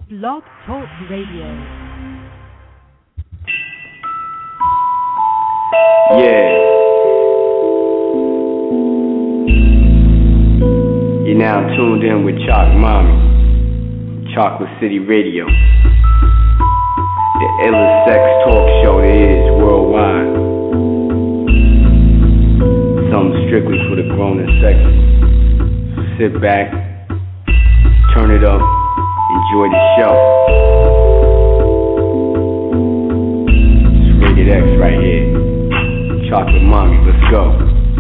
Blog Talk Radio. Yeah. You're now tuned in with Chalk Mommy, Chocolate City Radio. The illest sex talk show there is worldwide. Something strictly for the grown and sexy. Sit back, turn it up, enjoy the show. It's Rated X right here. Chocolate Mommy, let's go.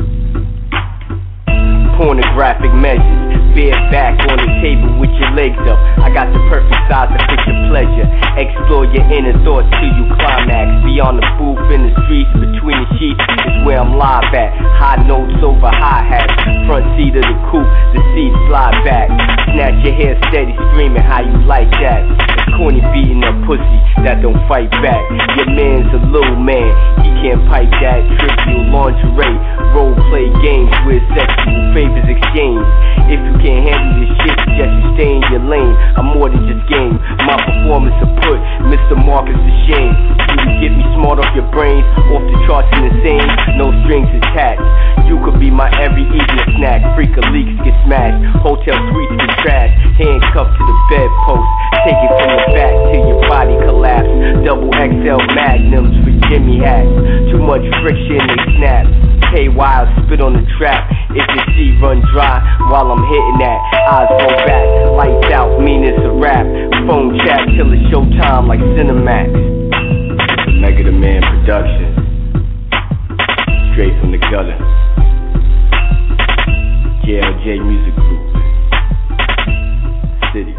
Pornographic measures, bareback on the table with your legs up. I got the perfect size to fit your pleasure. Explore your inner thoughts till you climax. Beyond the booth in the streets, between the sheets is where I'm live at. High notes over hi-hats. Front seat of the coupe, the seats slide back. Snatch your hair steady, screaming how you like that. It's corny beating a pussy that don't fight back. Your man's a little man, he can't pipe that. Trivial lingerie, role play games with sexual favors exchanged. If you can't handle this shit, suggest you stay in your lane. I'm more than just game. My performance will put Mr. Marcus to shame. You can get me smart off your brains, off the charts and insane. No strings attached. You could be my every evening snack. Freaker leaks get smashed. Hotel suites get trashed. Handcuffed to the bedpost. Take it from the back till your body collapse. Double XL magnums for Jimmy hats. Too much friction, they snap. K wild, spit on the trap. If the sea run dry while I'm hitting that, eyes roll back, lights out, mean it's a rap. Phone chat till it's showtime like Cinemax. It's a Mega the Man production, straight from the gutter. JLJ Music Group, City.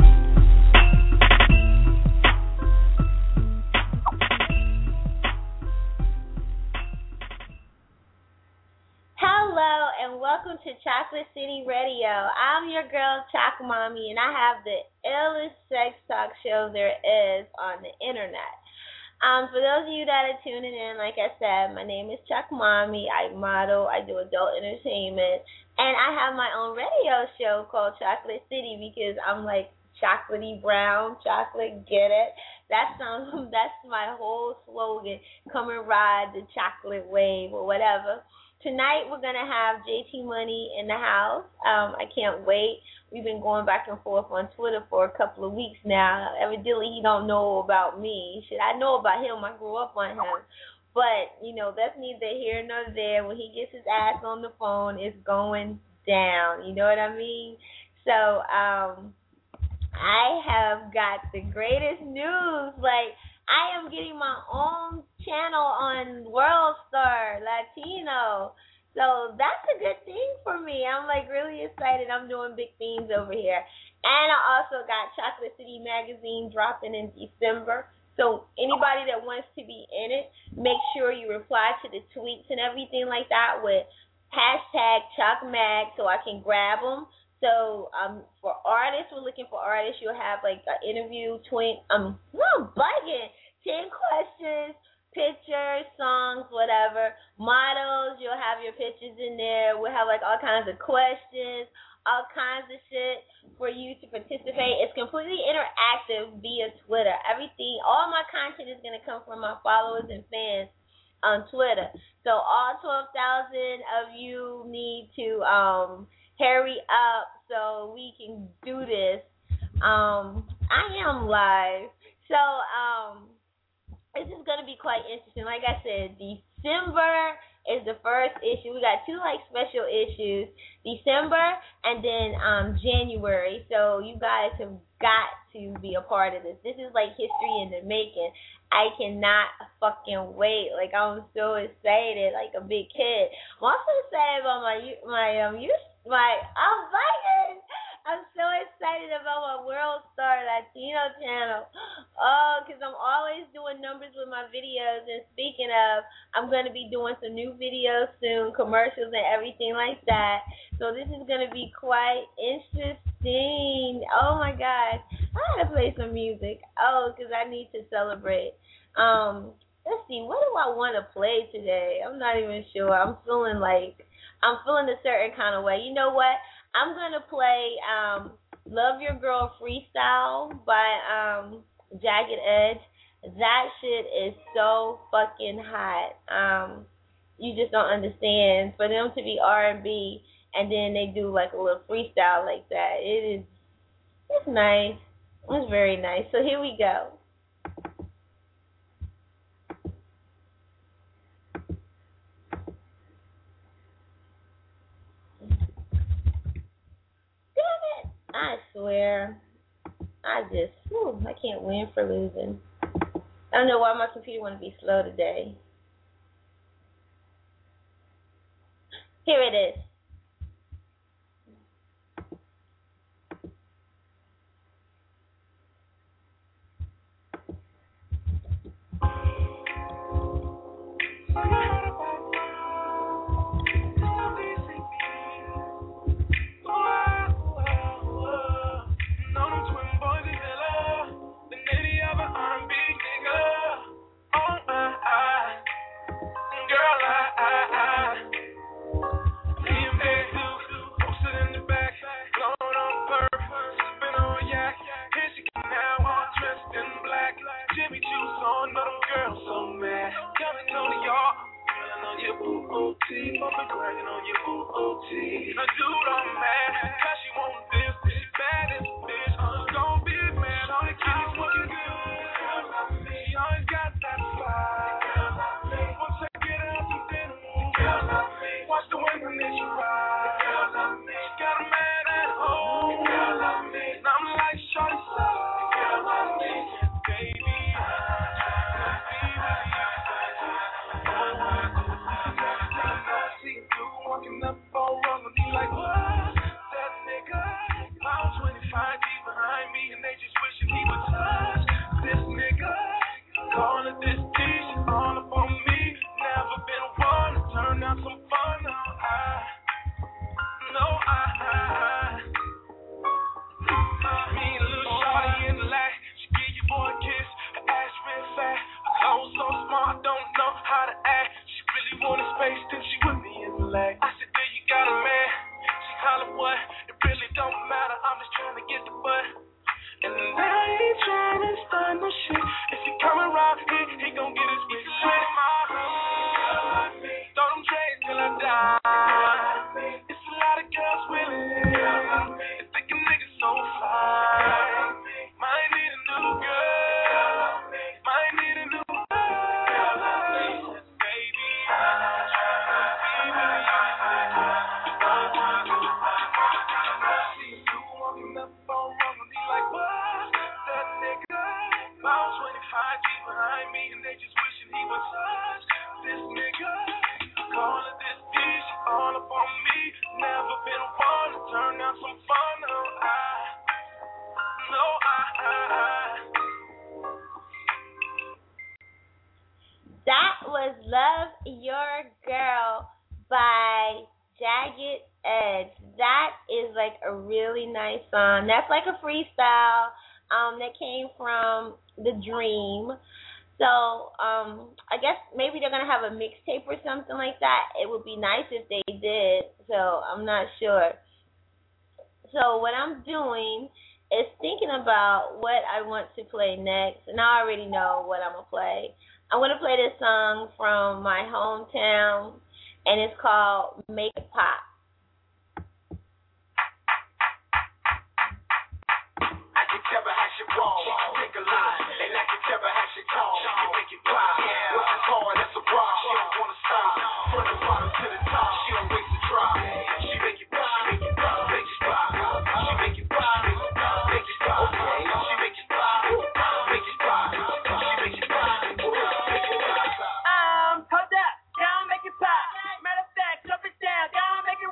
Hello and welcome to Chocolate City Radio. I'm your girl Chalk Mommy and I have the illest sex talk show there is on the internet. For those of you that are tuning in, like I said, my name is Chalk Mommy. I model, I do adult entertainment, and I have my own radio show called Chocolate City because I'm like chocolatey brown, chocolate, get it? That's my whole slogan. Come and ride the chocolate wave or whatever. Tonight we're going to have JT Money in the house. I can't wait. We've been going back and forth on Twitter for a couple of weeks now. Evidently he don't know about me. Shit, I know about him. I grew up on him. But, that's neither here nor there. When he gets his ass on the phone, it's going down. You know what I mean? So, I have got the greatest news. Like, I am getting my own channel on World Star Latino. So that's a good thing for me. I'm like really excited. I'm doing big things over here. And I also got Chocolate City Magazine dropping in December. So anybody that wants to be in it, make sure you reply to the tweets and everything like that with #ChalkMag so I can grab them. So for artists, we're looking for artists. You'll have like an interview, I'm bugging. 10 questions, pictures, songs, whatever. Models, you'll have your pictures in there. We'll have like all kinds of questions, all kinds of shit for you to participate. It's completely interactive via Twitter. Everything, all my content is going to come from my followers and fans on Twitter. So all 12,000 of you need to hurry up so we can do this. I am live. So, this is going to be quite interesting. Like I said, December is the first issue. We got two special issues, December and then January. So you guys have got to be a part of this. This is like history in the making. I cannot fucking wait. Like I'm so excited, like a big kid. I'm also excited about I'm so excited about my World Star Latino channel. Oh, because I'm always doing numbers with my videos. And speaking of, I'm going to be doing some new videos soon, commercials and everything like that. So this is going to be quite interesting. Oh, my gosh. I got to play some music. Oh, because I need to celebrate. Let's see. What do I want to play today? I'm not even sure. I'm feeling a certain kind of way. You know what? I'm going to play Love Your Girl Freestyle by Jagged Edge. That shit is so fucking hot. You just don't understand. For them to be R&B and then they do like a little freestyle like that, it's nice. It's very nice. So here we go. I swear, I can't win for losing. I don't know why my computer want to be slow today. Here it is. That was Love Your Girl by Jagged Edge. That is like a really nice song. That's like a freestyle that came from The Dream. So I guess maybe they're going to have a mixtape or something like that. It would be nice if they did. So I'm not sure. So what I'm doing is thinking about what I want to play next. And I already know what I'm going to play. I'm going to play this song from my hometown, and it's called Make It Pop. I can tell her how she walk, take a line, and I can tell her how she talk, you make it pop. What's it hard, that's a problem, she don't want to stop. From the bottom to the top, she don't waste a drop. She make it pop, make it pop, make it pop. She make it pop, make it pop, make it pop. Okay, she make it pop, make it pop. She make it pop. Hold up, down, make it pop. Matter of fact, jump it down, make it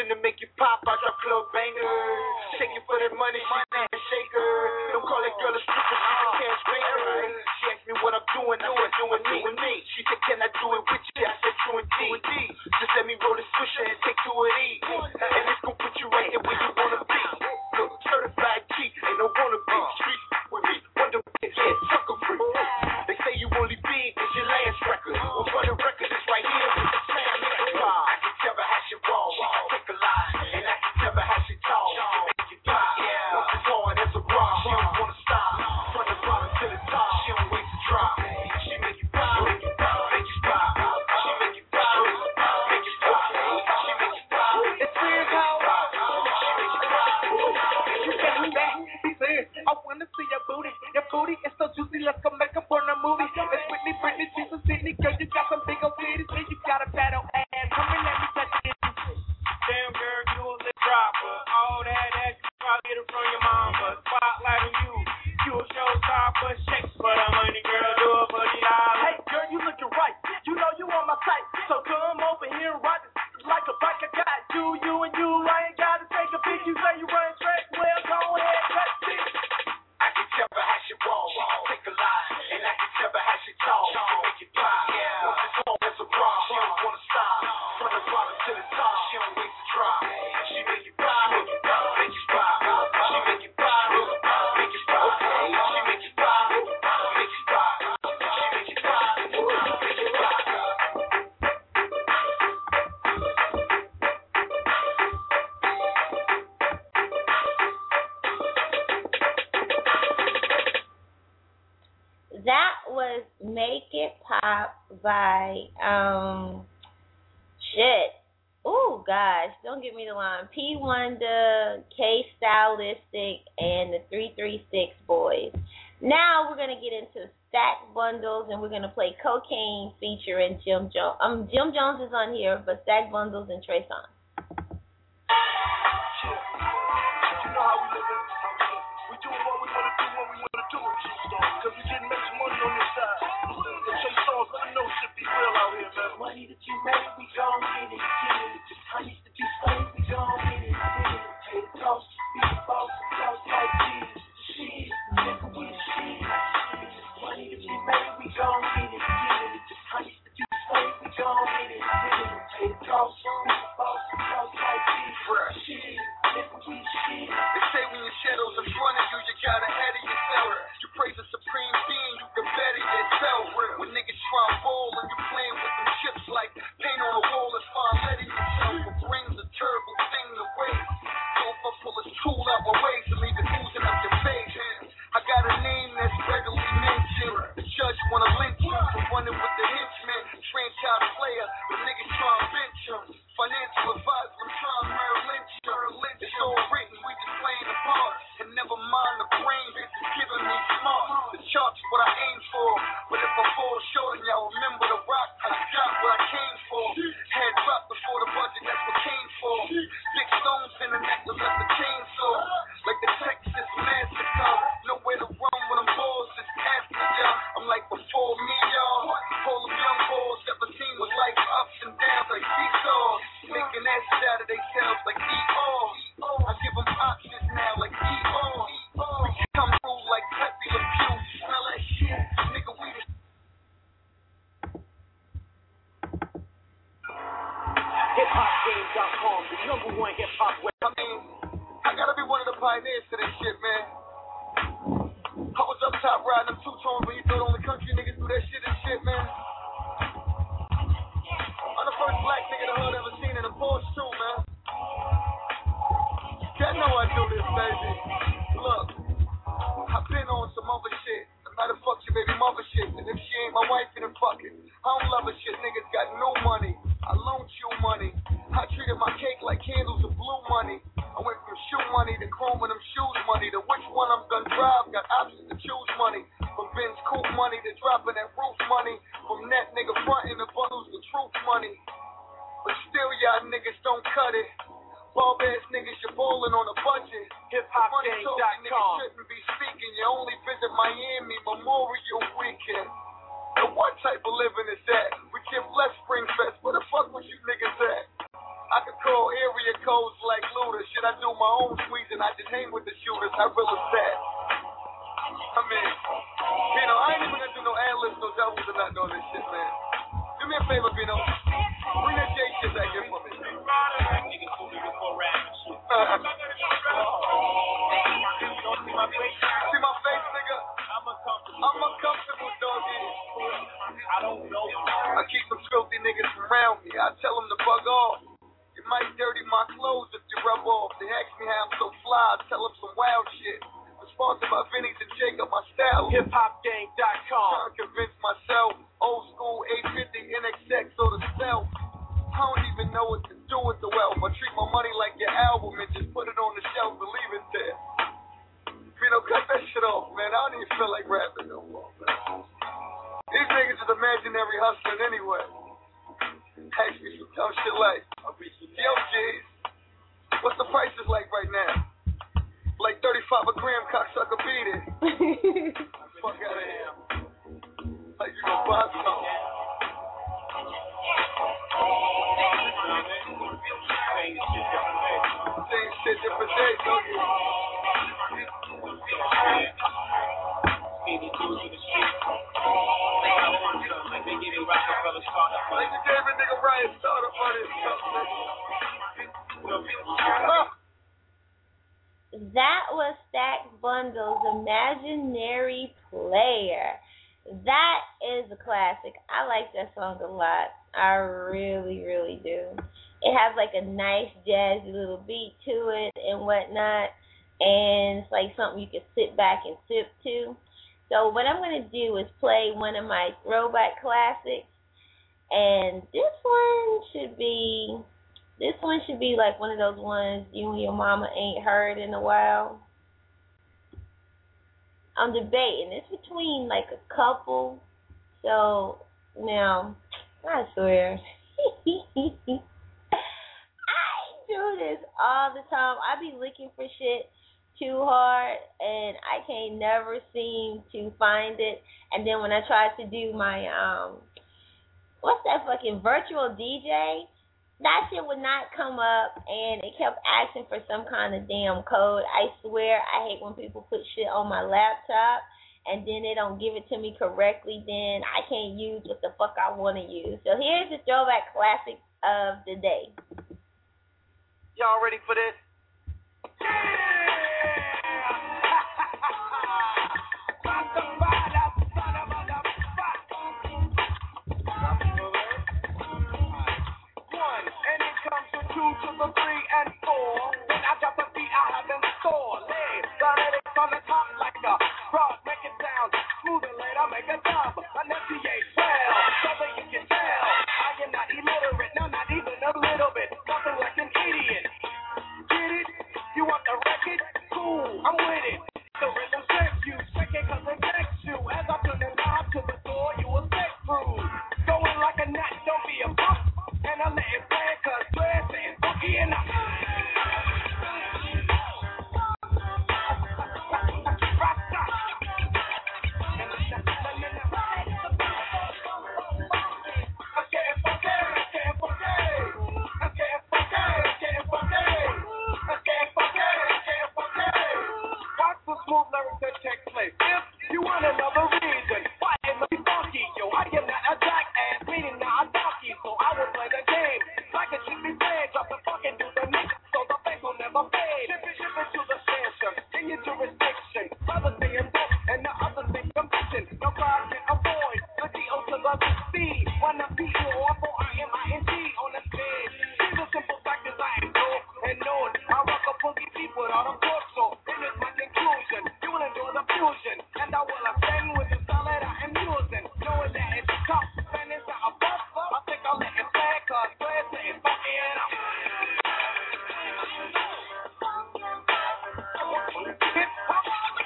to make you pop. I drop club bangers. Shake it for that money, she can't shake her. Don't call that girl a stripper, she can't spank her. She asked me what I'm doing, I said doing me. She said, can I do it with you? I said, true indeed. Just let me roll the swisher and take two of these. And it's gonna put you right there where you wanna be. Look, certified G, ain't no wannabe. Streets with me, wonder yeah, sucker free. They say you only big is your last record. Well, for the record, it's right here with the slam nigga. I can tell her how she roll, take a line, and I can tell her how she talk. Make you die. Once it's hard as a bra, she don't wanna stop. From the bottom to the top, she don't wait to drop. She make you pop, make you pop, make you pop. She make you pop, make you pop. She make you pop. It's weird how she make you pop. You got me back, be serious. I wanna see your booty. Your booty is so juicy, let's go make up on a movie. It's Whitney, Britney, Jesus, Sydney, girl, you got some big old titties, and you got a battle ass. Come and let me touch it. Damn girl, you a lip dropper. All that ass you probably get it from your mama. Spotlight on you. You a showstopper. Shakes for the money, girl. Do it for the dollar. Hey, girl, you looking right. You know you on my site, so come over here and ride this like a bike. I got you and you. I ain't gotta take a pic. You say you run track, well, go ahead, touch it. I can tell her how she roll, take a line, and I can tell her how she talk, make it pop. Once it's hard as a bra, she don't wanna stop. From the bottom to the top, she don't wait to drop. She make it pop, make it pop, make it pop. She make it pop, make it pop. She make it pop, make it pop. She make it pop, make it pop. That was Make It Pop by oh gosh, don't give me the line. P Wonder, K Stylistic, and the 336 Boys. Now we're gonna get into Stack Bundles, and we're gonna play Cocaine featuring Jim Jones. Jim Jones is on here, but Stack Bundles and Trey Songz. You know how we living. We doing what we wanna do when we wanna do it. Cause we getting make some money on this side. And some songs, let them know shit be real out here, man. Money that you make, we gon' get it, get it. I used to be slave, we gon' get it, get it. Pay the cost, be the boss, boss like this. Shit, nigga, we the shit. Money that you make, we gon' get it, get it. I used to be slave, we gon' get it, get it. Pay the cost, be the boss, boss like this. Shit, nigga, we the shit. They say when your shadow's in front of you, you got ahead of yourself. You praise the supreme being, you can better yourself. When niggas try to roll and you playing with them chips like paint on the wall, it's fine letting yourself. But brain's a terrible thing to waste. So if I pull a tool out my waist and leave it oozing up your face, I got a name that's regularly mentioned. The judge wanna lynch you for running with the henchmen. Franchise player, but niggas try to bench him. Financial advisor, I'm trying to Merrill Lynch him. It's all written, we just playing the part. And never mind the brain, bitch is giving me smart. The charts what I aim for. But if I fall short and y'all remember the rock, I got what I came for. Head dropped before the budget, that's what came for. Big stones in the necklace, that's the chainsaw. Like the Texas massacre. Nowhere to run when I'm balls, just after y'all. I'm like before me, y'all. All them young boys ever seen was like ups and downs like seesaws. Making asses out of themselves like E.R. I give them options now like E.R. We come through like Pepe Le Pew. Smell that shit, nigga, we the HipHopGame.com, the #1 hip-hop web. I mean, I gotta be one of the pioneers to this shit, man. I was up top riding them two-tones when you thought only country niggas do that shit and shit, man. I'm the first black nigga the hood ever seen in a Porsche too, man. Y'all know I do this, baby. Look, I've been on some other shit. No matter fuck your baby mother shit. And if she ain't my wife, then fuck it. I don't love her shit. Niggas got no money. I loaned you money. I treated my cake like candles of blue money. I went from shoe money to chrome and them shoes money to which one I'm gonna drive. Got options to choose money. From Ben's coupe money to dropping that roof money. From that nigga fronting the bundles to truth money. But still y'all niggas don't cut it. Bob ass niggas, you're balling on a budget. HipHopGame.com. Shouldn't be speaking. You only visit Miami Memorial Weekend. And what type of living is that? We give less Spring Fest. Where the fuck was you niggas at? I could call area codes like Luda. Should I do my own squeezing? I just hang with the shooters. How real is that? I mean, I ain't even gonna do no ad-libs, no doubles, or nothing on this shit, man. Do me a favor, Bino. Bring that J shit back here for me. See my face, nigga? I'm uncomfortable, doggy. I don't know. I keep some filthy niggas around me. I tell them to bug off. You might dirty my clothes if you rub off. They ask me how I'm so fly. I tell them some wild shit. Sponsored by Vinny's and Jacob, my style. HipHopGame.com. Trying to convince myself. Old school 850 NXX or the self. I don't even know what to do with the wealth. I treat my money like your album and just put it on the shelf and leave it there. Cut that shit off, man. I don't even feel like rapping no more, man. These niggas is imaginary hustling anyway. Ask me some dumb shit like, yo, G's, what's the prices like right now? Like 35 a gram, cocksucker, beat it. Fuck out of here. Like you gonna buy something. Same shit, different day, don't you? Like the David nigga Ryan startup money. That was Stack Bundles' Imaginary Player. That is a classic. I like that song a lot. I really, really do. It has like a nice jazzy little beat to it and whatnot. And it's like something you can sit back and sip to. So what I'm going to do is play one of my throwback classics. And this one should be like one of those ones you and your mama ain't heard in a while. I'm debating. It's between like a couple. So now, I swear, I do this all the time. I be looking for shit too hard, and I can't never seem to find it. And then when I tried to do my what's that fucking virtual DJ? That shit would not come up, and it kept asking for some kind of damn code. I swear, I hate when people put shit on my laptop, and then they don't give it to me correctly. Then I can't use what the fuck I want to use. So here's the throwback classic of the day. Y'all ready for this? To the 3 and 4. When I drop the beat, I have in store. Lay the lyrics on the top like a frog. Make it sound smooth and later make a dub. Enunciate well, so that you can tell I am not illiterate, no, not even a little bit. Something like an idiot. Get it? You want the record? Cool, I'm with it. The rhythm sets you, second cause it connects you. As I turn the knob to the door, you will step through. Going like a gnat, don't be a punk. And I let it play cause dress is funky and I smooth lyrics that take place. If you want another reason why it may be funky, yo, I am not a jackass, meaning not a donkey, so I will play the game like it should be played. Drop the fucking do the mix, so the bass will never fade. Ship it to the station in your jurisdiction. Other thing is book and the other thing competition. No crowd can avoid the D.O. to the speed. Wanna beat you off for I-M-I-N-G on the stage. These are simple factors I ain't know and known. I rock a funky beat without a torch, so it is my conclusion. You will enjoy the fusion, and I will ascend with the solid I am using. Knowing that it's tough, and it's not a buff. I think I'll let it play, cause play is funky and I'm hip-hop.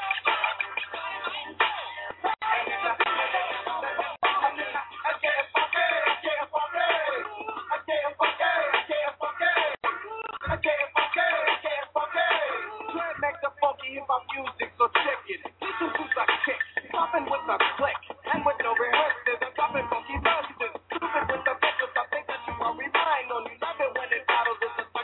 Make the funky hip-hop music, so check it. Listen to the kick, popping with a click, and with no rehearsals, I'm dropping funky verses. Stupid with the verses, I think that you are relying on. You love it when it battles, it's a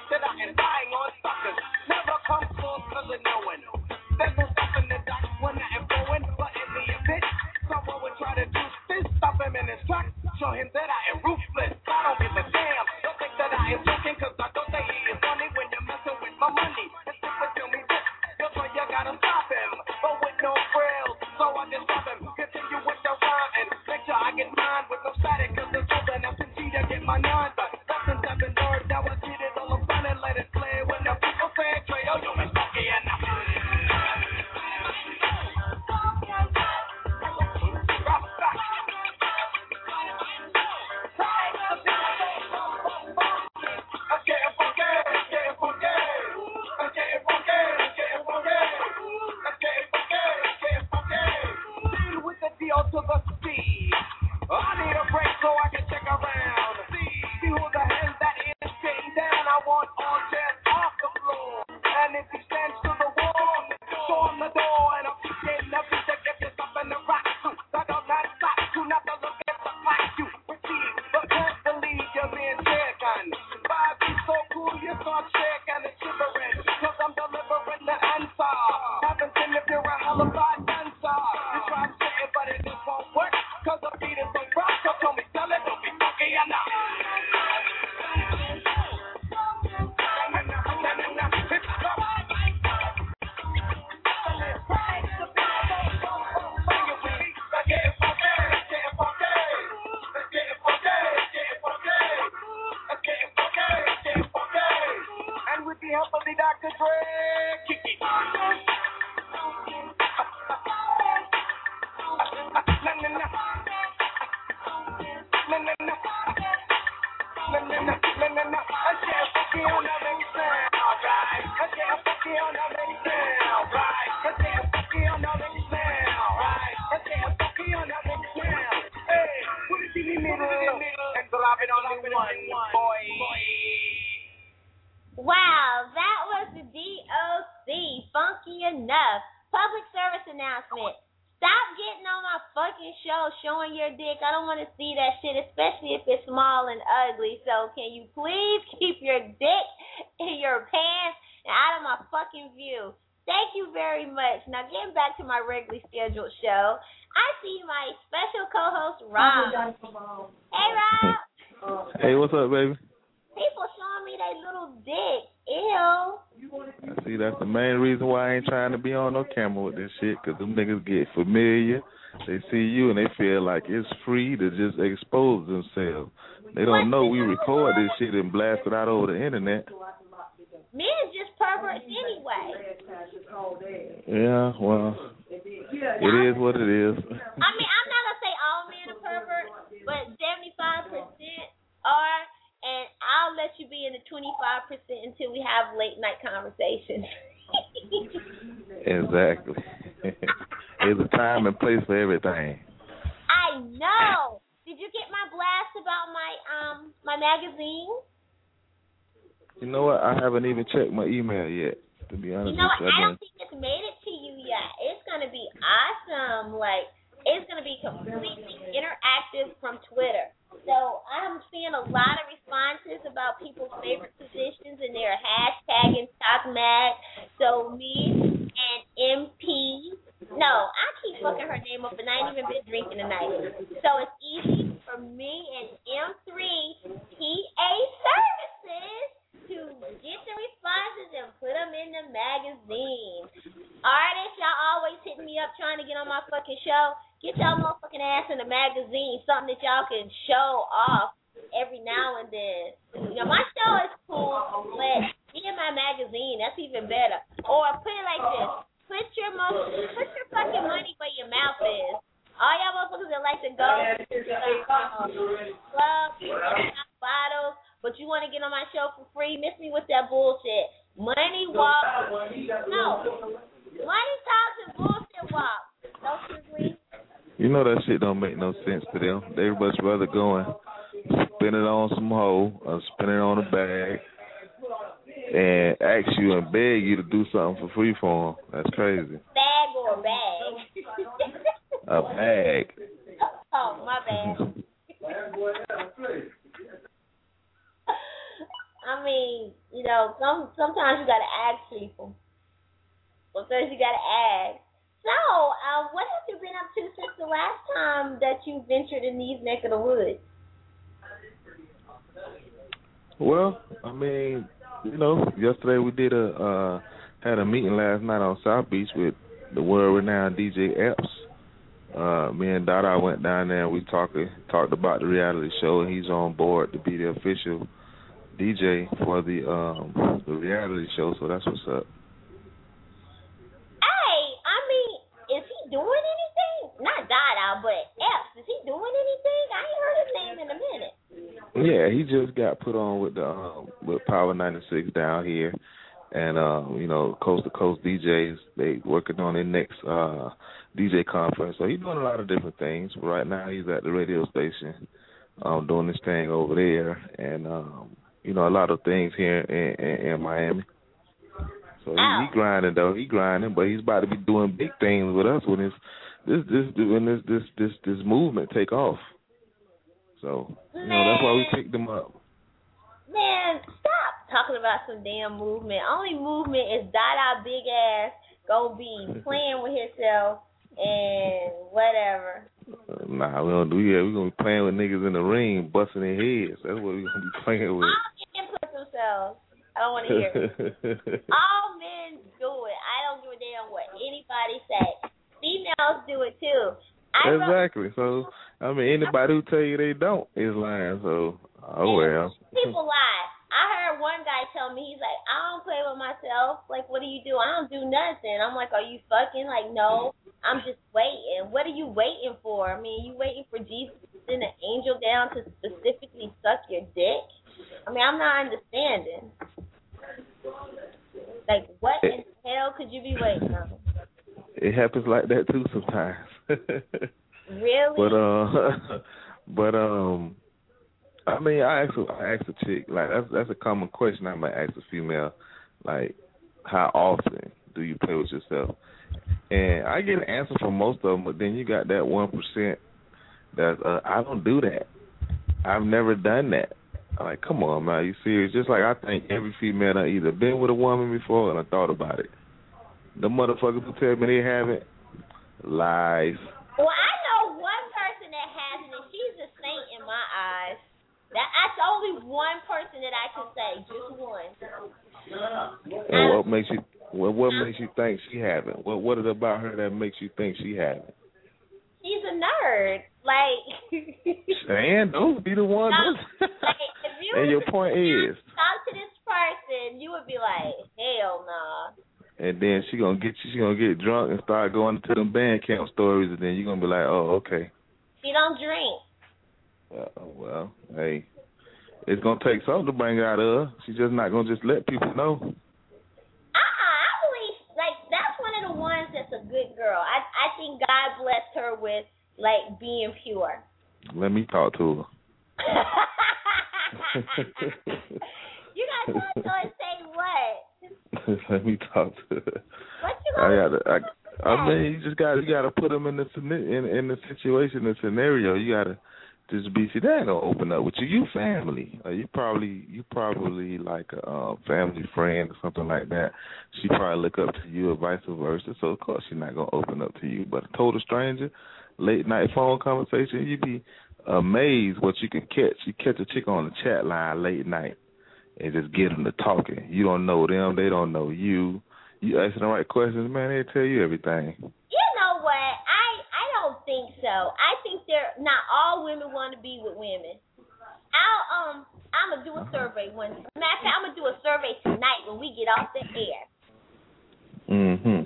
humbly Dr. Dre. Kick it. Wow, that was the DOC, Funky Enough. Public service announcement. Stop getting on my fucking show showing your dick. I don't want to see that shit, especially if it's small and ugly. So can you please keep your dick in your pants and out of my fucking view? Thank you very much. Now getting back to my regularly scheduled show, I see my special co-host, Rob. Hey, Rob. Hey, what's up, baby? People showing me their little dick. Ew. See, that's the main reason why I ain't trying to be on no camera with this shit, because them niggas get familiar. They see you and they feel like it's free to just expose themselves. They don't know we record this shit and blast it out over the internet. Men just perverts anyway. Yeah, well, it is what it is. I mean, I'm not going to say all men are perverts, but 75% are. And I'll let you be in the 25% until we have late night conversations. Exactly. There's a time and place for everything. I know. Did you get my blast about my magazine? You know what? I haven't even checked my email yet, to be honest with you. I don't think it's made it to you yet. It's going to be awesome. Like, it's going to be completely interactive from Twitter. So I'm seeing a lot of responses about people's favorite positions and they're hashtagging TalkMag. So me and MP, no, I keep fucking her name up and I ain't even been drinking tonight. So it's easy for me and M3 PA Services to get the responses and put them in the magazine. Artists, y'all always hitting me up trying to get on my fucking show. Get y'all motherfucking ass in the magazine, something that y'all can show off every now and then. You know, my show is cool, but get in my magazine, that's even better. Or put it like this, put your fucking money where your mouth is. All y'all motherfuckers that like to go to clubs, bottles, but you want to get on my show for free, miss me with that bullshit. Money talks and bullshit walks. Don't you agree? You know that shit don't make no sense to them. They much rather go and spend it on some hoe or spend it on a bag and ask you and beg you to do something for free for them. That's crazy. Bag or bag? A bag. Oh, my bad. I mean, you know, sometimes you got to ask people. Sometimes you got to ask. So, what have you been up to since the last time that you ventured in these neck of the woods? Well, I mean, you know, yesterday we did had a meeting last night on South Beach with the world-renowned DJ Epps. Me and Dada went down there and we talked about the reality show, and he's on board to be the official DJ for the reality show. So that's what's up. Is he doing anything? Not Dada, but Epps. Is he doing anything? I ain't heard his name in a minute. Yeah, he just got put on with the with Power 96 down here, and you know, coast to coast DJs. They working on their next DJ conference. So he's doing a lot of different things. But right now he's at the radio station, doing this thing over there, and you know, a lot of things here in Miami. So he grinding though. He grinding, but he's about to be doing big things with us when this movement take off. So you know, that's why we picked him up. Man, stop talking about some damn movement. Only movement is Dada big ass gonna be playing with himself and whatever. Nah, we don't do that. We're gonna be playing with niggas in the ring, busting their heads. That's what we're gonna be playing with. All men put themselves. I don't want to hear it. All men do it. I don't give a damn what anybody say. Females do it too. Exactly. So, I mean, anybody who tell you they don't is lying. So, oh well. People lie. I heard one guy tell me, he's like, I don't play with told myself, like, what do you do? I don't do nothing. I'm like, are you fucking? Like, no, I'm just waiting. What are you waiting for? I mean, you waiting for Jesus to send an angel down to specifically suck your dick? I mean, I'm not understanding. Like, what in hell could you be waiting on? It happens like that too sometimes. Really? But I mean, I asked a chick, like that's a common question I might ask a female, like, how often do you play with yourself? And I get an answer from most of them, but then you got that 1% that I don't do that. I've never done that. I'm like, come on, man, are you serious? Just like I think every female done either been with a woman before and I thought about it. The motherfuckers who tell me they haven't, lies. Well, I know one person that hasn't, and she's a saint in my eyes. That's only one person that I can say, just one. And what makes you think she haven't? What is it about her that makes you think she haven't? She's a nerd. Like, and don't be the one. Like, if you and your point is, talk to this person, you would be like, hell nah. And then she gonna get drunk and start going to them band camp stories, and then you're gonna be like, oh, okay. She don't drink. Well, hey, it's gonna take something to bring her out of her. She's just not gonna just let people know. I believe, like, that's one of the ones that's a good girl. I think God blessed her with, like, being pure. Let me talk to her. You gotta go and say what? Let me talk to her. What you gonna I mean, you just gotta put them in the situation, the scenario. You gotta just be. See, they ain't gonna open up with you. You family. You probably like a family friend or something like that. She probably look up to you or vice versa. So of course she's not gonna open up to you. But a total stranger, late night phone conversation, you'd be amazed what you can catch. You catch a chick on the chat line late night and just get them to talking. You don't know them, they don't know you. You asking the right questions, man, they tell you everything. You know what? I don't think so. I think not all women want to be with women. I'm gonna do a survey one. Matter of fact, I'm gonna do a survey tonight when we get off the air. Mhm.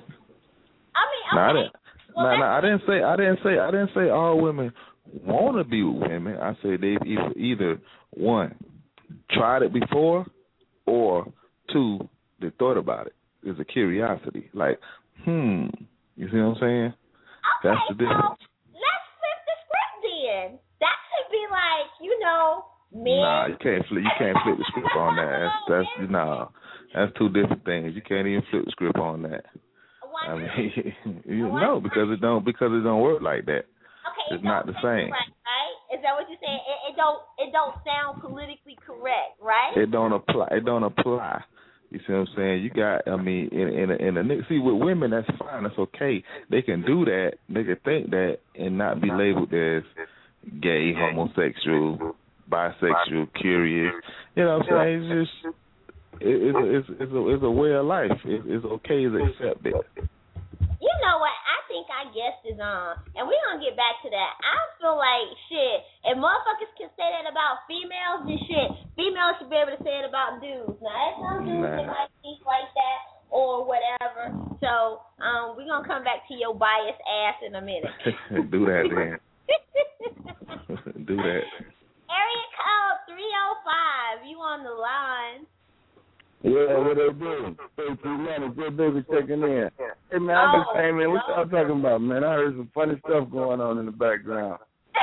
I mean, okay. I didn't say all women want to be with women. I said they've either one tried it before, or two, they thought about it. It's a curiosity. Like, you see what I'm saying? Okay, that's the difference. So let's flip the script then. That should be like, men. Nah, you can't flip the script on that. That's two different things. You can't even flip the script on that. Why I not? mean, no, because it don't work like that. Okay, it's not the same. Right? Is that what you're saying? It don't sound politically correct, right? It don't apply. You see what I'm saying? You got, I mean, see, with women, that's fine. That's okay. They can do that. They can think that and not be labeled as gay, homosexual, bisexual, curious. You know what I'm saying? It's just, it's a way of life. It's okay to accept it. You know what? I think our guest is on, and we're going to get back to that. I feel like, shit, if motherfuckers can say that about females, then shit, females should be able to say it about dudes. Now, there's some dudes that might think like that or whatever. So, we're going to come back to your biased ass in a minute. Do that, then. Do that. Area code 305, you on the line. Yeah, what they doing? 339, good baby checking in. Hey, man, I just came in. What y'all talking about, man? I heard some funny stuff going on in the background.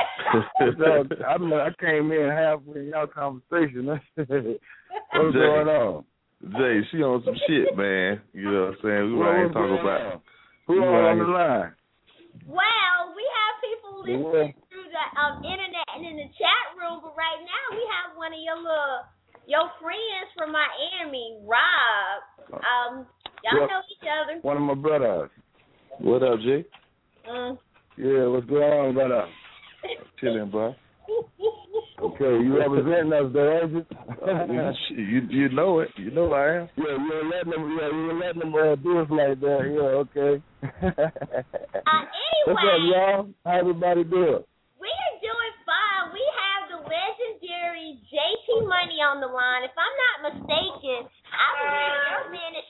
I came in halfway in y'all conversation. What's going on? Jay, she on some shit, man. You know what I'm saying? We ain't talking about. Who on the line? Well, we have people listening through the internet and in the chat room, but right now we have one of your friends from Miami, Rob. Y'all know each other. One of my brothers. What up, Jay? Yeah, what's going on, brother? Chilling, bro. Okay, you representing us, though, ain't you? You know it. You know I am. Yeah, you ain't letting them do us like that. Yeah, okay. Anyway. What's up, y'all? How everybody doing? We are doing fine. We have the legendary JT Money on the line. If I'm not mistaken, I believe your man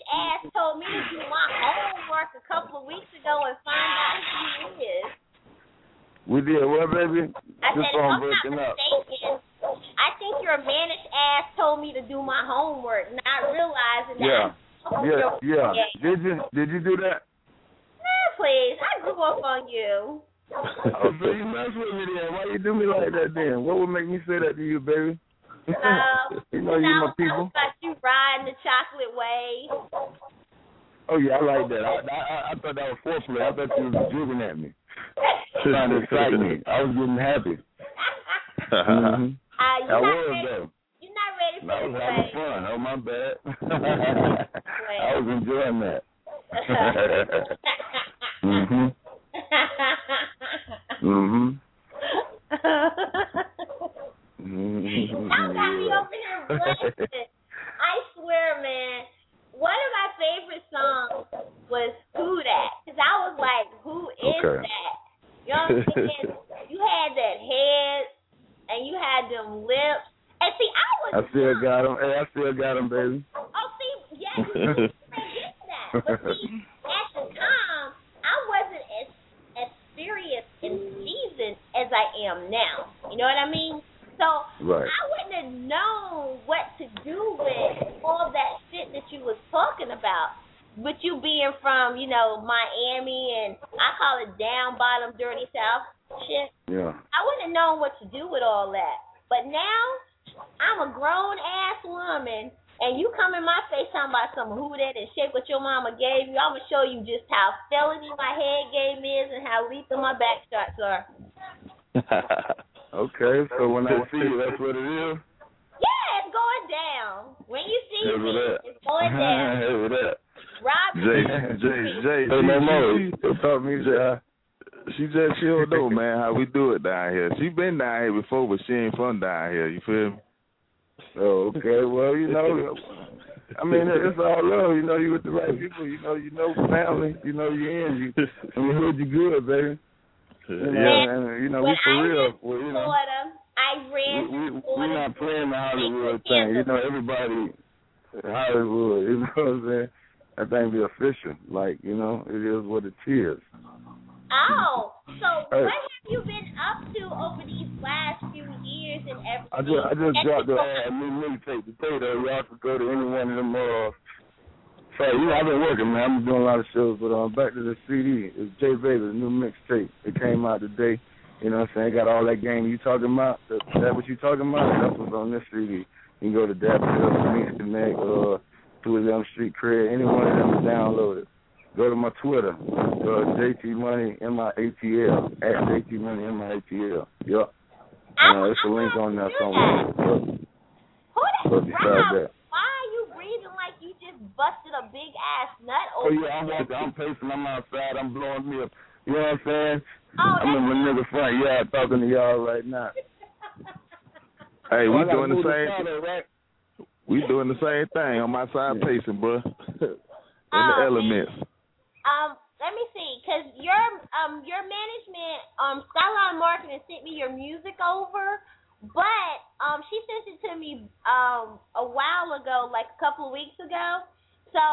do my homework a couple of weeks ago and find out who he is. We did what, baby? I This said, if phone I'm not breaking up. mistaken, I think your managed ass told me to do my homework, not realizing that. Yeah. Did you do that? Man, please. I grew up on you. Oh, so you mess with me then. Why you do me like that then? What would make me say that to you, baby? You know you my people. About you riding the chocolate wave. Oh, yeah, I like that. I thought that was foreplay. I thought you was jigging at me. Trying to excite me. I was getting happy. Mm-hmm. I was, though. You're not ready for I was having fun. Oh, my bad. I was enjoying that. Mm-hmm. Mm-hmm. Y'all got me over here blushing. I swear, man, one of my favorite songs was Who That? Because I was like, who is that? You know what I'm saying? You had that head, and you had them lips. And see, I still got them. Hey, I still got them, baby. Oh, see, yeah, you can't get that. But see, at the time, I wasn't as serious and seasoned as I am now. You know what I mean? So right. I wouldn't have known what to do with all that shit that you was talking about. With you being from, you know, Miami and I call it down bottom dirty South shit. Yeah. I wouldn't have known what to do with all that. But now I'm a grown ass woman and you come in my face talking about some who that and shake what your mama gave you. I'm gonna show you just how felony my head game is and how lethal my back shots are. Okay, so when I see you, that's what it is? Yeah, it's going down. When you see me, it's going down. Hey, with that. Rob Jay, she just don't know, man, how we do it down here. She been down here before, but she ain't from down here. You feel me? Oh, okay. Well, you know, I mean, it's all love. You know, you with the right people. You know, family. You know, you're in. I mean, heard you good, baby. You know, and you know, we for real. Well, you know, I ran. We're not playing the Hollywood thing. You know, everybody Hollywood. You know what I'm saying? That thing be official. Like, you know, it is what it is. Oh, so what have you been up to over these last few years and everything? I just dropped a new mixtape today, though. Y'all could go to any one of them. So, you know, I've been working, man. I've been doing a lot of shows, but back to the CD. It's J Baby, the new mixtape. It came out today. You know what I'm saying? Got all that game you talking about. That what you talking about? That's what's on this CD. You can go to Daffodil, Phoenix Connect, Twitter M Street Cred, any one of them to download it. Go to my Twitter, JT Money MIATL, at JT Money MIATL. Yup. There's a link on there somewhere. So besides that. Why are you breathing like you just busted a big ass nut Oh, over? yeah, I'm pacing, I'm outside, I'm blowing me up. You know what I'm saying? Oh, I'm in my nigga front yard talking to y'all right now. Hey, we doing the same thing. Right? We doing the same thing on my side pacing, bro. In the elements. Let me see, cause your management, Skyline Marketing sent me your music over, but she sent it to me a while ago, like a couple of weeks ago. So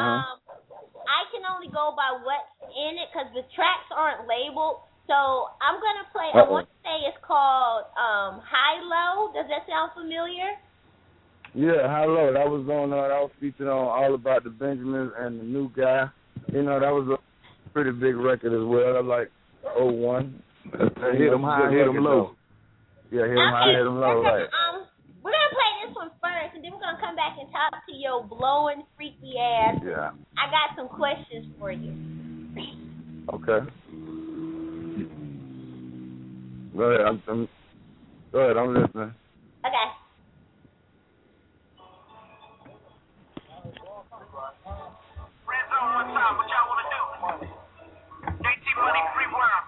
I can only go by what's in it, cause the tracks aren't labeled. So I'm gonna play. I want to say it's called High Low. Does that sound familiar? Yeah, High Low. That was on. That was featured on All About the Benjamins and the New Guy. You know, that was a pretty big record as well. I like 01. Hit them high, hit them low. Yeah, hit them high, hit them low, right. We're going to play this one first, and then we're going to come back and talk to your blowing, freaky ass. Yeah. I got some questions for you. Okay. Go ahead, I'm listening. Okay. Friends on one time, what y'all want to do? JT Money Free World.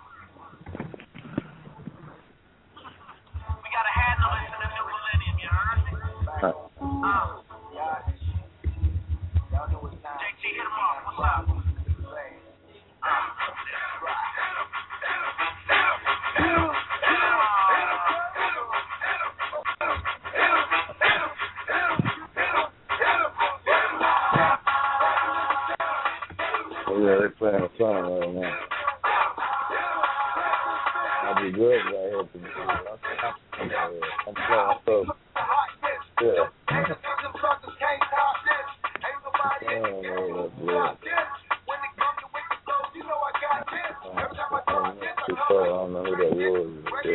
We got to handle this in the new millennium, you heard me? JT, hit him off. What's up? Yeah, they're playing a song right now. I'll be good right here. I'm playing so. Yeah. I don't know who that was. Yeah.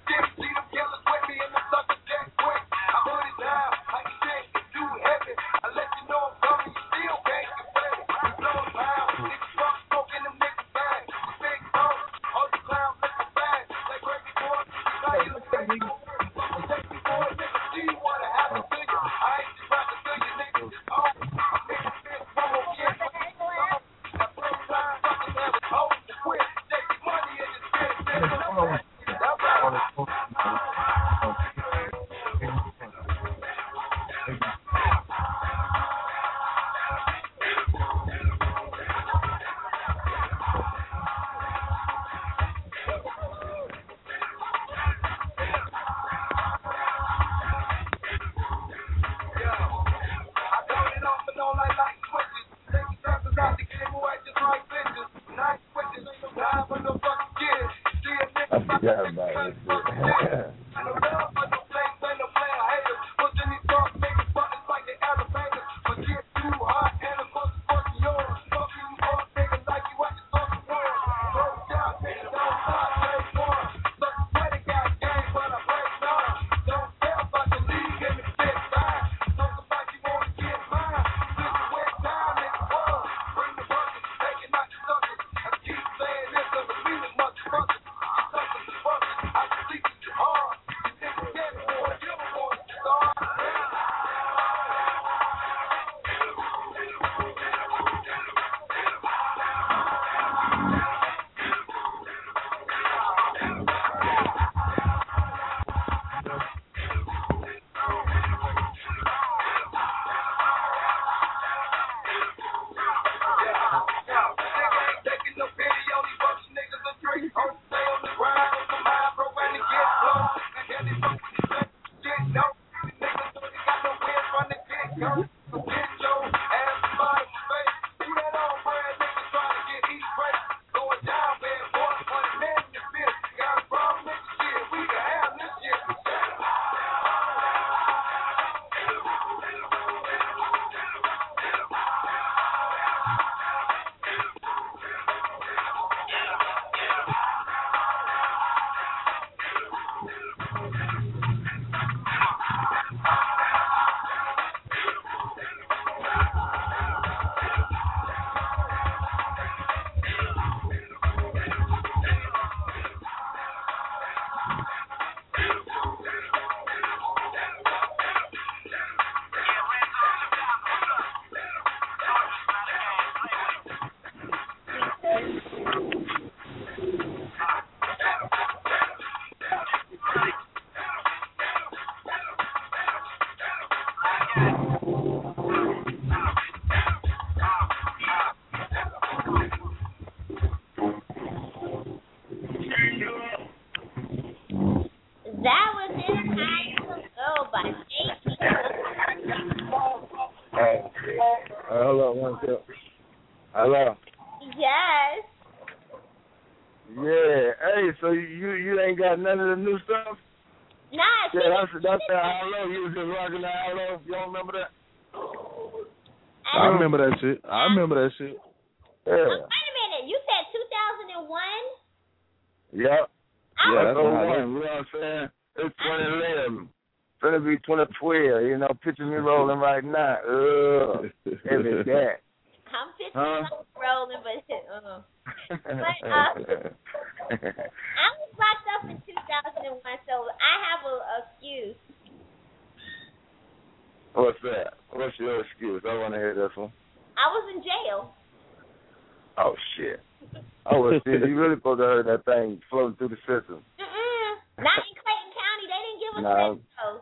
Hello. Yes. Yeah. Hey, so you ain't got none of the new stuff? Nah. Yeah, that's the Hello. You was just rocking the Hello. You don't remember that? I remember that shit. Yeah. Wait a minute. You said 2001? Yep. Yeah, that's 01. what You know what I'm saying? It's 2011. It's gonna be 2012. You know, picture me rolling right now. Every day. I'm picturing rolling, but I was locked up in 2001, so I have a excuse. What's that? What's your excuse? I want to hear this one. I was in jail. Oh shit! Oh, well, shit, you really supposed to heard that thing floating through the system. Not in Clayton County. They didn't give us that.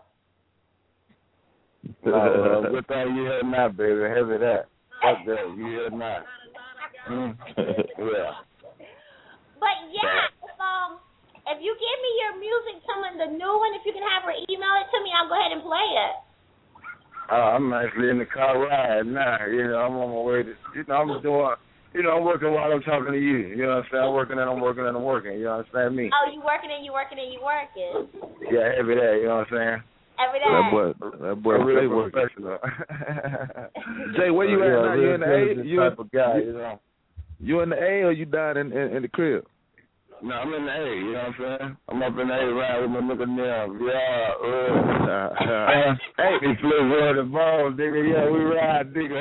No, good thing you heard not, baby. Heavy that. Fuck that. You heard not. Yeah. But yeah, if you give me your music, the new one, if you can have her email it to me, I'll go ahead and play it. I'm actually in the car ride now. You know, I'm on my way to. You know, I'm doing. I'm working while I'm talking to you. You know what I'm saying? I'm working and I'm working and I'm working. You understand me? Oh, you working and you working and you working. Yeah, every day. You know what I'm saying? Every day. That boy stay working. Professional. Jay, where you at now? You in the A? You type of guy, you know? You in the A or you down in the crib? No, I'm in the A, you know what I'm saying? I'm up in the A riding with my nigga now. Yeah, hey, we flip on the ball, nigga. Yeah, we ride, nigga.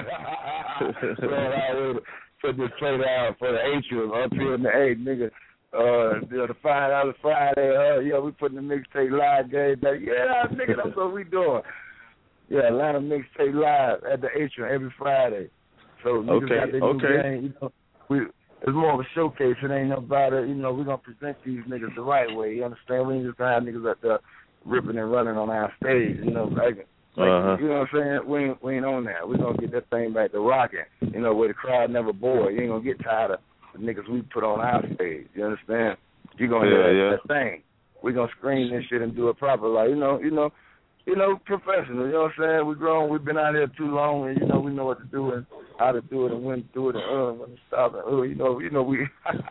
Put this plate out for the atrium up here in the A, nigga. The $5 Friday, yeah, we putting the mixtape live game back. Yeah, nigga, that's what we doing. Yeah, Atlanta mixtape live at the atrium every Friday. So niggas got their new game, you know. It's more of a showcase. It ain't about it. You know, we're going to present these niggas the right way. You understand? We ain't just going to have niggas out there ripping and running on our stage. You know, like you know what I'm saying? We ain't on that. We're going to get that thing back to rocking, you know, where the crowd never bored. You ain't going to get tired of the niggas we put on our stage. You understand? You're going to hear that thing. We're going to screen this shit and do it proper. Like, you know, professional. You know what I'm saying? We're grown. We've been out here too long, and, you know, we know what to do and how to do it and when to do it and when to stop it. You know, we.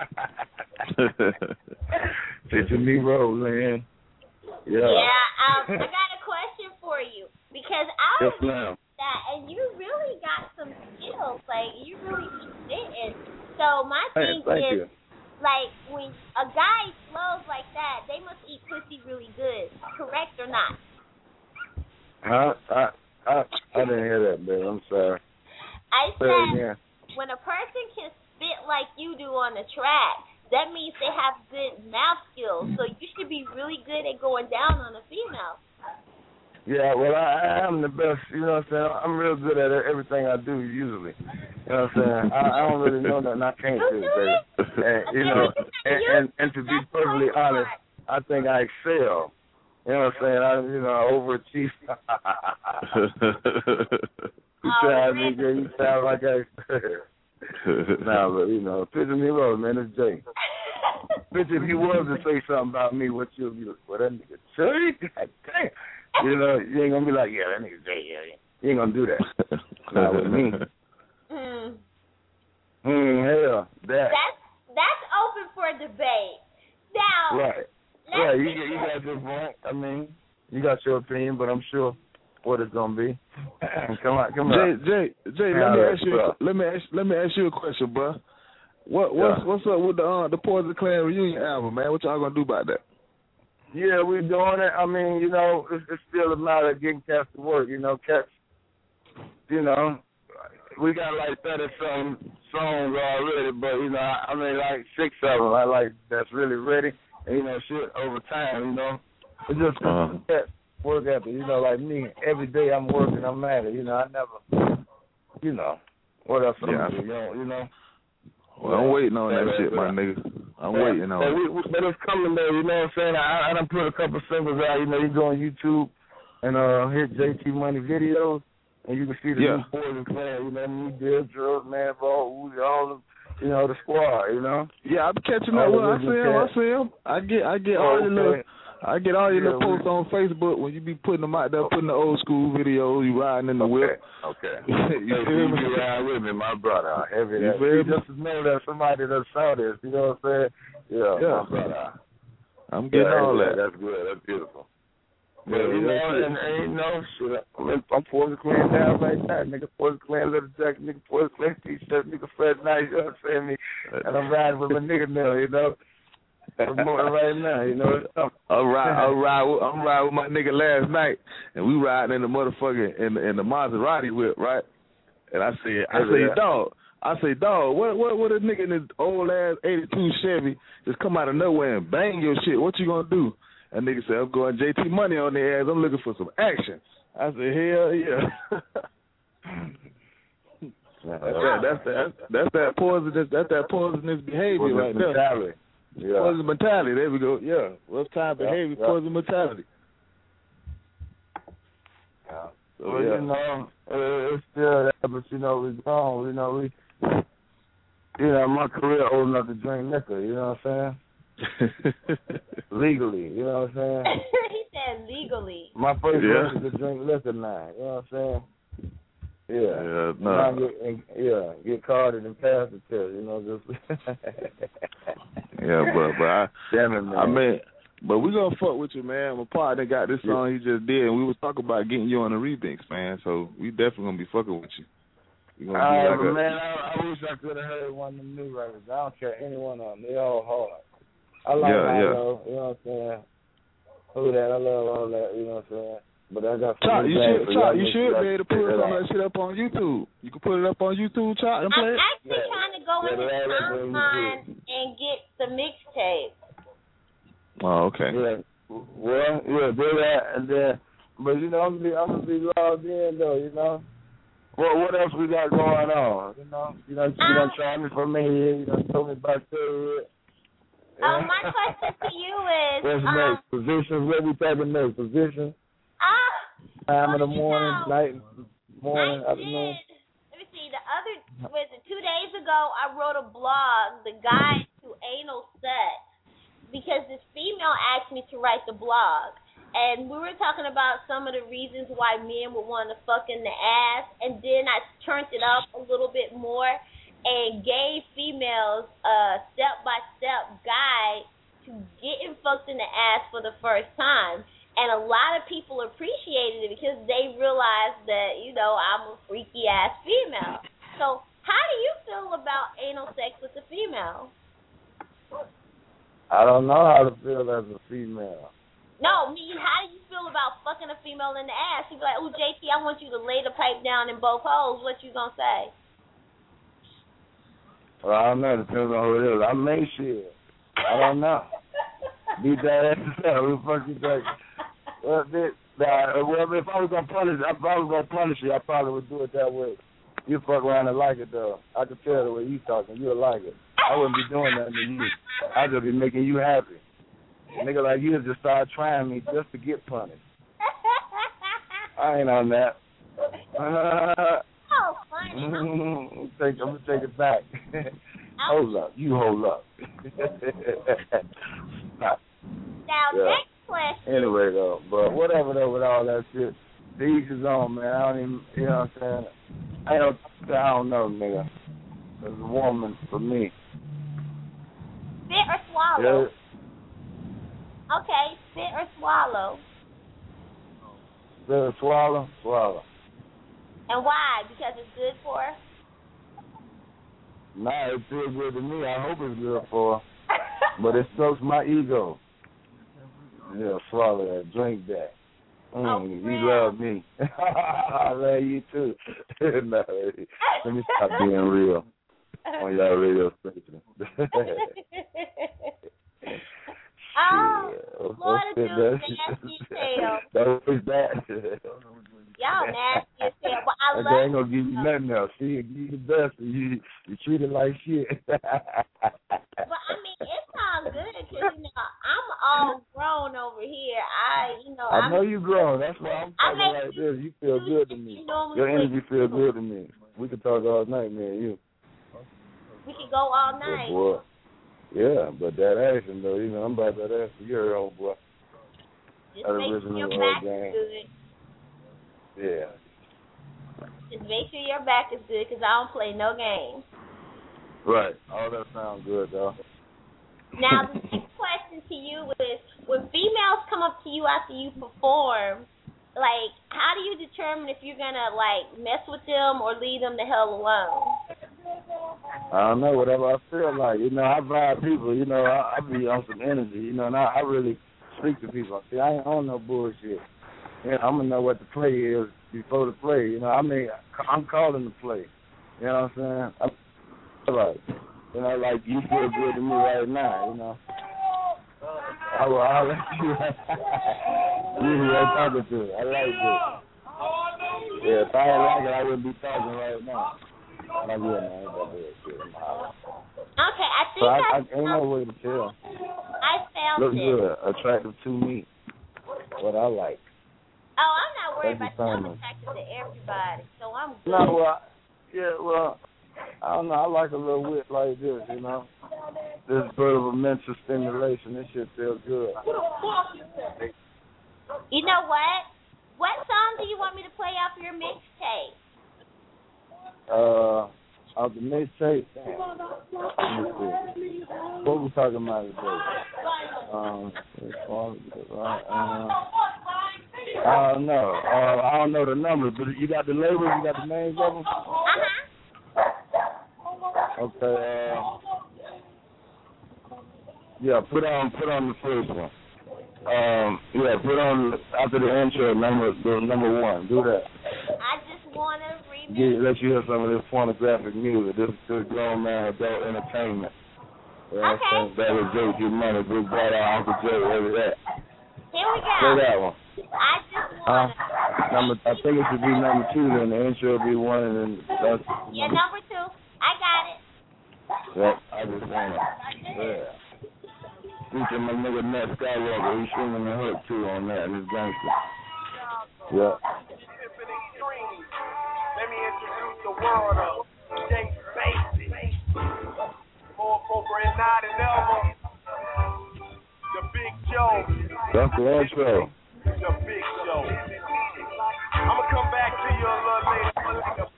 Picture me rolling. Yeah. Yeah, I got a question for you because I was that, and you really got some skills. Like, you really spitting. So my thing is, like, when a guy flows like that, they must eat pussy really good. Correct or not? I didn't hear that, babe. I'm sorry. I said when a person can spit like you do on the track, that means they have good mouth skills. So you should be really good at going down on a female. Yeah, well, I am the best. You know what I'm saying? I'm real good at everything I do usually. You know what I'm saying? I don't really know nothing I can't do, baby. And, you know, and to be perfectly honest, I think I excel. You know what I'm saying? I overachieve. You sound like I. Nah, but you know, picture me wrong, man. It's Jay. Picture if you was to say something about me, what you'll be like? Well, that nigga Jay. God damn. You know, you ain't gonna be like, yeah, that nigga Jay. Yeah. You ain't gonna do that. Not with me. Hell, that's open for debate. Now, right. Yeah, you got your point. I mean, you got your opinion, but I'm sure what it's gonna be. Come on. Jay, let me ask you a question, bro. What's up with the Poison Clan reunion album, man? What y'all gonna do about that? Yeah, we're doing it. I mean, you know, it's still a matter of getting cats to work. You know, cats. You know, we got like 30-something songs already, but you know, I mean, like 6 of them. I like that's really ready. And, you know, shit over time. You know, it's just cats work ethic. You know, like me, every day I'm working. I'm at it. You know, I never. You know, what else? Yeah. You know. Well, I'm waiting on that shit, my nigga. I'm waiting on it. But it's coming there, you know what I'm saying? I done put a couple singles out, you know, you go on YouTube and hit JT Money videos, and you can see the new Poison Clan, you know, me, Bill, Drills, Manball, Uzi, all of, you know, the squad, you know? Yeah, I'm catching up. I see him. I get all your little... I get all your little posts on Facebook when you be putting them out there, putting the old school videos, you riding in the whip. Okay. You feel me? You ride with me, my brother. Heavy that. You just know that somebody that saw this, you know what I'm saying? Yeah. My brother. I'm getting all that. That's good. That's beautiful. But, you know, shit, I'm Poison Clan down right now. Nigga, Poison Clan Little Jacket, nigga, Poison Clan T-shirt, nigga, Fred Nice, you know what I'm saying? And I'm riding with my nigga now, you know? Right now, you know. I'm riding with my nigga last night, and we riding in the motherfucking in the Maserati whip, right? And I say, dog, what a nigga in this old ass '82 Chevy just come out of nowhere and bang your shit? What you gonna do? And nigga said, I'm going JT Money on their ass. I'm looking for some action. I said, hell yeah. That's that poisonous behavior right there. Yeah. Poison mentality. There we go. Yeah. Rough time behavior, poison mentality. Yeah. So, well, you know, it's still that, but you know, we're gone. You know, my career old enough to drink liquor. You know what I'm saying? Legally. You know what I'm saying? He said legally. My first verse is to drink liquor now. You know what I'm saying? Yeah. No. Get carded and pass the test. Just. Yeah, but I. Damn it, man. I mean. But we gonna fuck with you, man. My partner got this song he just did, and we was talking about getting you on the remix, man. So we definitely gonna be fucking with you. We gonna be like man, I wish I could have heard one of them new records. I don't care any one of them. They all hard. I like Milo, you know what I'm saying? Who that? I love all that, you know what I'm saying? But I got some you should be able to put some of that shit up on YouTube. You can put it up on YouTube, Chop, and play it. I'm actually trying to go in the online and get the mixtape. Oh, okay. Yeah. Well, do that, and then, but I'm gonna be logged in though, Well, what else we got going on? You done tried me for me here. You done told me about that. My question to you is, what's next? Positions? What we talking next? Position? Time of the morning, night, morning, afternoon. Let me see. 2 days ago, I wrote a blog, The Guide to Anal Sex, because this female asked me to write the blog. And we were talking about some of the reasons why men would want to fuck in the ass. And then I turned it up a little bit more and gave females a step-by-step guide to getting fucked in the ass for the first time. And a lot of people appreciated it because they realized that, I'm a freaky-ass female. So how do you feel about anal sex with a female? I don't know how to feel as a female. No, how do you feel about fucking a female in the ass? You be like, JT, I want you to lay the pipe down in both holes. What you gonna say? Well, I don't know. It depends on who it is. I may shit. I don't know. Beat that ass up. Who the fuck you think? Well, if I was gonna punish you, I probably would do it that way. You fuck around and like it though. I could tell the way you talking. You'll like it. I wouldn't be doing that to you. I'd just be making you happy. A nigga like you just start trying me just to get punished. I ain't on that. Funny. I'm gonna take it back. Hold up. You hold up. Now, next question. Anyway, though, but whatever, though, with all that shit, the each is on, man. I don't even, you know what I'm saying? I don't know, nigga. There's a woman for me. Spit or swallow? Yeah. Okay, spit or swallow? Spit or swallow? Swallow. And why? Because it's good for her? Nah, it feels good to me. I hope it's good for her. But it strokes my ego. Yeah, swallow that. Drink that. You love me. I love you too. No, let me stop being real on y'all radio station. Lord, it's nasty as hell. That was bad. Y'all nasty as hell, but I love I ain't gonna give you nothing else. She give you the best, and you treat it like shit. But I mean, it sounds good because I'm all grown over here. I know you grown. That's why I'm talking like this. You feel good to me. Your energy feels good to me. We can talk all night, me and you. We can go all night. Boy. Yeah, but that action though, I'm about that ass for your old boy. Just make sure your back is good. Yeah. Just make sure your back is good because I don't play no games. Right. All that sounds good, though. Now, the next question to you is, when females come up to you after you perform, how do you determine if you're going to, mess with them or leave them the hell alone? I don't know, whatever I feel like. I vibe people. I be on some energy, and I really speak to people. See, I ain't on no bullshit. I'm going to know what the play is before the play. I'm calling the play. You know what I'm saying? Right. You feel good to me right now, I'll let you. You talking to. I like it. Yeah, if I didn't like it, I wouldn't be talking right now. I'm good, man. Okay, I think I ain't no way to tell. I found Looks it. good, attractive to me. What I like. Oh, I'm not worried about that. I'm attracted to everybody, so I'm good. No, I don't know. I like a little wit like this, This bit of a mental stimulation. This shit feels good. You know what? What song do you want me to play off your mixtape? Of the mixtape. Let me see. What we talking about today? I don't know. I don't know the numbers, but you got the labels, you got the names of them? Okay. Yeah, put on the first one. Yeah, put on after the intro number one. Do that. I just want to remix. Let you hear some of this pornographic music. This grown man adult entertainment. Okay. That was J.G. Money, Big Brother, Uncle Joe, whatever that. Here we go. Play that one. I just want I think it should be number 2, then the intro will be 1, and then that's... Yeah, number 2. I got it. Yep, I just want it. Yeah. Feature my nigga Nat Skywalker, he's swinging the hook too on that, and his gangster. Yeah. Let me introduce the world of Jay Basic. More appropriate now than ever. The Big Joe. That's the intro. The Big Joe. I'm gonna come back to you a little later. Like a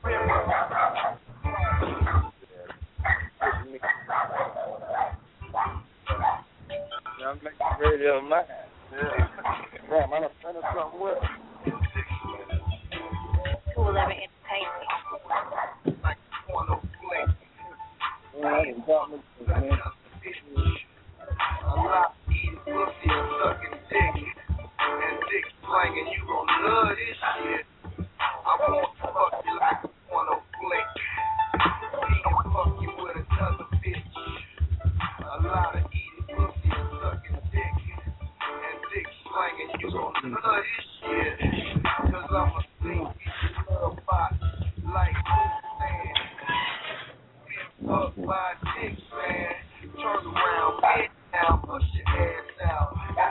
I'm making radio mine. Yeah. Damn, I'm gonna something with it. 211 Entertainment. A lot eating pussy and sucking dick. And dick slanging, you gon' love this shit. I want to fuck you like a porno flick. He can fuck you with another bitch. A lot of eating pussy and sucking dick. And dick slanging, you gon' love this shit. Cause I'm a slinky love bot like sand. Fuck by dick, man. Turn around, get down, push your ass out.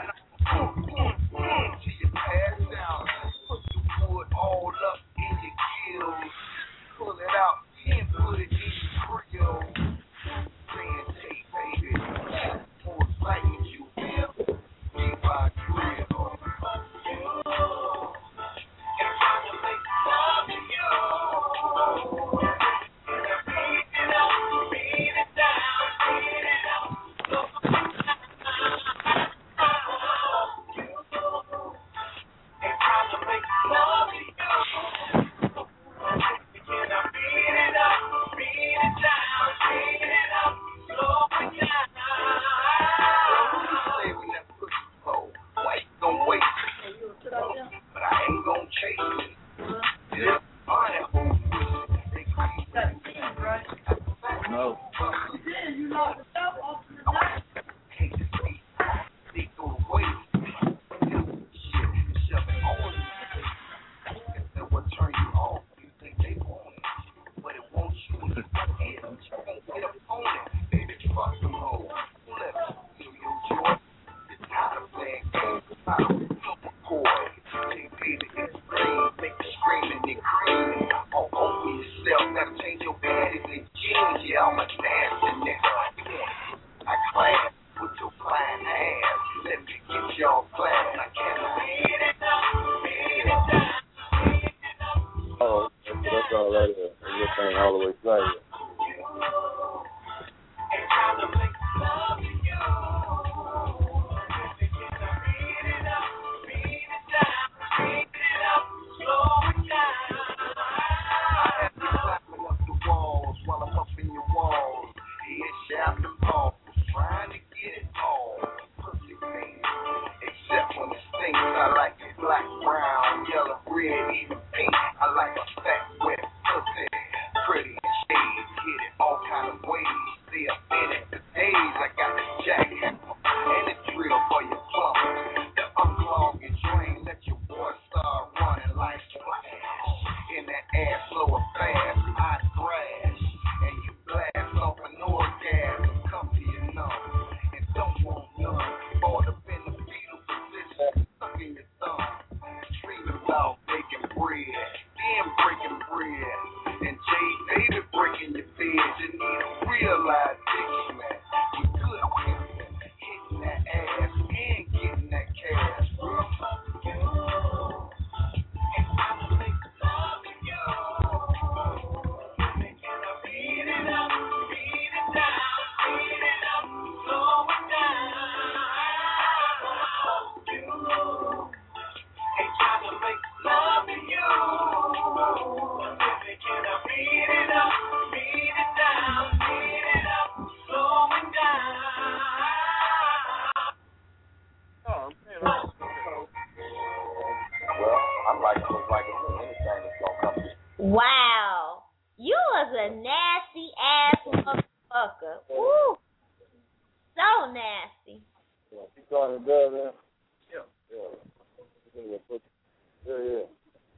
Till you pass out. Put the wood all up in your gills. Pull it out, then put it in your grill. Saying, hey, baby, more excitement you feel. Keep my grill. And trying to make love to you. Beat it down, beat it up. No. Oh, that's all right there. You're saying all the way right. nasty ass motherfucker. Woo. So nasty. You calling the girl, man? Yeah.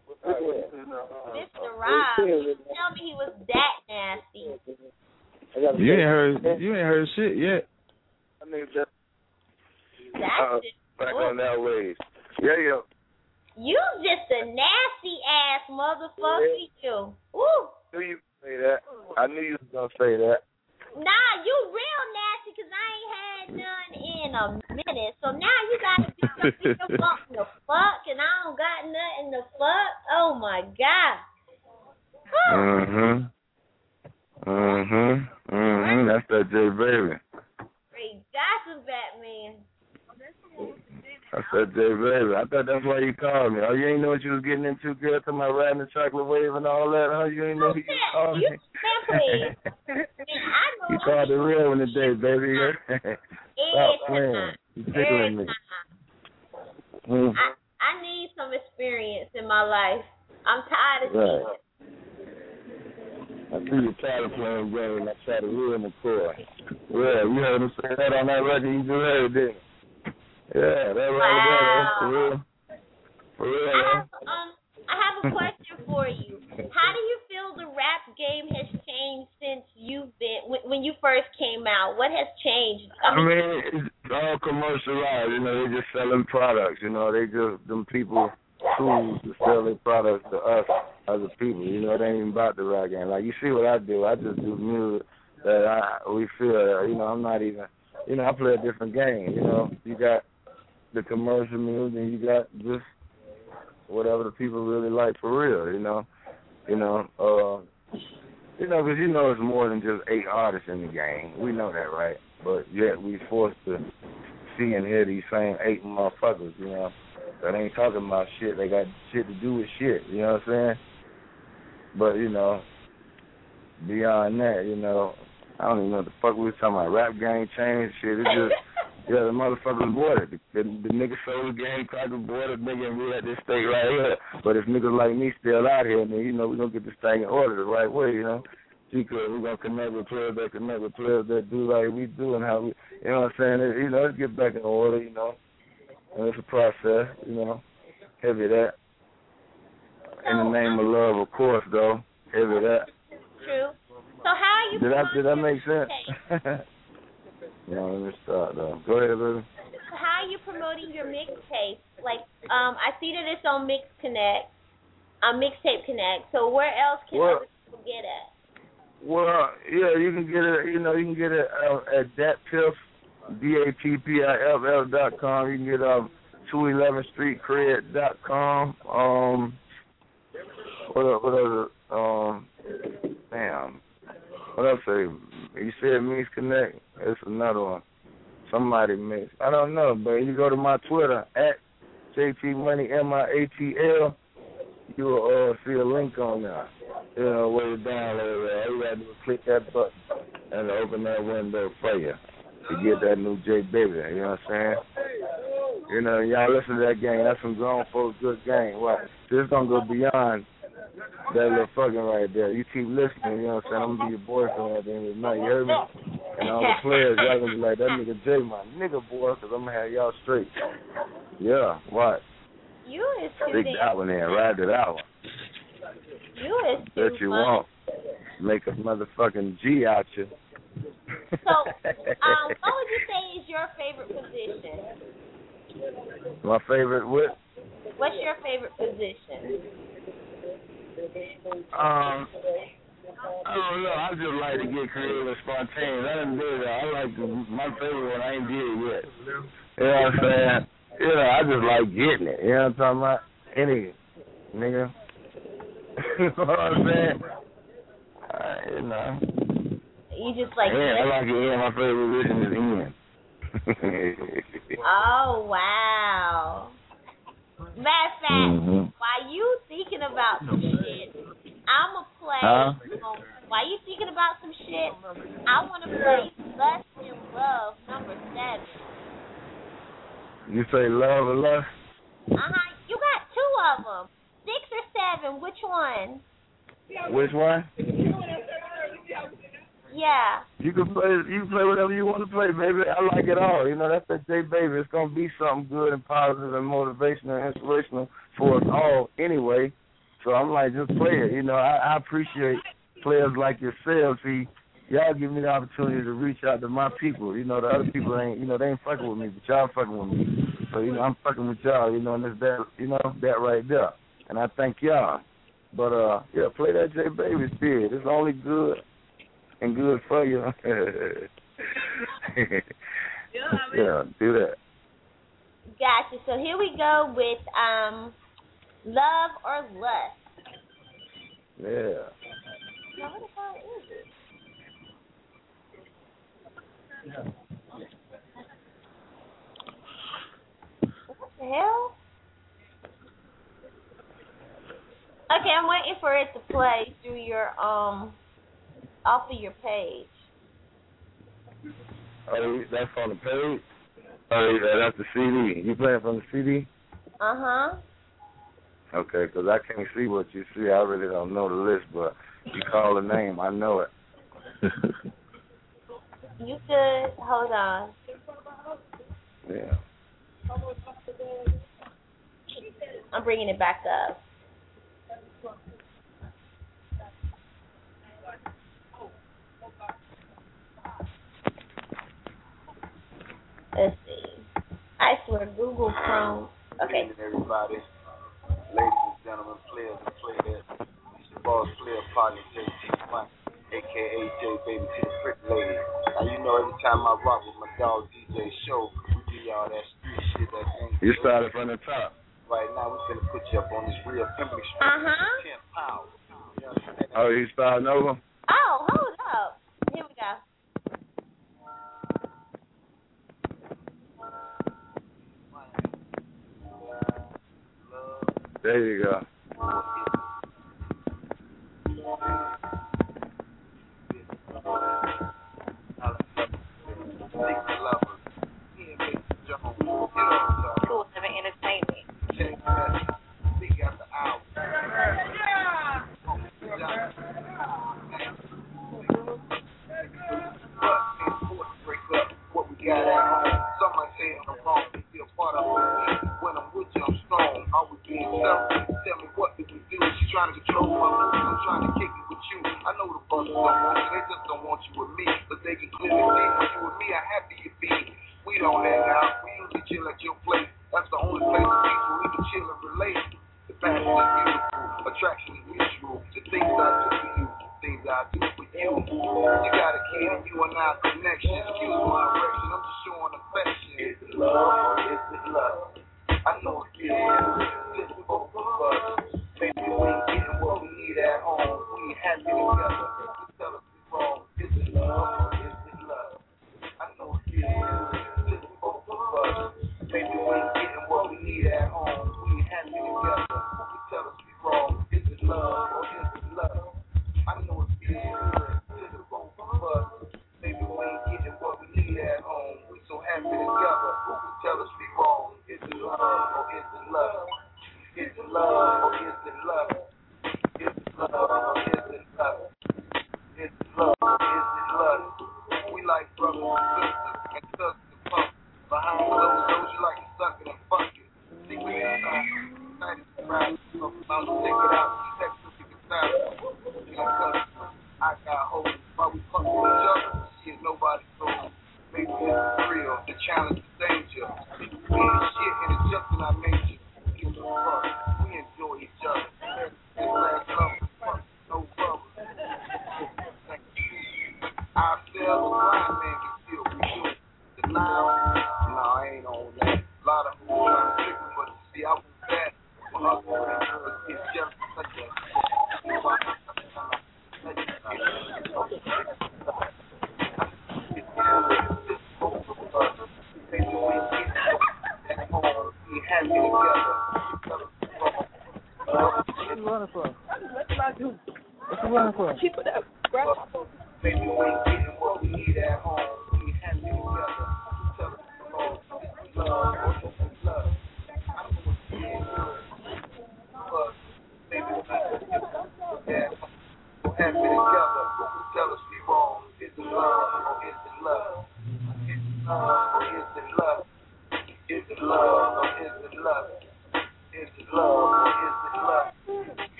Mr. Rob, you tell me he was that nasty. You ain't heard shit yet. I mean, that's just back on that way. Yeah. You just a nasty ass motherfucker, you. Woo. Knew you say that. I knew you was gonna say that. Nah, you real nasty because I ain't had none in a minute. So now you gotta do something to fuck, and I don't got nothing to fuck. Oh my god. That's that J Baby. Hey, got some Batman. I said, J Baby. I thought that's why you called me. Oh, you ain't know what you was getting into, girl, to my riding the chocolate wave and all that, huh? You ain't know who you called me. You called it real one today, baby. Stop playing. You tickling me. I need some experience in my life. I'm tired of seeing it. I see you tired of playing games. I try to ruin the core. Yeah, you heard him say that on that record you just heard, didn't you? Yeah, that's right. For real. I have a question for you. How do you feel the rap game has changed since you've been when you first came out? What has changed? I mean, it's all commercialized. You know, they just selling products. You know, they just them people tools to sell their products to us as a people. You know, it ain't even about the rap game. Like you see what I do. I just do music that we feel. You know, I'm not even. You know, I play a different game. You know, you got the commercial music, and you got just whatever the people really like for real. You know, because it's more than just 8 artists in the game. We know that, right? But yet we forced to see and hear these same 8 motherfuckers. You know, that ain't talking about shit. They got shit to do with shit. You know what I'm saying? But you know, beyond that, you know, I don't even know what the fuck we was talking about. Rap game changed, shit. It's just, yeah, the motherfuckers bought it. The nigga sold the game, crackers bought it, nigga, and we at this state right here. But if niggas like me still out here, then, you know, we going to get this thing in order the right way, you know. Because we're going to connect with players that do like we do and how we, you know what I'm saying? You know, let's get back in order, you know. And it's a process, you know. Heavy that. In the name of love, of course, though. Heavy that. True. So how are you? Did that make sense? No, let me start though. Go ahead, baby. So how are you promoting your mixtape? Like, I see that it's on Mixtape Connect. So where else can other people get it? Well, yeah, you can get it. You know, you can get it at DatPiff, DATPIFL.com. You can get 211streetcred.com. What other? Damn. What else? You said Mix Connect. It's another one. Somebody mixed. I don't know, but you go to my Twitter at JTMoney MIATL. You will see a link on there. You know, where you download it. All you gotta do is click that button and open that window for you to get that new J Baby. You know what I'm saying? You know, y'all listen to that game. That's some grown folks good game. What? This gonna go beyond that little fucking right there. You keep listening, you know what I'm saying? I'm gonna be your boyfriend at the end of the night, you hear me? And all the players, y'all gonna be like, that nigga Jay, my nigga boy, because I'm gonna have y'all straight. Yeah, what? You is too Stick that one in, ride it out. You is too Bet you won't. Make a motherfucking G out you. So, what would you say is your favorite position? My favorite what? What's your favorite position? I don't know. I just like to get creative and spontaneous. I didn't do that. I like my favorite one I ain't did yet. You know what I'm saying? You know, I just like getting it. You know what I'm talking about? Any nigga. You know what I'm saying? You know. You just like I like it in. My favorite position is in. Oh, wow. Matter of fact, while you thinking about some shit, I'ma play. While you thinking about some shit, I want to play Lust and Love #7. You say love or lust? You got 2 of them. 6 or 7. Which one? Which one? Yeah. You can play whatever you want to play, baby. I like it all. You know, that's that J Baby. It's gonna be something good and positive and motivational and inspirational for us all anyway. So I'm like, just play it. You know, I appreciate players like yourselves. See, y'all give me the opportunity to reach out to my people. You know, the other people ain't, you know, they ain't fucking with me, but y'all fucking with me. So, you know, I'm fucking with y'all, you know, and it's that, you know, that right there. And I thank y'all. But, yeah, play that J Baby spirit. It's only good and good for you. Yeah, do that. Gotcha. So here we go with Love or Lust. Yeah. Now, what the hell is it? What the hell? Okay, I'm waiting for it to play through your off of your page. Oh, that's on the page? Oh, yeah, that's the CD. You playing from the CD? Uh-huh. Okay, because I can't see what you see. I really don't know the list, but you call the name, I know it. You good? Hold on. Yeah. I'm bringing it back up. Let's see. I swear, Google Chrome. Okay. Good evening, everybody. Ladies and gentlemen, players and players. It's the boss player partner, JT Mike, a.k.a. J Baby to the Pretty Lady. Now, you know, every time I rock with my dog DJ Show, we give y'all that street shit, that thing. You started from the top. Right now, we're going to put you up on this real pimping street. 10 pounds. You understand? Oh, you starting over? Oh, hold up. Here we go. There you go. Cool 7 Entertainment. What we got at home. Some might say I'm wrong, but be a part of it. When I'm with you, I'm strong. Always being selfish. Tell me what did we do? She's trying to control my moves. I'm trying to kick it with you. I know the bosses don't want you. They just don't want you with me. But they can clearly see when you with me, how happy you be. We don't hang out. We usually chill at your place. That's the only place in peace where we can chill and relate. The passion is beautiful. Attraction is mutual. The things I do for you. Things I do for you. You got a kid and you and I connection. Excuse my erection. I'm just showing affection. Is it love or is it love? I know it is. Just both of us. Maybe we ain't getting what we need at home. We ain't happy together. Just tell us it's wrong. Is it love or is it love? I know it is. Just both of us. Maybe we ain't getting what we need at home. We ain't happy together. Just tell us it's wrong. Is it love or is it love? I know it is. Just both of us. Maybe we ain't getting what we need at home. We so happy together. Tell us we wrong. Is it love or is it love? Is it love or is it love? Is it love or is it love? Is it love or is it love? We like brothers and sisters and cousins and pumps. Behind closed doors, you like to suck it and fuck it. Secret inside, night is around. I'll check it out. Text us, you can find it. I got hope. While we fuck with each other, shit, nobody knows. Maybe it's real. The challenge is danger. People being shit and it's just in our nature. Give a fuck. We enjoy each other. This last love is fuck. No brothers. Ourselves, a blind man can feel we do. Denial? No, I ain't on that. A lot of who trying to trick me, but see, I was bad. For us, it's just such a. What you running for? What you running for? Maybe we ain't getting what we need at home.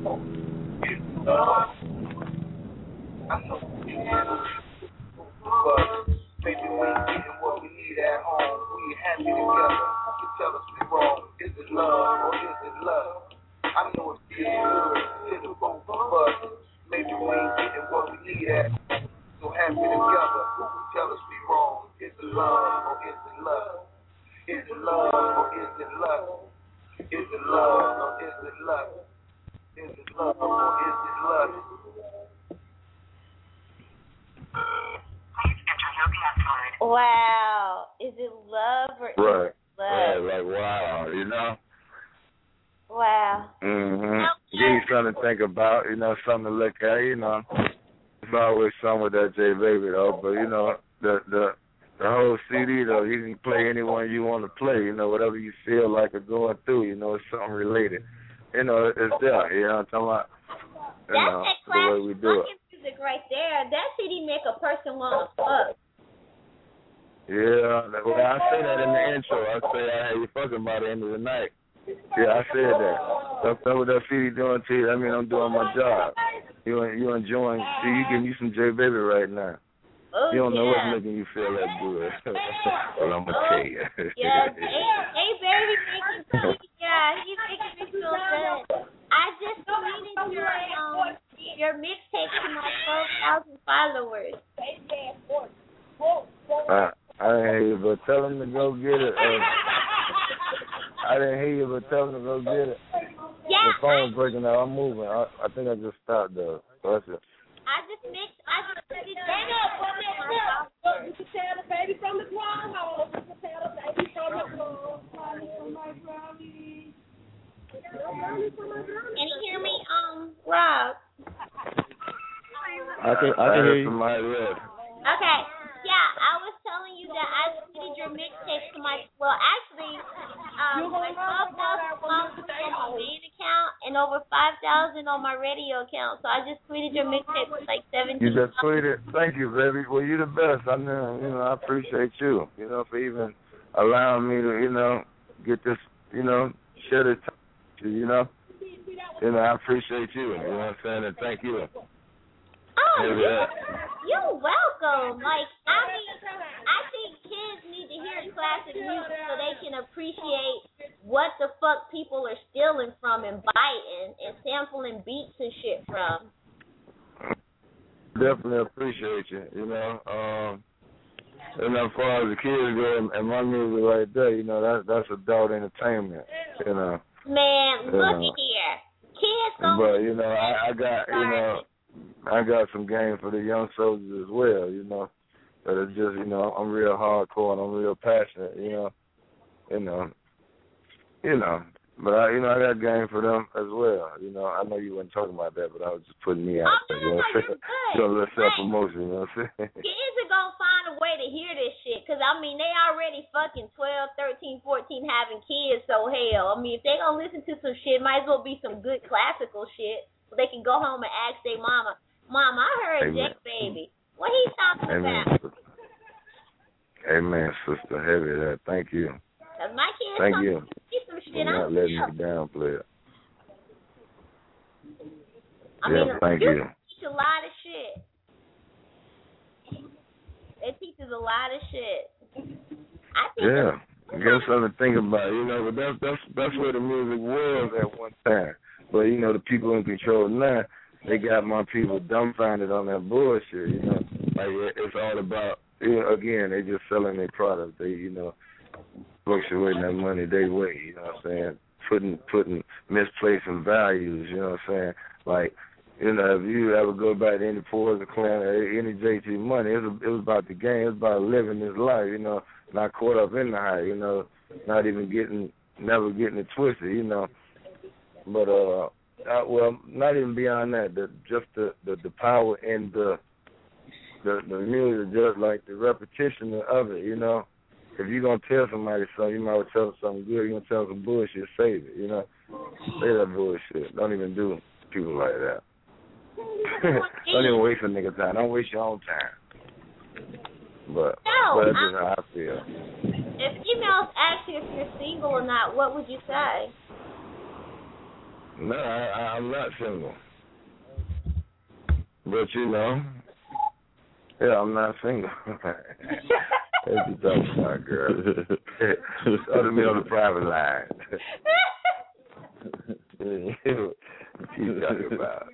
It's love. I know we handle it, but maybe we ain't getting what we need at home. We ain't happy together. Who can tell us we wrong? Is it love or is it love? I know it feels good to the both of us. Maybe we ain't getting what we need at home. So happy together. Who can tell us we wrong? Is it love or is it love? Is it love or is it love? Is it love or is it love? Is it love or is it love? Wow. Is it love or is it love? Right, like wow, you know? Wow. Give you something to think about, you know, something to look at, you know. It's always something with that J Baby though, but you know, the whole CD though, you can play anyone you want to play, you know, whatever you feel like or going through, you know, it's something related. You know, it's there, you know what I'm talking about? You That's know, that the way we do it. classic music right there. That CD make a person want to fuck. Yeah, well, I say that in the intro. I say I had you fucking by the end of the night. Yeah, I said that. That's what that CD doing to you. I mean, I'm doing my job. You enjoying? See, you getting you some J Baby right now. Oh, you don't know what's making you feel that good. Well, I'm gonna tell you. Yeah, hey, baby, he's making me feel good. I just deleted your mixtape to my 12,000 followers. I didn't hear you, but tell him to go get it. I didn't hear you, but tell him to go get it. Yeah. The phone's breaking out. I'm moving. I think I just stopped though. So that's it. I just did it. You can tell the baby from the groundhog. You can tell the baby from the groundhog. Can you hear me, Rob? I can hear you. Okay. Yeah, I was telling you that I deleted your mixtape to my, well, actually, my 12,000 followers on my main account and over 5,000 on my radio account. So I just tweeted your mixtape with like 17. You just tweeted. Thank you, baby. Well, you're the best. I know, you know, I appreciate you, you know, for even allowing me to, you know, get this, you know, share this time, you know. You know, I appreciate you. You know what I'm saying? And thank you. Oh, you're welcome. Like, I mean, I think kids need to hear classic music so they can appreciate what the fuck people are stealing from and biting and sampling beats and shit from. Definitely appreciate you, you know. And as far as the kids go and my music right there, you know, that's adult entertainment, you know. Man, look at here. Kids don't. But, you know, I got, you know, I got some game for the young soldiers as well, you know. But it's just, you know, I'm real hardcore and I'm real passionate, you know. But I got game for them as well, you know. I know you weren't talking about that, but I was just putting me out there, you know what I'm saying? So let's self-promotion, you know what I'm saying? Kids are going to find a way to hear this shit, because, I mean, they already fucking 12, 13, 14 having kids, so hell, I mean, if they going to listen to some shit, might as well be some good classical shit, so they can go home and ask their mama, Mom, I heard J Baby. What he talking about? Amen, sister. Heavy that. Thank you. Cause my kids Thank you. Some shit You're not letting me downplay it. I mean, thank you. Teach a lot of shit. It teaches a lot of shit. I think give them something to think about, you know. But that's where the music was at one time. But you know, the people in control now, they got my people dumbfounded on that bullshit, you know. Like, it's all about, you know, again, they just selling their product. They, you know, fluctuating that money their way, you know what I'm saying? Putting misplacing values, you know what I'm saying? Like, you know, if you ever go back to any Poison Clan or any JT Money, it was about the game. It was about living this life, you know, not caught up in the hype, you know, never getting it twisted, you know. But, well, not even beyond that, just the power in the music, just like the repetition of it, you know. If you're going to tell somebody something, you might as well tell them something good. You're going to tell them some bullshit, save it, you know. Say that bullshit. Don't even do people like that. Don't even waste a nigga time. Don't waste your own time. But that's just how I feel. If females ask you if you're single or not, what would you say? No, I'm not single. But you know, yeah, I'm not single. What you talking about, girl? Talk to me on the private line. What you talking about?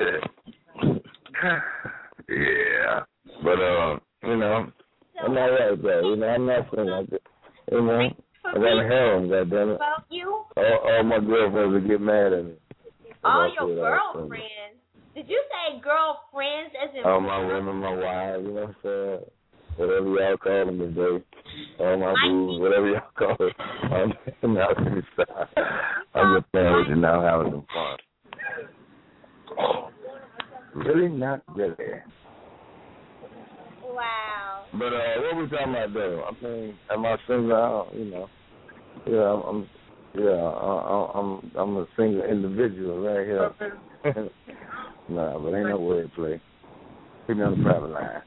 Yeah, but you know, I'm not like that. You know, I'm not single. You know, I got a harem, goddammit. About you? All my girlfriends would get mad at me. All your girlfriends? Did you say girlfriends as in? All my women, my wives, you know what I'm saying? Whatever y'all call them today. All my boos, whatever y'all call it. I'm not really sorry. I'm just playing with you now, having some fun. Really not really. Wow. But what we talking about though? I mean, am I single? You know. Yeah, I'm a single individual right here. Nah, but ain't no wordplay. Put me on the private line.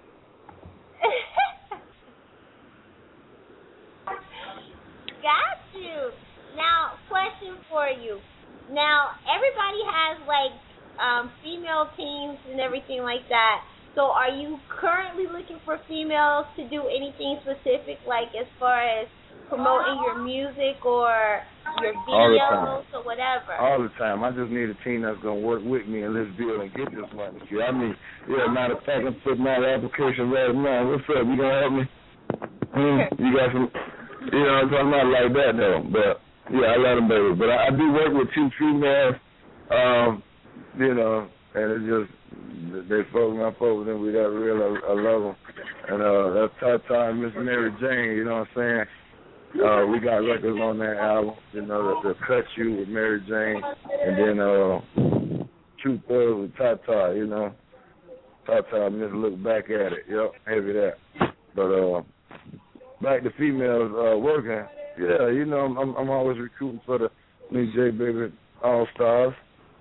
Got you. Now, question for you. Now, everybody has like female teams and everything like that. So, are you currently looking for females to do anything specific, like as far as promoting your music or your videos or whatever? All the time. I just need a team that's gonna work with me and let's build and get this money. See, I mean, yeah, matter of fact, I'm putting out an application right now. What's up? You gonna help me? You got some? You know, I'm not like that though. But yeah, I love them, baby. But I do work with 2 females. You know, and it's just they fuck with them. We got real. I love them. And that's Tata and Miss Mary Jane. You know what I'm saying? We got records on that album. You know, the Cut You with Mary Jane, and then True Thug with Tata. You know, Tata and Miss Look Back at It. Yep, heavy that. But back to females working. Yeah, you know, I'm always recruiting for the new J Baby All Stars.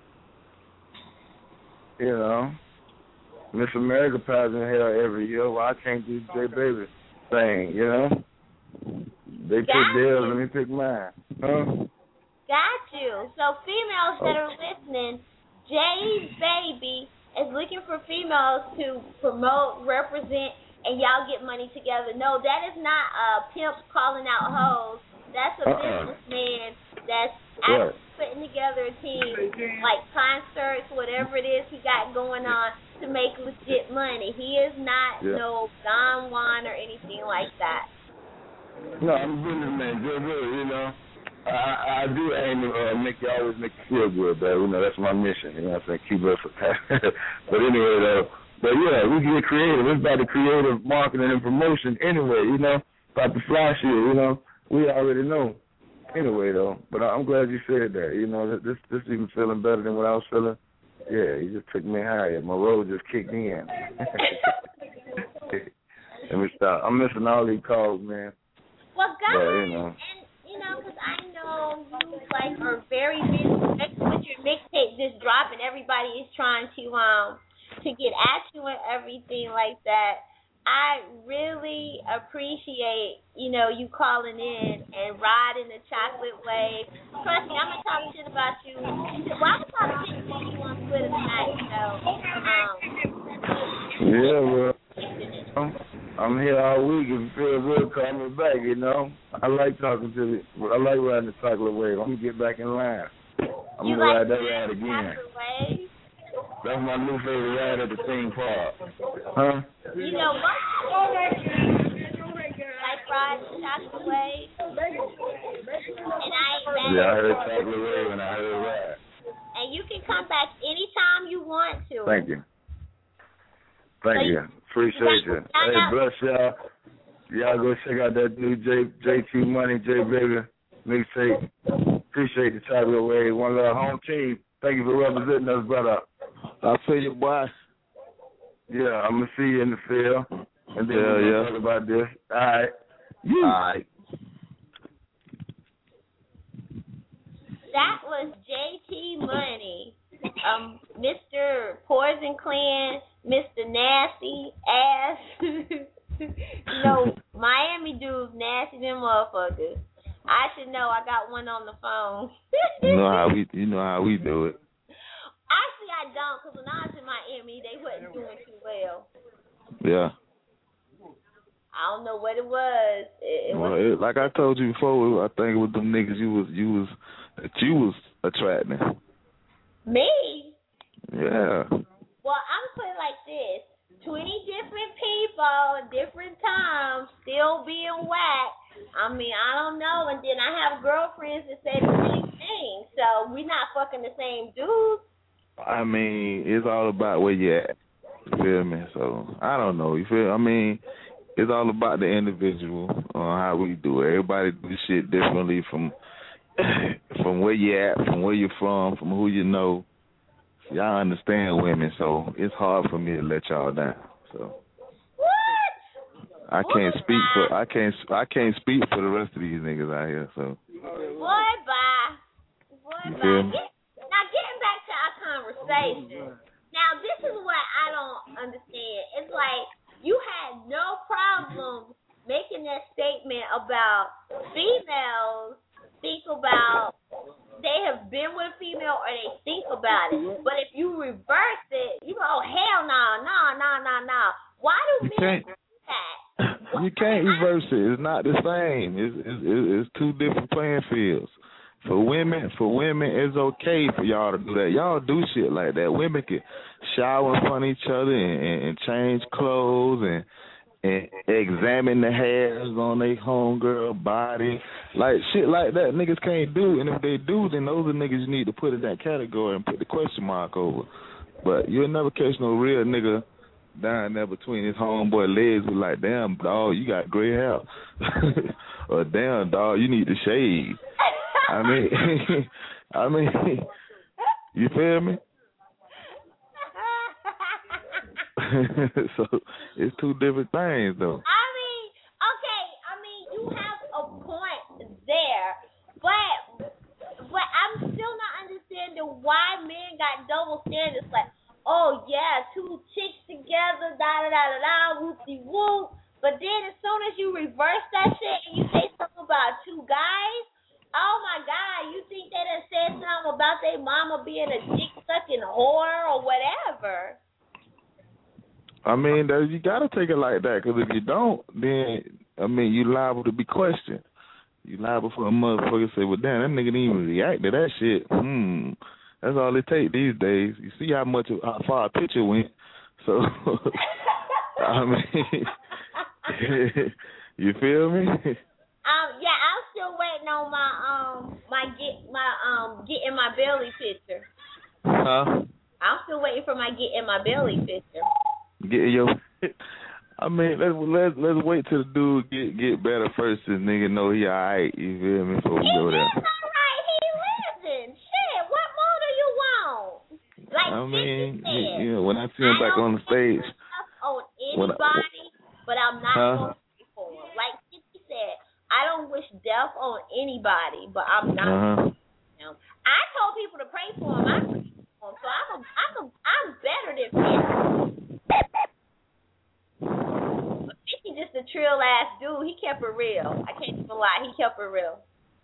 You know, Miss America pageant hell every year. Well, I can't do J Baby thing. You know, they pick theirs, let me pick mine. Huh? Got you. So females that are listening, J Baby is looking for females to promote, represent, and y'all get money together. No, that is not a pimp calling out hoes. That's a businessman that's actually putting together a team, like concerts, whatever it is he got going on to make legit money. He is not no Don Juan or anything like that. No, I'm a businessman, just really, you know. I do aim to make you always make you feel good, baby. You know, that's my mission. You know what I'm saying? Keep us. But anyway, though. But yeah, we get creative. It's about the creative marketing and promotion anyway, you know, about the fly shit, you know. We already know. Anyway, though, but I'm glad you said that. You know, this even feeling better than what I was feeling. Yeah, you just took me higher. My road just kicked in. Let me stop. I'm missing all these calls, man. Well, go ahead. You know. And, you know, because I know you, like, are very busy, especially with your mixtape just dropping. Everybody is trying to get at you and everything like that. I really appreciate, you know, you calling in and riding the chocolate wave. Trust me, I'm going to talk shit about you. Well, I'm going to talk shit about you on Twitter tonight, Yeah, well, I'm here all week. If you feel good, call me back, you know. I like talking to you. I like riding the chocolate wave. I'm going to get back in line. I'm going to ride that ride again. Wave? That's my new favorite ride at the theme park. Huh? You know what? Like riding the chocolate wave. And I ain't mad. Yeah, I heard chocolate wave and I heard ride. And you can come back anytime you want to. Thank you. Thank you. Appreciate you. Hey, bless y'all. Y'all go check out that new JT Money, J Baby mixtape. Appreciate the chocolate wave. One love, home team. Thank you for representing us, brother. I feel you, boy. Yeah, I'm going to see you in the field. And then we're going to talk about this. All right. All right. That was JT Money. Mr. Poison Clan, Mr. Nasty Ass. You know, Miami dudes nasty them motherfuckers. I should know. I got one on the phone. You know how we do it. Actually, I don't, because when I was in Miami, they wasn't doing too well. Yeah. I don't know what it was. Like I told you before, I think it was them niggas you was attracting. Me? Yeah. Well, I'm put it like this: 20 different people, different times, still being whacked. I mean, I don't know. And then I have girlfriends that say the same thing. So we not fucking the same dudes. I mean, it's all about where you at. You feel me? So I don't know. You feel? I mean, it's all about the individual on how we do it. Everybody do shit differently from where you at, from where you're from who you know. Y'all understand women, so it's hard for me to let y'all down. So what? I can't speak for the rest of these niggas out here. So boy, bye. Now getting back to our conversation. Now this is what I don't understand. It's like you had no problem making that statement about females think about they have been with a female or they think about it. But if you reverse it, you go, oh, hell no. Why do men do that? You can't reverse it. It's not the same. It's two different playing fields. For women, it's okay for y'all to do that. Y'all do shit like that. Women can shower in front of each other and change clothes and examine the hairs on their homegirl body. Like, shit like that, niggas can't do. And if they do, then those are niggas you need to put in that category and put the question mark over. But you'll never catch no real nigga down there between his homeboy legs with like, damn, dog, you got gray hair. Or, damn, dog, you need to shave. I mean, you feel me? So it's two different things, though. You have a point there, but I'm still not understanding why men got double standards. Like, oh yeah, two chicks together, whoopty whoop. But then as soon as you reverse that shit and you say something about two guys, oh my God, you think they done said something about their mama being a dick-sucking whore or whatever. I mean, you got to take it like that, because if you don't, then, I mean, you liable to be questioned. You liable for a motherfucker to say, well, damn, that nigga didn't even react to that shit. That's all it takes these days. You see how far a picture went. So, I mean, you feel me? Yeah, I'm still waiting on my getting my belly picture. Huh? I'm still waiting for my getting my belly picture. I mean, let's wait till the dude get better first, and nigga know he alright. You feel me? Before we go there. He's alright. He living. Shit, what more do you want? Like, I mean, you know, when I see him back on the stage. On anybody, but I'm not going to pray for him. Like 50 said, I don't wish death on anybody, but I'm not. I told people to pray for him. I prayed for him, so I'm better than 50. But 50 just a trill ass dude. He kept it real. I can't even lie. He kept it real.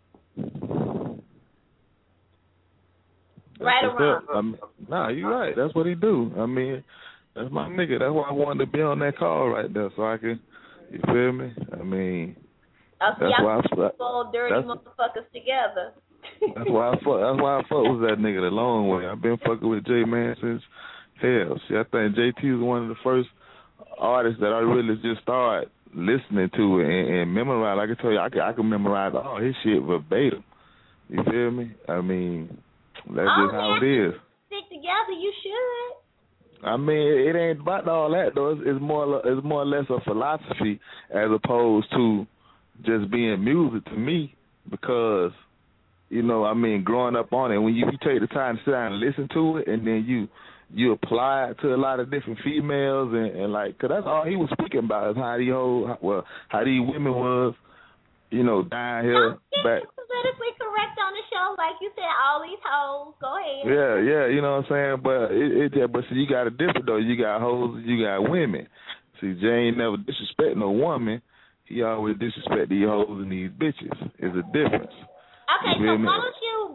Right around. Nah, you're right. That's what he do. I mean, that's my nigga. That's why I wanted to be on that call right there, so I can. You feel me? I mean, that's why I all dirty motherfuckers together. That's why I fuck with that nigga the long way. I've been fucking with J-Man since hell. See, I think JT was one of the first artists that I really just started listening to and memorize. I can tell you, I can memorize all his shit verbatim. You feel me? I mean, that's just how it is. Stick together, you should. I mean, it ain't about all that though. It's more or less a philosophy as opposed to just being music to me, because, you know, I mean, growing up on it, when you take the time to sit down and listen to it, and then you apply it to a lot of different females, and like, cause that's all he was speaking about is how these women was, you know, down here back. Politically correct on the show, like you said, all these hoes. Go ahead. Yeah, you know what I'm saying? But see, you got a different though. You got hoes, you got women. See, Jay ain't never disrespect no woman. He always disrespect these hoes and these bitches. It's a difference. Okay, so why don't you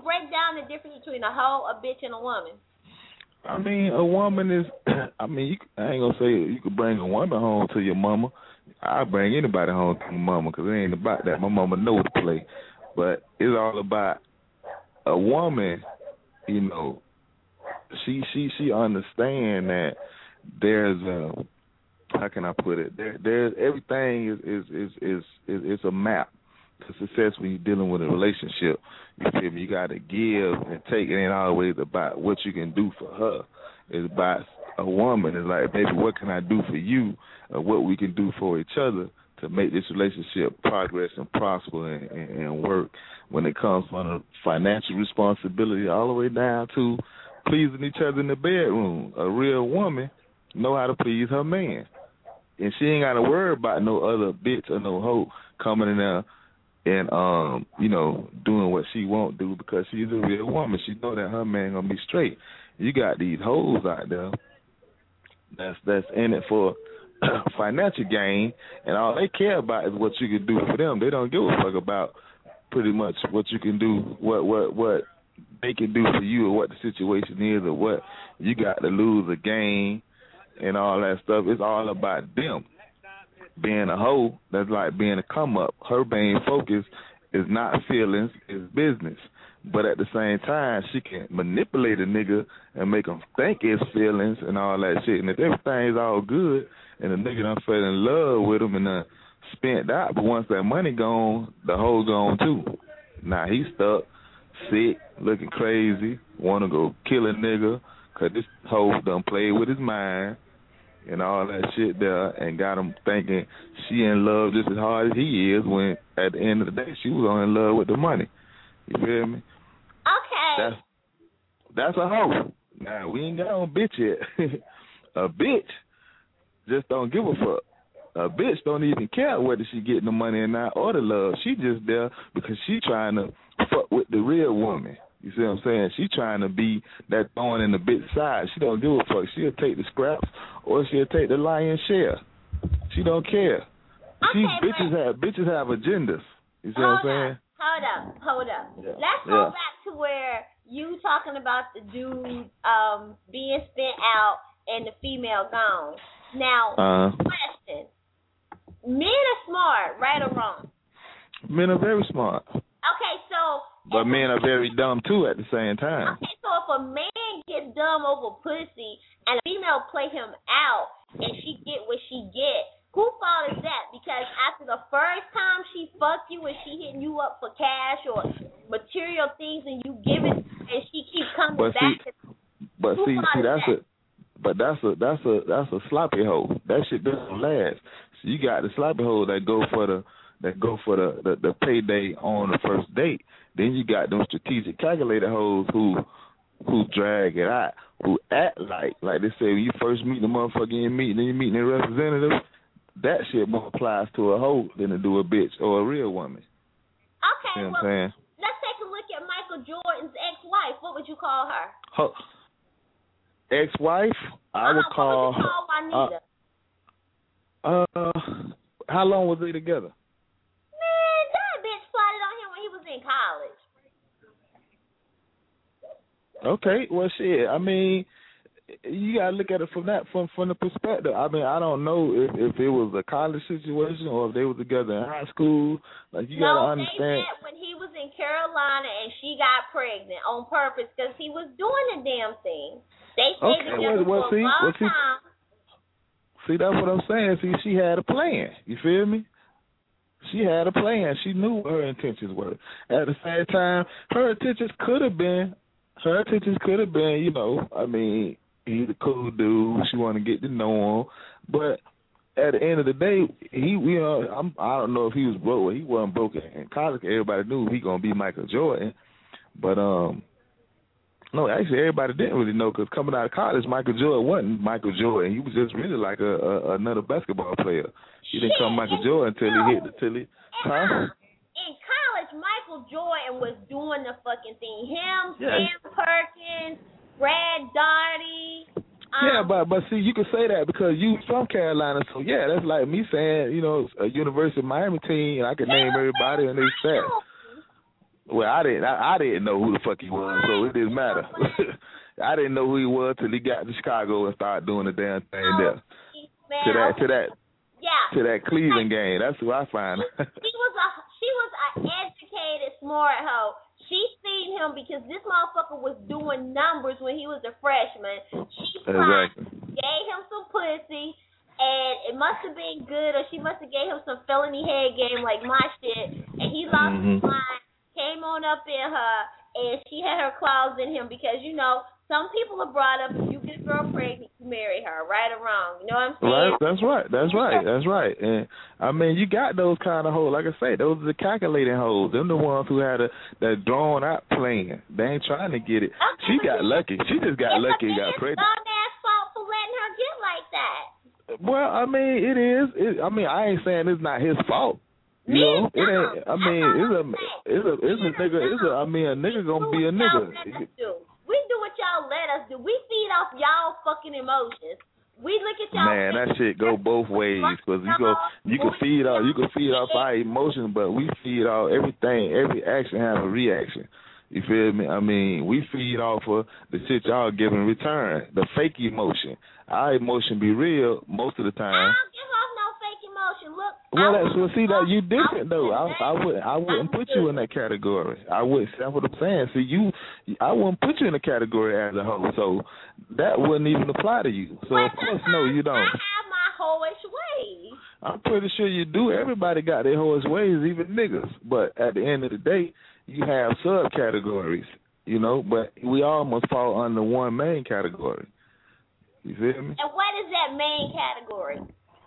break down the difference between a hoe, a bitch, and a woman? I mean, a woman is. I mean, I ain't gonna say you could bring a woman home to your mama. I'll bring anybody home to my mama because it ain't about that. My mama know to play, but it's all about a woman. You know, she understand that there's a. How can I put it? There's everything is a map to success when you're dealing with a relationship. You feel me? You got to give and take. It ain't always about what you can do for her. It's about a woman. It's like, baby, what can I do for you, or what we can do for each other to make this relationship progress and prosper and work. When it comes from a financial responsibility all the way down to pleasing each other in the bedroom. A real woman know how to please her man. And she ain't got to worry about no other bitch or no hoe coming in there and, you know, doing what she won't do because she's a real woman. She know that her man going to be straight. You got these hoes out there that's in it for financial gain, and all they care about is what you can do for them. They don't give a fuck about pretty much what you can do, what they can do for you, or what the situation is, or what you got to lose or gain. And all that stuff, it's all about them. Being a hoe, that's like being a come up. Her main focus is not feelings, it's business. But at the same time, she can manipulate a nigga and make him think it's feelings and all that shit. And if everything's all good and the nigga done fell in love with him and done spent out, but once that money gone, the hoe gone too. Now he stuck, sick, looking crazy, want to go kill a nigga because this hoe done played with his mind and all that shit there, and got him thinking she in love just as hard as he is, when at the end of the day she was only in love with the money. You feel me? Okay. That's a hoe. Now, we ain't got no bitch yet. A bitch just don't give a fuck. A bitch don't even care whether she getting the money or not, or the love. She just there because she trying to fuck with the real woman. You see what I'm saying? She trying to be that thorn in the bitch side. She don't give a fuck. She'll take the scraps or she'll take the lion's share. She don't care. Okay, bitches have agendas. You see what I'm saying? Hold up. Yeah. Let's go back to where you talking about the dude being spent out and the female gone. Now, question. Men are smart, right or wrong? Men are very smart. Okay, so... But men are very dumb, too, at the same time. Okay, so if a man gets dumb over pussy and a female play him out and she get what she get, whose fault is that? Because after the first time she fucked you and she hitting you up for cash or material things and you give it and she keeps coming back. That's a sloppy hoe. That shit doesn't last. So you got the sloppy hoe that go for the payday on the first date. Then you got them strategic calculator hoes who drag it out, who act like they say when you first meet the motherfucker you meet, then you meet their representative. That shit more applies to a hoe than to do a bitch or a real woman. Okay, you know what I'm saying? Let's take a look at Michael Jordan's ex-wife. What would you call her? Ex-wife? I would call. What would you call Juanita? How long was they together? Man, that bitch plotted on him when he was in college. Okay, well, shit. I mean, you gotta look at it from the perspective. I mean, I don't know if it was a college situation or if they were together in high school. Like, you gotta understand. They met when he was in Carolina and she got pregnant on purpose because he was doing the damn thing. They stayed together for a long time. See, that's what I'm saying. See, she had a plan. You feel me? She had a plan. She knew what her intentions were. At the same time, her intentions could have been, you know, I mean, he's a cool dude. She want to get to know him. But at the end of the day, I don't know if he was broke or he wasn't broke in college. Everybody knew he going to be Michael Jordan. But, no, actually, everybody didn't really know because coming out of college, Michael Jordan wasn't Michael Jordan. He was just really like another basketball player. He didn't come Michael Jordan until he hit. In college, Michael Jordan was doing the fucking thing. Him, Sam Perkins, Brad Daugherty. Yeah, but see, you can say that because you from Carolina, so yeah, that's like me saying, you know, a University of Miami team. I can name everybody and they stats. Well, I didn't know who the fuck he was, so it didn't matter. I didn't know who he was till he got to Chicago and started doing the damn thing there. Man, to that Cleveland game. That's who I find. She was an educated, smart hoe. She seen him because this motherfucker was doing numbers when he was a freshman. She gave him some pussy, and it must have been good, or she must have gave him some felony head game like my shit, and he lost his mind, came on up in her, and she had her claws in him because, you know, some people are brought up, if you get a girl pregnant, you marry her, right or wrong. You know what I'm saying? Right, that's right. And, I mean, you got those kind of hoes. Like I say, those are the calculating hoes. Them the ones who had that drawn-out plan. They ain't trying to get it. Okay, she got lucky. She just got lucky and got pregnant. It's dumbass fault for letting her get like that. Well, I mean, it is. I ain't saying it's not his fault. You know, it ain't. I mean, it's a nigga. I mean, a nigga gonna be a nigga. We do what y'all let us do. We feed off y'all fucking emotions. We look at y'all. Man, that shit go both ways, because you can feed off our emotions, but we feed off everything. Every action has a reaction. You feel me? I mean, we feed off of the shit y'all give in return, the fake emotion. Our emotion be real most of the time. I don't give off no fake emotion. Look. Well, see that you different though. I wouldn't put you in that category. I wouldn't. That's what I'm saying. See, I wouldn't put you in the category as a hoe. So that wouldn't even apply to you. So of course, no, you don't. I have my hoish ways. I'm pretty sure you do. Everybody got their hoish ways, even niggas. But at the end of the day, you have subcategories. You know, but we all must fall under one main category. You feel me? And what is that main category?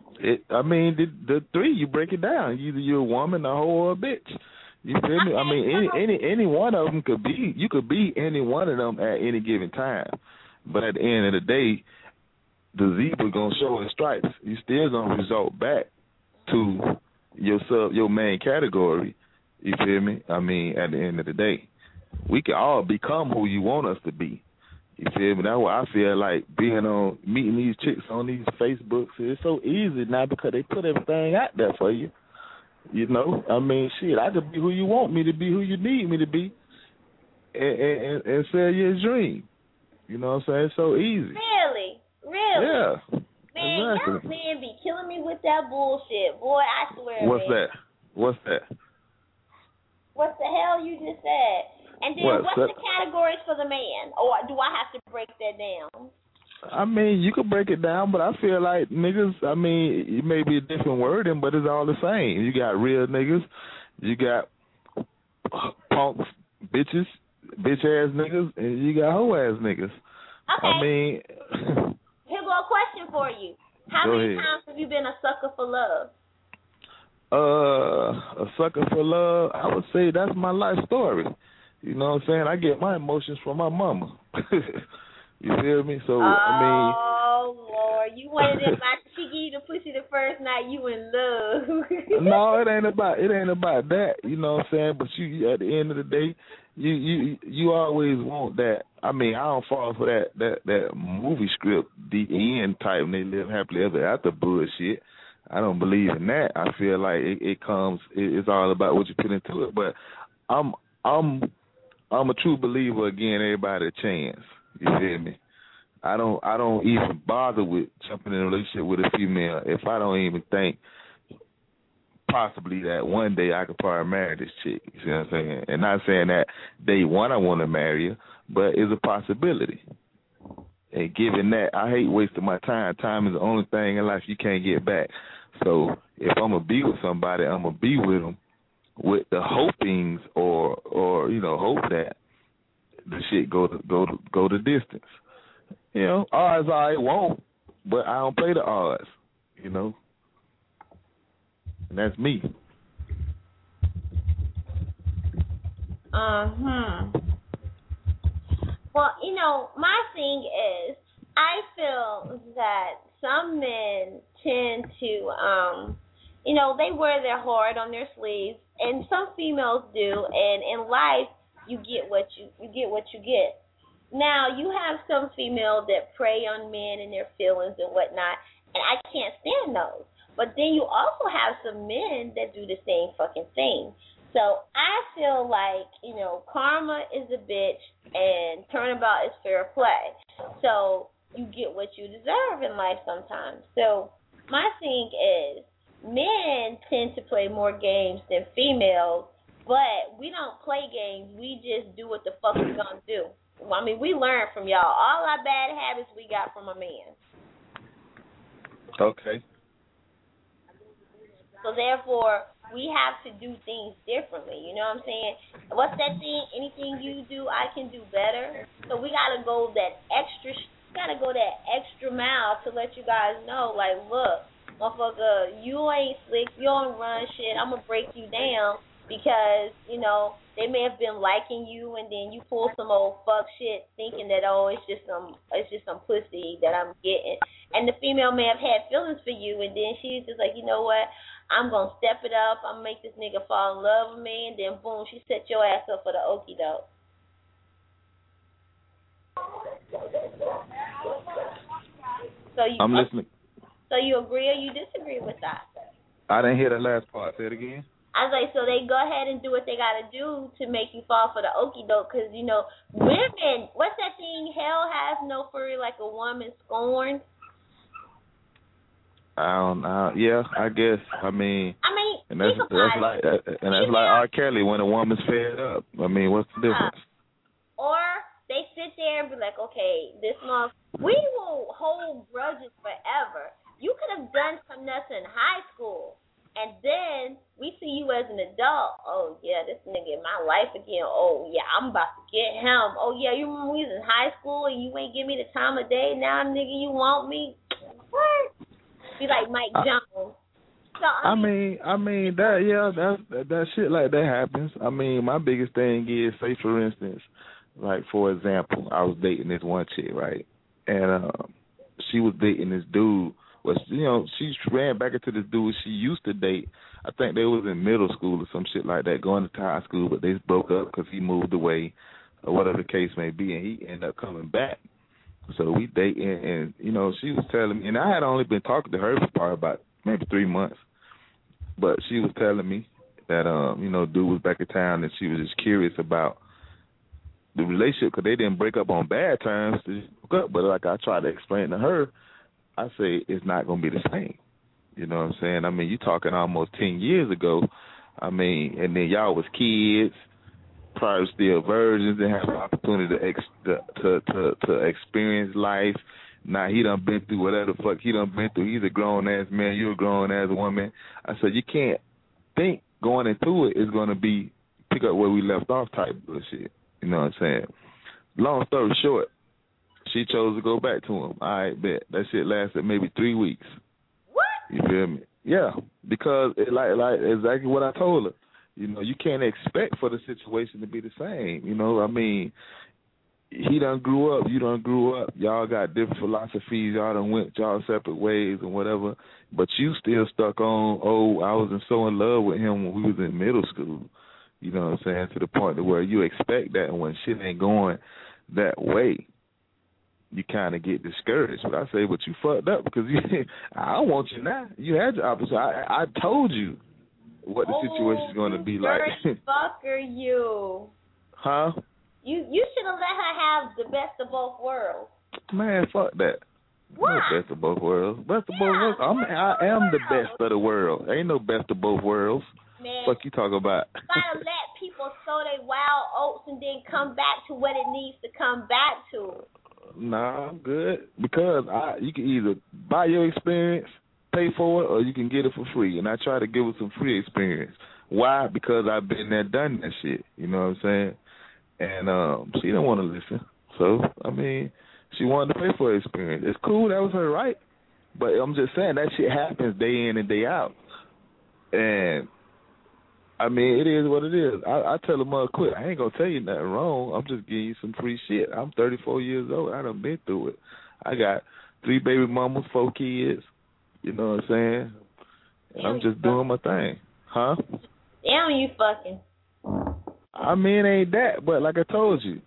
The three, you break it down. Either you're a woman, a hoe, or a bitch. You feel me? I mean, any one of them could be. You could be any one of them at any given time. But at the end of the day, the zebra gonna show its stripes. You still gonna result back to your main category. You feel me? I mean, at the end of the day, we can all become who you want us to be. You feel me? That's why I feel like meeting these chicks on these Facebooks. It's so easy now because they put everything out there for you. You know? I mean, shit, I could be who you want me to be, who you need me to be, and sell you a dream. You know what I'm saying? It's so easy. Really? Yeah. Man, exactly. y'all men be killing me with that bullshit. Boy, I swear. What's that? What the hell you just said? And then what's the categories for the man? Or do I have to break that down? I mean, you could break it down, but I feel like niggas, I mean, it may be a different wording, but it's all the same. You got real niggas. You got punks, bitches, bitch-ass niggas, and you got hoe-ass niggas. Okay. I mean... Here go a question for you. How many times have you been a sucker for love? A sucker for love, I would say that's my life story. You know what I'm saying? I get my emotions from my mama. You feel me? So, I mean... Oh, Lord. You wanted it like she give you the pussy the first night you in love. No, it ain't about that. You know what I'm saying? But you at the end of the day, you always want that. I mean, I don't fall for that movie script, the end type, and they live happily ever after bullshit. I don't believe in that. I feel like it's all about what you put into it. But I'm a true believer. Again, everybody a chance. You feel me? I don't even bother with jumping in a relationship with a female if I don't even think possibly that one day I could probably marry this chick. You see what I'm saying? And not saying that day one I want to marry her, but it's a possibility. And given that, I hate wasting my time. Time is the only thing in life you can't get back. So if I'm gonna be with somebody, I'm gonna be with them with the hopings or you know, hope that the shit go the distance. You know, odds I won't, but I don't play the odds. You know, and that's me. Well, you know, my thing is, I feel that some men tend to, you know, they wear their heart on their sleeves, and some females do. And in life, you get what you get. Now, you have some females that prey on men and their feelings and whatnot, and I can't stand those. But then you also have some men that do the same fucking thing. So I feel like, karma is a bitch and turnabout is fair play. So you get what you deserve in life sometimes. So my thing is, men tend to play more games than females, but we don't play games. We just do what the fuck we gonna do. I mean, we learn from y'all. All our bad habits we got from a man. Okay. So therefore, we have to do things differently. You know what I'm saying? What's that thing? Anything you do, I can do better. So we gotta go that extra. Gotta go that extra mile to let you guys know, like, look, motherfucker, you ain't slick. You don't run shit. I'm gonna break you down because they may have been liking you, and then you pull some old fuck shit, thinking that it's just some pussy that I'm getting, and the female may have had feelings for you, and then she's just like, you know what? I'm going to step it up. I'm going to make this nigga fall in love with me. And then, boom, she set your ass up for the okie doke. I'm listening. So you agree or you disagree with that? I didn't hear the last part. Say it again. I was like, so they go ahead and do what they got to do to make you fall for the okie doke. Because, women, what's that thing? Hell has no fury like a woman scorned. Yeah, I guess. I mean, and that's like R. Kelly when a woman's fed up. I mean, what's the difference? Or they sit there and be like, okay, this month we will hold grudges forever. You could have done some nuts in high school, and then we see you as an adult. Oh yeah, this nigga in my life again. Oh yeah, I'm about to get him. Oh yeah, you remember we was in high school and you ain't give me the time of day. Now, nigga, you want me? What? Be like Mike Jones. So, I mean that shit like that happens. I mean, my biggest thing is, say for instance, like for example, I was dating this one chick, right? And she was dating this dude. Well, she ran back into this dude she used to date. I think they was in middle school or some shit like that, going to high school, but they broke up because he moved away or whatever the case may be, and he ended up coming back. So we dating, and, she was telling me, and I had only been talking to her for probably about maybe 3 months, but she was telling me that, dude was back in town, and she was just curious about the relationship because they didn't break up on bad terms. But like I tried to explain to her, I say it's not going to be the same. You know what I'm saying? I mean, you're talking almost 10 years ago. I mean, and then y'all was kids, probably still virgins, and have the opportunity to experience life. Now he done been through whatever the fuck he done been through. He's a grown ass man. You're a grown ass woman. I said you can't think going into it is going to be pick up where we left off type bullshit. You know what I'm saying? Long story short, she chose to go back to him. All right, bet that shit lasted maybe 3 weeks. What? You feel me? Yeah, because it like exactly what I told her. You can't expect for the situation to be the same. I mean, he done grew up, you done grew up. Y'all got different philosophies. Y'all done went y'all separate ways and whatever. But you still stuck on, I was so in love with him when we was in middle school. You know what I'm saying? To the point to where you expect that, and when shit ain't going that way, you kind of get discouraged. But I say, but you fucked up because I don't want you now. You had your opposite. I told you what the situation's going to be like. Fucker, you. Huh? You should have let her have the best of both worlds. Man, fuck that. What? No best of both worlds. Best of both worlds. I am the best of the world. Ain't no best of both worlds. Man, fuck you talking about? You gotta let people sow their wild oats and then come back to what it needs to come back to. Nah, I'm good. Because you can either buy your experience, pay for it, or you can get it for free. And I try to give her some free experience. Why? Because I've been there, done that shit. You know what I'm saying? And she didn't want to listen. So, I mean, she wanted to pay for her experience. It's cool. That was her right. But I'm just saying that shit happens day in and day out. And, I mean, it is what it is. I tell a mother quit. I ain't going to tell you nothing wrong. I'm just giving you some free shit. I'm 34 years old. I done been through it. I got 3 baby mamas, 4 kids. You know what I'm saying? And I'm just doing my thing. Huh? Damn, you fucking. I mean, ain't that, but like I told you,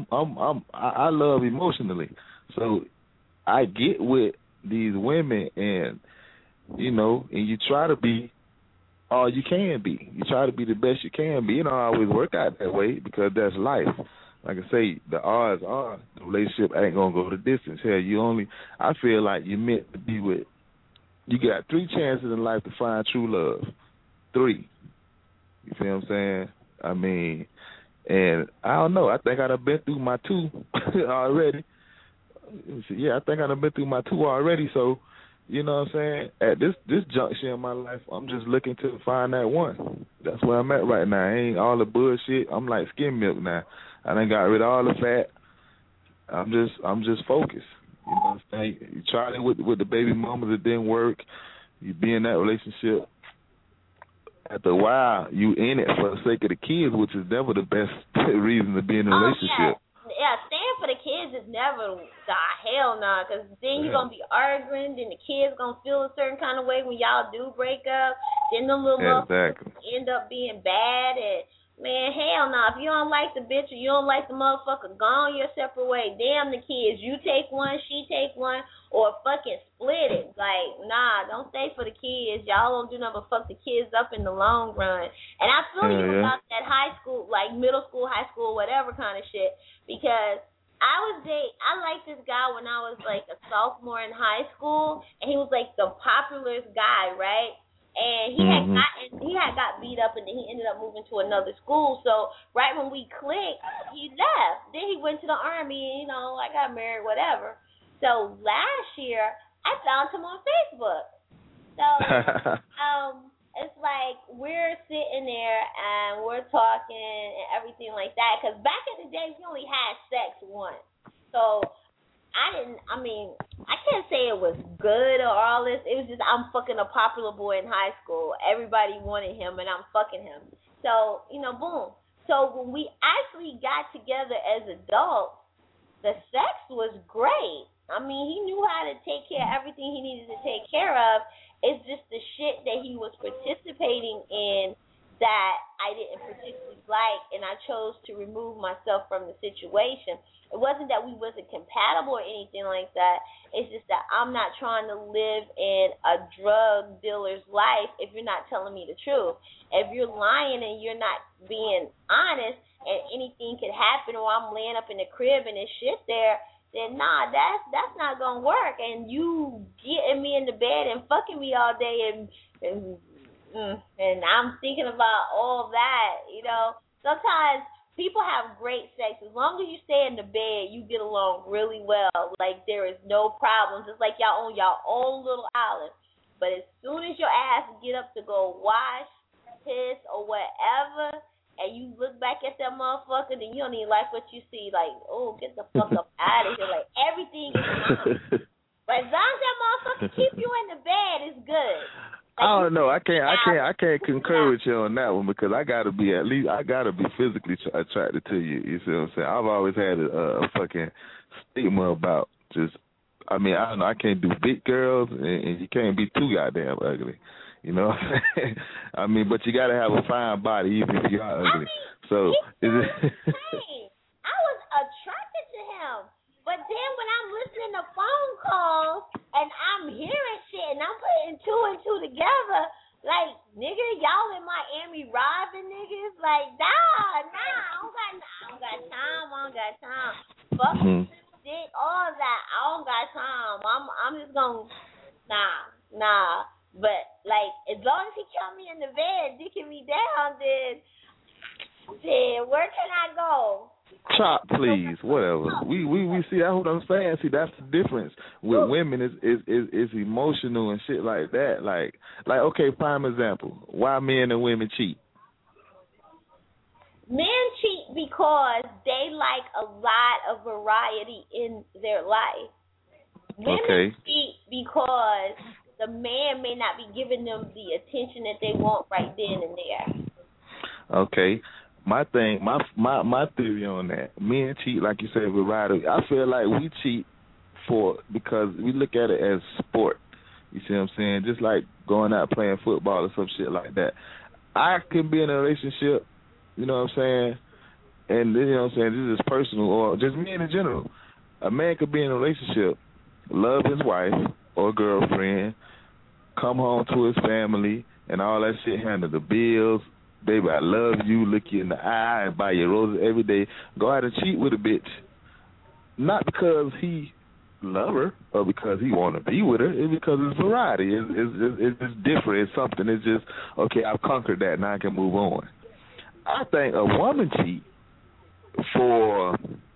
I love emotionally. So I get with these women and, and you try to be all you can be. You try to be the best you can be. It don't always work out that way because that's life. Like I say, the odds are the relationship ain't gonna go the distance. Hell, I feel like you're meant to be with. You got 3 chances in life to find true love. 3. You feel what I'm saying? I mean, and I don't know. I think I'd have been through my 2 already. Yeah, I think I'd have been through my 2 already. So, you know what I'm saying? At this junction in my life, I'm just looking to find that one. That's where I'm at right now. Ain't all the bullshit. I'm like skim milk now. I done got rid of all the fat. I'm just focused. You know what I'm saying? You tried it with the baby mamas, it didn't work. You be in that relationship. After a while, you in it for the sake of the kids, which is never the best reason to be in a relationship. Yeah, staying for the kids is never hell nah, because then you're going to be arguing, then the kids going to feel a certain kind of way when y'all do break up, then them little motherfuckers end up being bad, and man, hell nah. If you don't like the bitch or you don't like the motherfucker, go on your separate way. Damn the kids. You take one, she take one, or fucking split it. Like, nah, don't stay for the kids. Y'all don't do nothing but fuck the kids up in the long run. And I feel you about that high school, like middle school, high school, whatever kind of shit, because I liked this guy when I was like a sophomore in high school, and he was like the popularest guy, right? And he had got beat up, and then he ended up moving to another school. So right when we clicked, he left. Then he went to the Army, and, I got married, whatever. So last year, I found him on Facebook. So it's like we're sitting there, and we're talking and everything like that. Because back in the day, we only had sex once. So I can't say it was good or all this. It was just I'm fucking a popular boy in high school. Everybody wanted him, and I'm fucking him. So, boom. So when we actually got together as adults, the sex was great. I mean, he knew how to take care of everything he needed to take care of. It's just the shit that he was participating in that I didn't particularly like, and I chose to remove myself from the situation. It wasn't that we wasn't compatible or anything like that. It's just that I'm not trying to live in a drug dealer's life if you're not telling me the truth. If you're lying and you're not being honest and anything could happen, or I'm laying up in the crib and there's shit there, then nah, that's not going to work. And you getting me in the bed and fucking me all day and I'm thinking about all that, Sometimes people have great sex. As long as you stay in the bed, you get along really well. Like, there is no problems. It's like y'all on your own little island. But as soon as your ass get up to go wash, piss, or whatever, and you look back at that motherfucker, then you don't even like what you see. Like, oh, get the fuck up out of here. Like, everything is fine. But as long as that motherfucker keep you in the bed, it's good. I don't know. I can't concur with you on that one, because I gotta be physically attracted to you. You see what I'm saying? I've always had a fucking stigma about just. I mean, I don't know. I can't do big girls, and you can't be too goddamn ugly. You know what I'm saying? I mean, but you gotta have a fine body, even if you are ugly. So is it? I was attracted to him, but then when I'm listening to phone calls and I'm hearing shit and I'm putting 2 and 2 together, like, nigga, y'all in Miami robbing niggas? Like, nah, I don't got time. Fuck shit, all that. I don't got time. I'm just gonna, nah. But, like, as long as he kept me in the bed, dicking me down, then where can I go? Chop, please, whatever. We see, that's what I'm saying. See, that's the difference with women. Is emotional and shit like that. Like okay, prime example. Why men and women cheat? Men cheat because they like a lot of variety in their life. Women cheat because the man may not be giving them the attention that they want right then and there. Okay. My thing, my theory on that, men cheat, like you said, with Ryder. I feel like we cheat because we look at it as sport. You see what I'm saying? Just like going out playing football or some shit like that. I can be in a relationship, you know what I'm saying? And you know what I'm saying, this is personal, or just men in general. A man could be in a relationship, love his wife or girlfriend, come home to his family, and all that shit, handle the bills. Baby, I love you, look you in the eye, and buy you roses every day. Go out and cheat with a bitch. Not because he love her or because he want to be with her. It's because it's variety. It's different. It's something. It's just, okay, I've conquered that. Now I can move on. I think a woman cheat for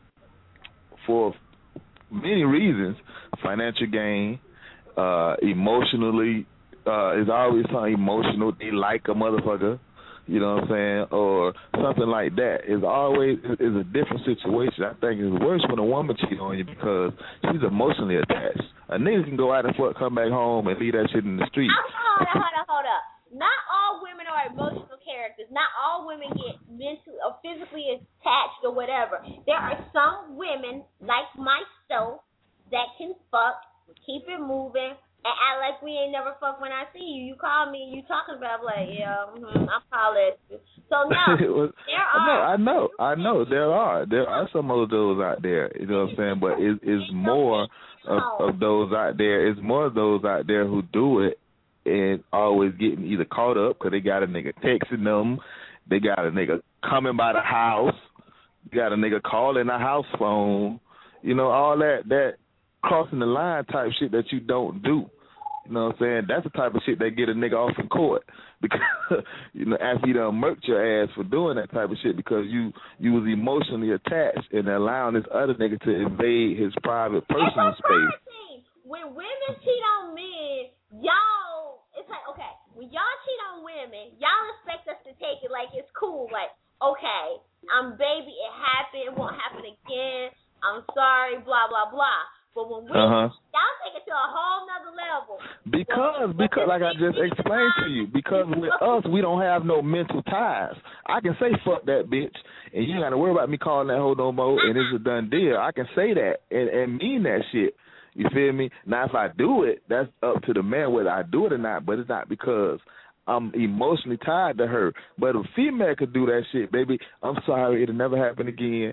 many reasons. Financial gain, emotionally, is always something emotional. They like a motherfucker. You know what I'm saying? Or something like that. It's always is a different situation. I think it's worse when a woman cheats on you because she's emotionally attached. A nigga can go out and fuck, come back home, and leave that shit in the street. Hold up. Not all women are emotional characters. Not all women get mentally or physically attached or whatever. There are some women, like myself, that can fuck, keep it moving, and act like we ain't never fuck when I see you. You call me and you talking about, like, yeah, I'm probably. So no, there are. I know. There are some of those out there. You know what I'm saying? But it's more of those out there. It's more of those out there who do it and always getting either caught up because they got a nigga texting them, they got a nigga coming by the house, got a nigga calling the house phone. You know, all that crossing the line type shit that you don't do. You know what I'm saying? That's the type of shit that get a nigga off in court because, you know, after you done murked your ass for doing that type of shit because you was emotionally attached and allowing this other nigga to invade his private personal space. When women cheat on men, y'all, it's like, okay, when y'all cheat on women, y'all expect us to take it like it's cool, like, okay, baby, it happened, it won't happen again, I'm sorry, blah, blah, blah. But when women, y'all take it to a whole nother level. Because like I just explained to you, because with us, we don't have no mental ties. I can say, fuck that bitch, and you ain't got to worry about me calling that hoe no more, and it's a done deal. I can say that and mean that shit. You feel me? Now, if I do it, that's up to the man whether I do it or not, but it's not because I'm emotionally tied to her. But a female could do that shit, baby. I'm sorry, it'll never happen again.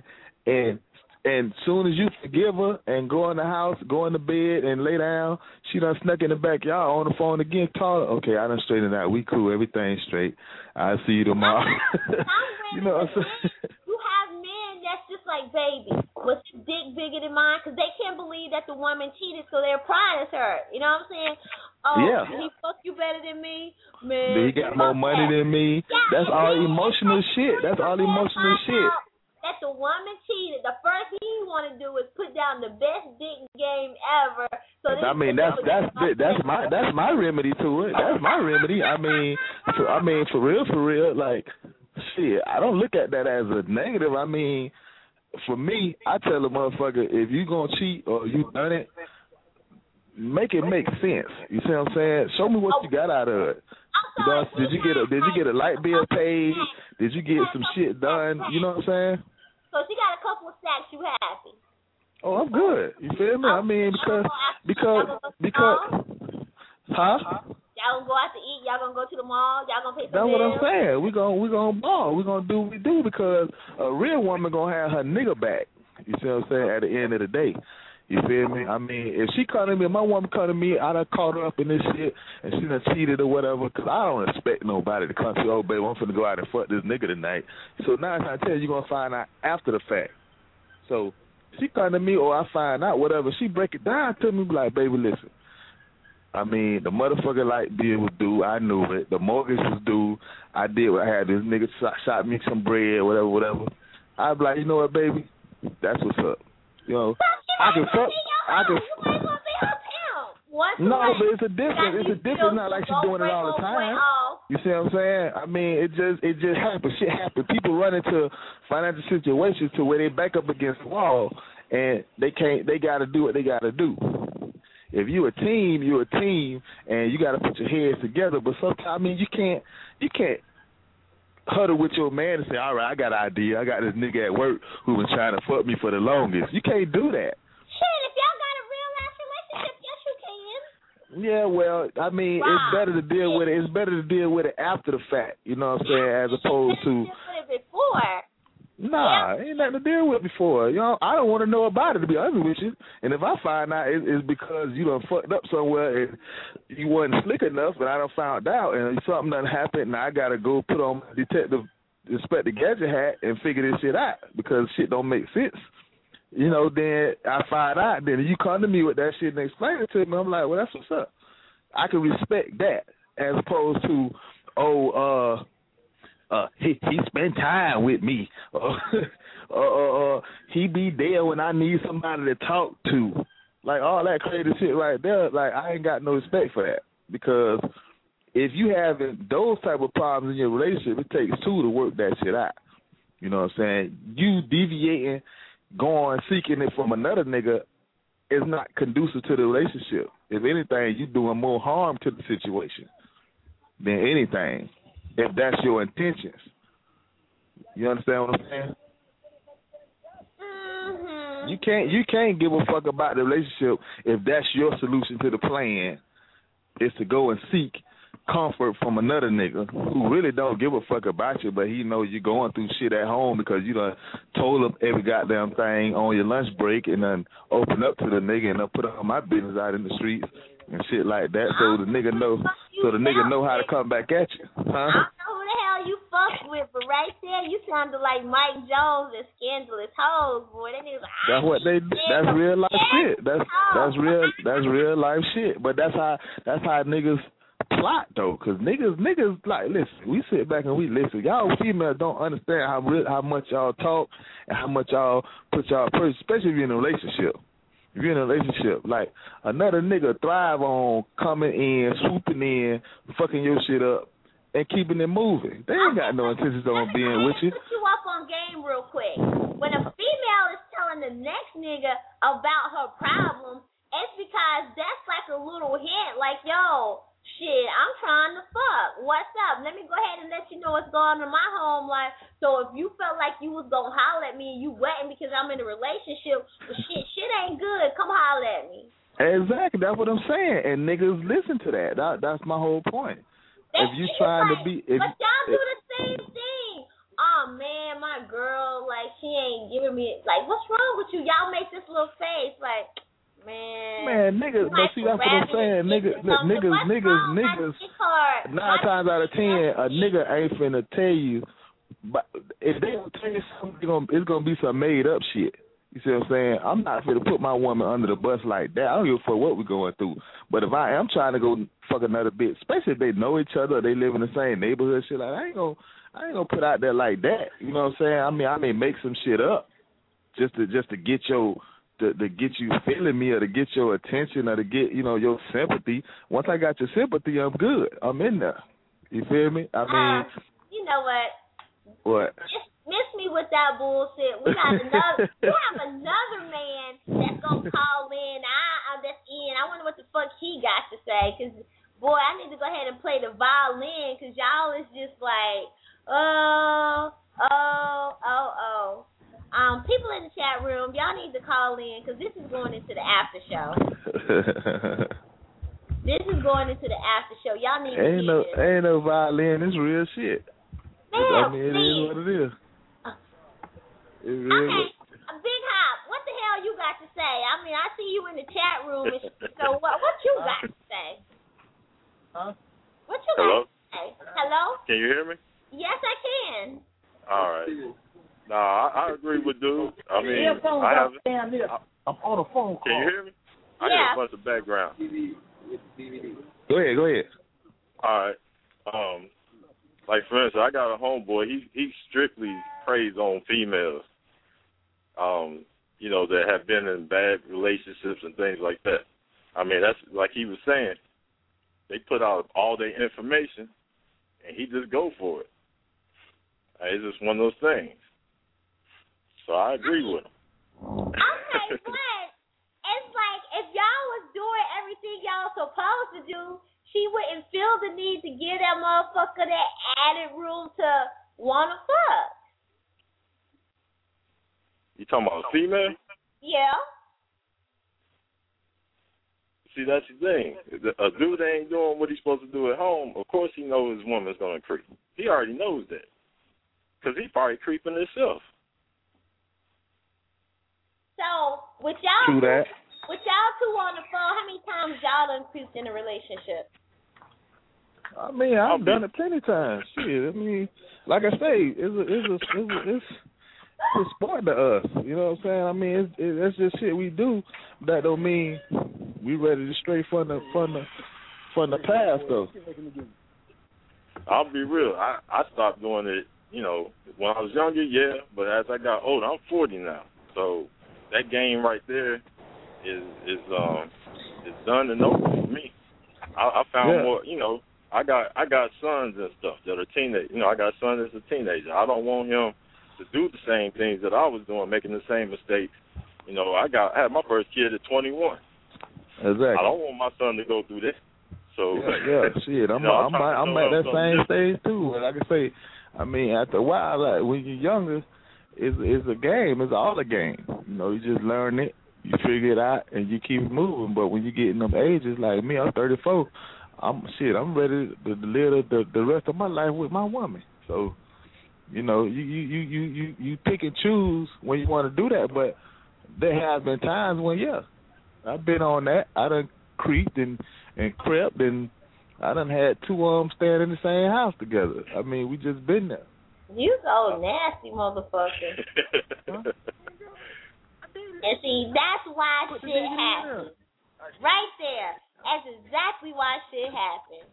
And soon as you forgive her and go in the house, go in the bed and lay down, she done snuck in the backyard on the phone again, call her. Okay, I done straightened out. We cool. Everything's straight. I'll see you tomorrow. You know what I'm saying? You have men that's just like, baby, was his dick bigger than mine? Because they can't believe that the woman cheated, so their pride is hurt. You know what I'm saying? Oh, yeah. Did he fuck you better than me? Man, he got more money than me. Yeah, that's all emotional shit. That's all emotional shit. That the woman cheated. The first thing you want to do is put down the best dick game ever. So I mean, that's my remedy to it. That's my remedy. I mean, for real, like, shit. I don't look at that as a negative. I mean, for me, I tell a motherfucker, if you gonna cheat or you done it, make it make sense. You see what I'm saying? Show me what you got out of it. You know, did you get a light bill paid? Did you get some shit done? You know what I'm saying? So she got a couple of stacks, you happy? Oh, I'm good. You feel me? I mean, because, huh? Y'all gonna go out to eat? Y'all gonna go to the mall? Y'all gonna pay some bills? That's what I'm saying. We gonna ball. We gonna do what we do because a real woman gonna have her nigga back. You see what I'm saying? At the end of the day. You feel me? I mean, if she come to me, if my woman come to me, I done caught her up in this shit, and she done cheated or whatever, because I don't expect nobody to come to, oh, baby, I'm finna go out and fuck this nigga tonight. So now I tell you, you're going to find out after the fact. So she come to me, or I find out, whatever, she break it down to me, be like, baby, listen. I mean, the motherfucking light bill was due. I knew it. The mortgage was due. I did what I had. This nigga shot me some bread, whatever. I'd be like, you know what, baby? That's what's up. You know, I can fuck. No, but it's a difference. It's a difference. Not like she's doing it all the time. You see what I'm saying? I mean, it just happens. Shit happens. People run into financial situations to where they back up against the wall and they can't. They got to do what they got to do. If you're a team, and you got to put your heads together. But sometimes, I mean, you can't huddle with your man and say, all right, I got an idea. I got this nigga at work who been trying to fuck me for the longest. You can't do that. Shit, if y'all got a real-ass relationship, yes, you can. Yeah, well, I mean, it's better to deal with it. It's better to deal with it after the fact, you know what I'm saying, as opposed to... before. Nah, ain't nothing to deal with before. You know, I don't want to know about it, to be honest with you. And if I find out it's because you done fucked up somewhere and you wasn't slick enough, and I done found out, and something done happened, and I got to go put on my Detective Inspector Gadget hat and figure this shit out because shit don't make sense. You know, then I find out, then you come to me with that shit and explain it to me, I'm like, well, that's what's up. I can respect that as opposed to, he spend time with me. He be there when I need somebody to talk to. Like, all that crazy shit right there, like, I ain't got no respect for that. Because if you having those type of problems in your relationship, it takes two to work that shit out. You know what I'm saying? You deviating, going, seeking it from another nigga is not conducive to the relationship. If anything, you doing more harm to the situation than anything, if that's your intentions. You understand what I'm saying? Mm-hmm. You can't give a fuck about the relationship if that's your solution to the plan is to go and seek comfort from another nigga who really don't give a fuck about you, but he knows you're going through shit at home because you done told him every goddamn thing on your lunch break and then open up to the nigga and then put all my business out in the streets and shit like that, so the nigga know how to come back at you. Huh? I don't know who the hell you fuck with, but right there you sounded like Mike Jones and Scandalous Hoes, boy. That nigga's that's what they. That's real life shit. That's real life shit. But that's how niggas plot though, because niggas like, listen, we sit back and we listen. Y'all females don't understand how much y'all talk and how much y'all put y'all first, especially if you're in a relationship. If you're in a relationship, like, another nigga thrive on coming in, swooping in, fucking your shit up, and keeping it moving. They ain't got no intentions on being with you. Put you up on game real quick. When a female is telling the next nigga about her problem, it's because that's like a little hint, like, yo, shit, I'm trying to fuck. What's up? Let me go ahead and let you know what's going on in my home life. So if you felt like you was going to holler at me and you wetting because I'm in a relationship, but shit ain't good, come holler at me. Exactly. That's what I'm saying. And niggas listen to that. That's my whole point. If you trying to be... But y'all do the same thing. Oh, man, my girl, like, she ain't giving me... Like, what's wrong with you? Y'all make this little face, like... Man, niggas, but see, that's what I'm saying. Niggas. 9 times out of 10, a nigga ain't finna tell you. But if they don't tell you something, it's gonna be some made up shit. You see what I'm saying? I'm not finna put my woman under the bus like that. I don't give a fuck what we're going through. But if I am trying to go fuck another bitch, especially if they know each other, or they live in the same neighborhood, shit like that, I ain't gonna put out there like that. You know what I'm saying? I may make some shit up just to get your. To get you feeling me, or to get your attention, or to get, you know, your sympathy. Once I got your sympathy, I'm good. I'm in there. You feel me? I mean, you know what? What? Just miss me with that bullshit. We have another man that's gonna call in. That's in. I wonder what the fuck he got to say. Cause boy, I need to go ahead and play the violin. Cause y'all is just like, oh. People in the chat room, y'all need to call in because this is going into the after show. This is going into the after show. Y'all need to ain't no violin. It's real shit. Man, it is what it is. It's real. Okay, Big Hop, what the hell you got to say? I mean, I see you in the chat room. So what you got to say? Huh? What you got to say? Hello? Can you hear me? Yes, I can. All right. Nah, I agree with dude. I mean, I'm on a phone call. Can you hear me? I hear a bunch of background. Go ahead. All right. Like for instance, I got a homeboy. He strictly preys on females. You know, that have been in bad relationships and things like that. I mean, that's like he was saying. They put out all their information, and he just go for it. It's just one of those things. So I agree with him. Okay, but it's like if y'all was doing everything y'all supposed to do, she wouldn't feel the need to give that motherfucker that added room to want to fuck. You talking about a female? Yeah. See, that's the thing. A dude that ain't doing what he's supposed to do at home, of course he knows his woman's going to creep. He already knows that. Because he probably creeping himself. So, with y'all True that. With y'all two on the phone, how many times y'all done creeped in a relationship? I mean, I've done it plenty of times. Shit, I mean, like I say, it's a sport to us. You know what I'm saying? I mean, that's just shit we do. That don't mean we ready to stray from the past though. I'll be real. I stopped doing it. You know, when I was younger, yeah. But as I got older, I'm 40 now. So that game right there is done and over for me. I found more. You know, I got sons and stuff that are teenagers. You know, I got a son that's a teenager. I don't want him to do the same things that I was doing, making the same mistakes. You know, I had my first kid at 21. Exactly. I don't want my son to go through that. So yeah, shit. I'm at that same stage too. Like I say, I mean, after a while, like when you're younger, it's a game. It's all a game. You know, you just learn it, you figure it out, and you keep moving. But when you get in them ages, like me, I'm 34. I'm ready to live the rest of my life with my woman. So, you know, you pick and choose when you want to do that. But there have been times when, yeah, I've been on that. I done creeped and crept, and I done had two staying in the same house together. I mean, we just been there. You so nasty, motherfucker. And see, that's why shit happens. Right there. That's exactly why shit happens.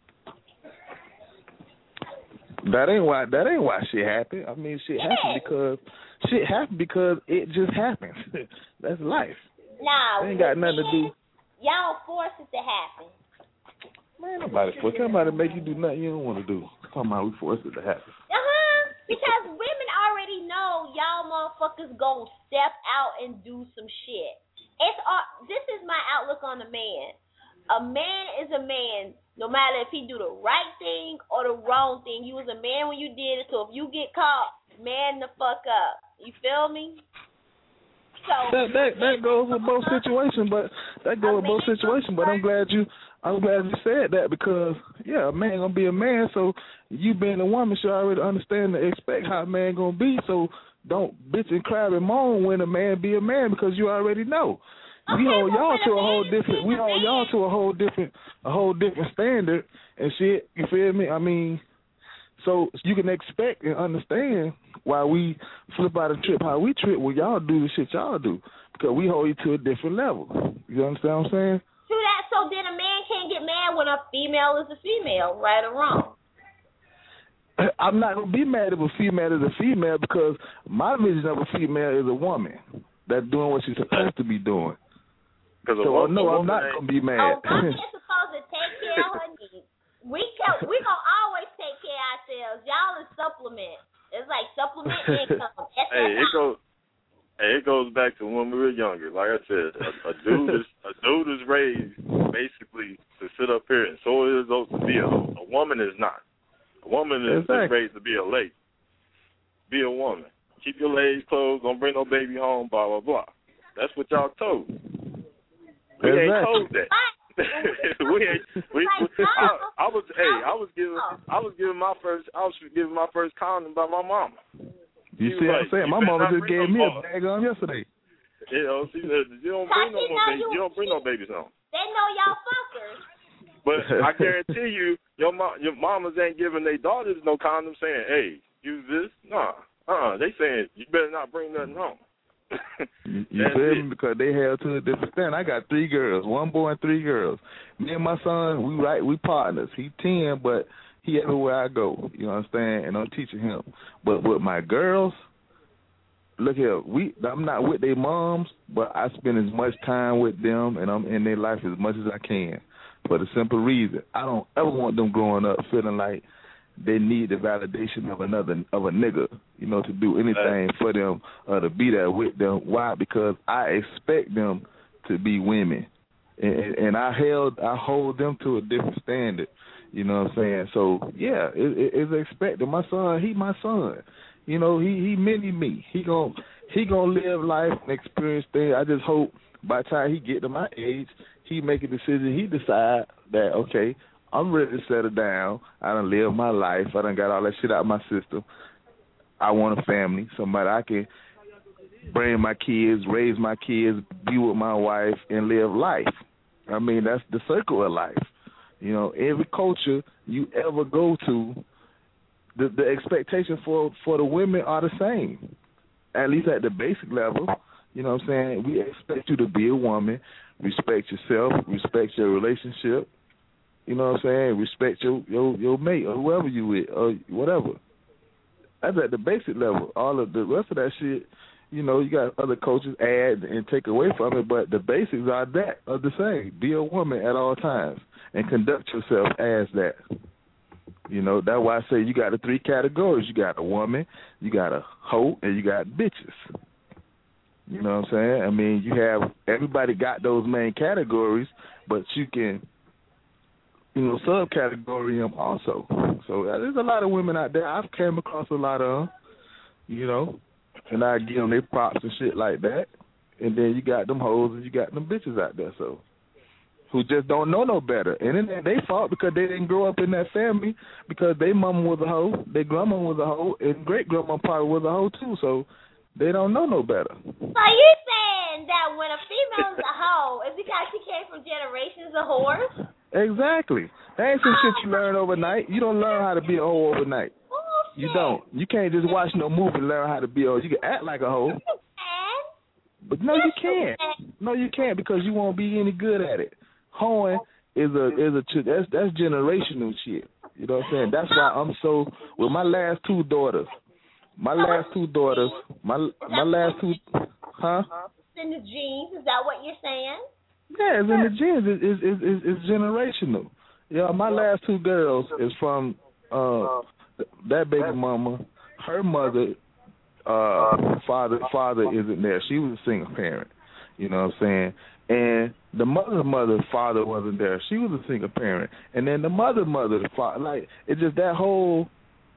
That ain't why shit happened. I mean, shit happened because it just happens. That's life. Nah, it ain't got nothing to do. Y'all force it to happen. Man, nobody force. Somebody make you do nothing you don't want to do. Come on, we force it to happen. Because women already know y'all motherfuckers gonna step out and do some shit. This is my outlook on a man. A man is a man, no matter if he do the right thing or the wrong thing. You was a man when you did it, so if you get caught, man the fuck up. You feel me? So that goes with both situations, but I'm glad you said that because a man gonna be a man, so you being a woman should already understand and expect how a man gonna be. So don't bitch and cry and moan when a man be a man because you already know. We hold y'all to a whole different standard and shit. You feel me? I mean, so you can expect and understand why we flip out and trip how we trip when y'all do the shit y'all do because we hold you to a different level. You understand what I'm saying? True that. So then a man can't get mad when a female is a female, right or wrong? I'm not gonna be mad if a female is a female because my vision of a female is a woman that's doing what she's supposed to be doing. So no, I'm not gonna be mad. A woman is supposed to take care of her needs. We gonna always take care of ourselves. Y'all is supplement. It's like supplement income. It goes back to when we were younger. Like I said, a dude is raised basically to sit up here and so his oats to be a hoe. A woman is not. A woman is raised to be a lady. Be a woman. Keep your legs closed. Don't bring no baby home. Blah blah blah. That's what y'all told. We ain't told that. I was giving my first condom by my mama. You see what I'm saying? My mama just gave me a bag on yesterday. You know, she said you don't bring no more babies. You don't bring no babies home. They know y'all fuckers. But I guarantee you, your mamas ain't giving their daughters no condom saying, "Hey, use this." Nah, they saying you better not bring nothing home. You feel me? Because they held to a different standard. I got 3 girls, 1 boy and 3 girls. Me and my son, we partners. He 10, but he everywhere I go. You understand? And I'm teaching him. But with my girls, look here, I'm not with their moms, but I spend as much time with them and I'm in their life as much as I can. For the simple reason, I don't ever want them growing up feeling like they need the validation of a nigga, you know, to do anything for them or to be there with them. Why? Because I expect them to be women, and I hold them to a different standard. You know what I'm saying? So yeah, it's expected. My son, he my son. You know, he mini me. He gonna live life and experience things. I just hope by the time he get to my age, he make a decision. He decide that okay, I'm ready to settle down. I done live my life. I done got all that shit out of my system. I want a family, somebody I can bring my kids, raise my kids, be with my wife, and live life. I mean, that's the circle of life. You know, every culture you ever go to, the expectations for the women are the same, at least at the basic level. You know what I'm saying? We expect you to be a woman, respect yourself, respect your relationship. You know what I'm saying? Respect your mate or whoever you with or whatever. That's at the basic level. All of the rest of that shit, you know, you got other cultures add and take away from it, but the basics are the same. Be a woman at all times and conduct yourself as that. You know, that's why I say you got the 3 categories. You got a woman, you got a hoe, and you got bitches. You know what I'm saying? I mean, you have, everybody got those main categories, but you can, you know, subcategory them also. So there's a lot of women out there. I've came across a lot of them, you know, and I give them their props and shit like that. And then you got them hoes and you got them bitches out there, so, who just don't know no better. And then they fault because they didn't grow up in that family, because their mama was a hoe, their grandma was a hoe, and great-grandma probably was a hoe too, so they don't know no better. So you saying that when a female is a hoe, it's because she came from generations of whores? Exactly. That ain't some shit you learn overnight. You don't learn how to be a hoe overnight. Bullshit. You don't. You can't just watch no movie and learn how to be a hoe. You can act like a hoe. But no, you can't. No, you can't, because you won't be any good at it. Hoeing that's generational shit. You know what I'm saying? That's why I'm so, with my last 2 daughters, huh? It's in the genes. Is that what you're saying? Yeah, it's in the genes. It's generational. Yeah, my last 2 girls is from that baby mama. Her mother, father isn't there. She was a single parent. You know what I'm saying? And the mother's father wasn't there. She was a single parent. And then the the father, like, it's just that whole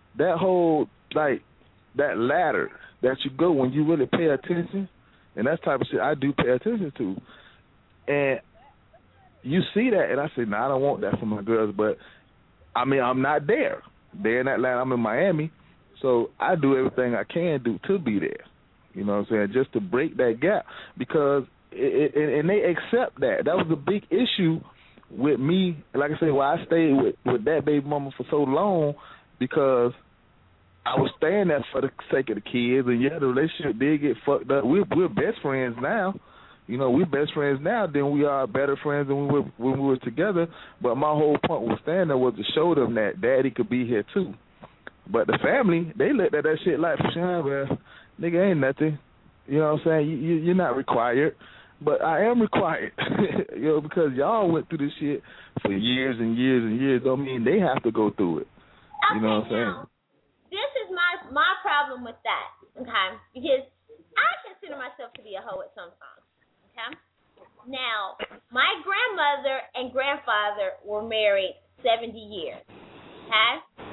like that ladder that you go when you really pay attention, and that type of shit I do pay attention to. And you see that, and I say, I don't want that for my girls, but I mean, I'm not there. They're in Atlanta, I'm in Miami, so I do everything I can do to be there. You know what I'm saying? Just to break that gap, because and they accept that. That was a big issue with me. Like I said, I stayed with that baby mama for so long, because I was staying there for the sake of the kids, and yeah, the relationship did get fucked up. We're best friends now. You know, we're best friends now than we are better friends than when we were together. But my whole point was staying there was to show them that Daddy could be here too. But the family, they looked at that shit like, well, nigga, ain't nothing. You know what I'm saying? You're not required. But I am required, you know, because y'all went through this shit for years and years and years. Don't mean they have to go through it. You know what I'm saying? This is my problem with that, okay? Because I consider myself to be a hoe at some time, okay? Now, my grandmother and grandfather were married 70 years, okay?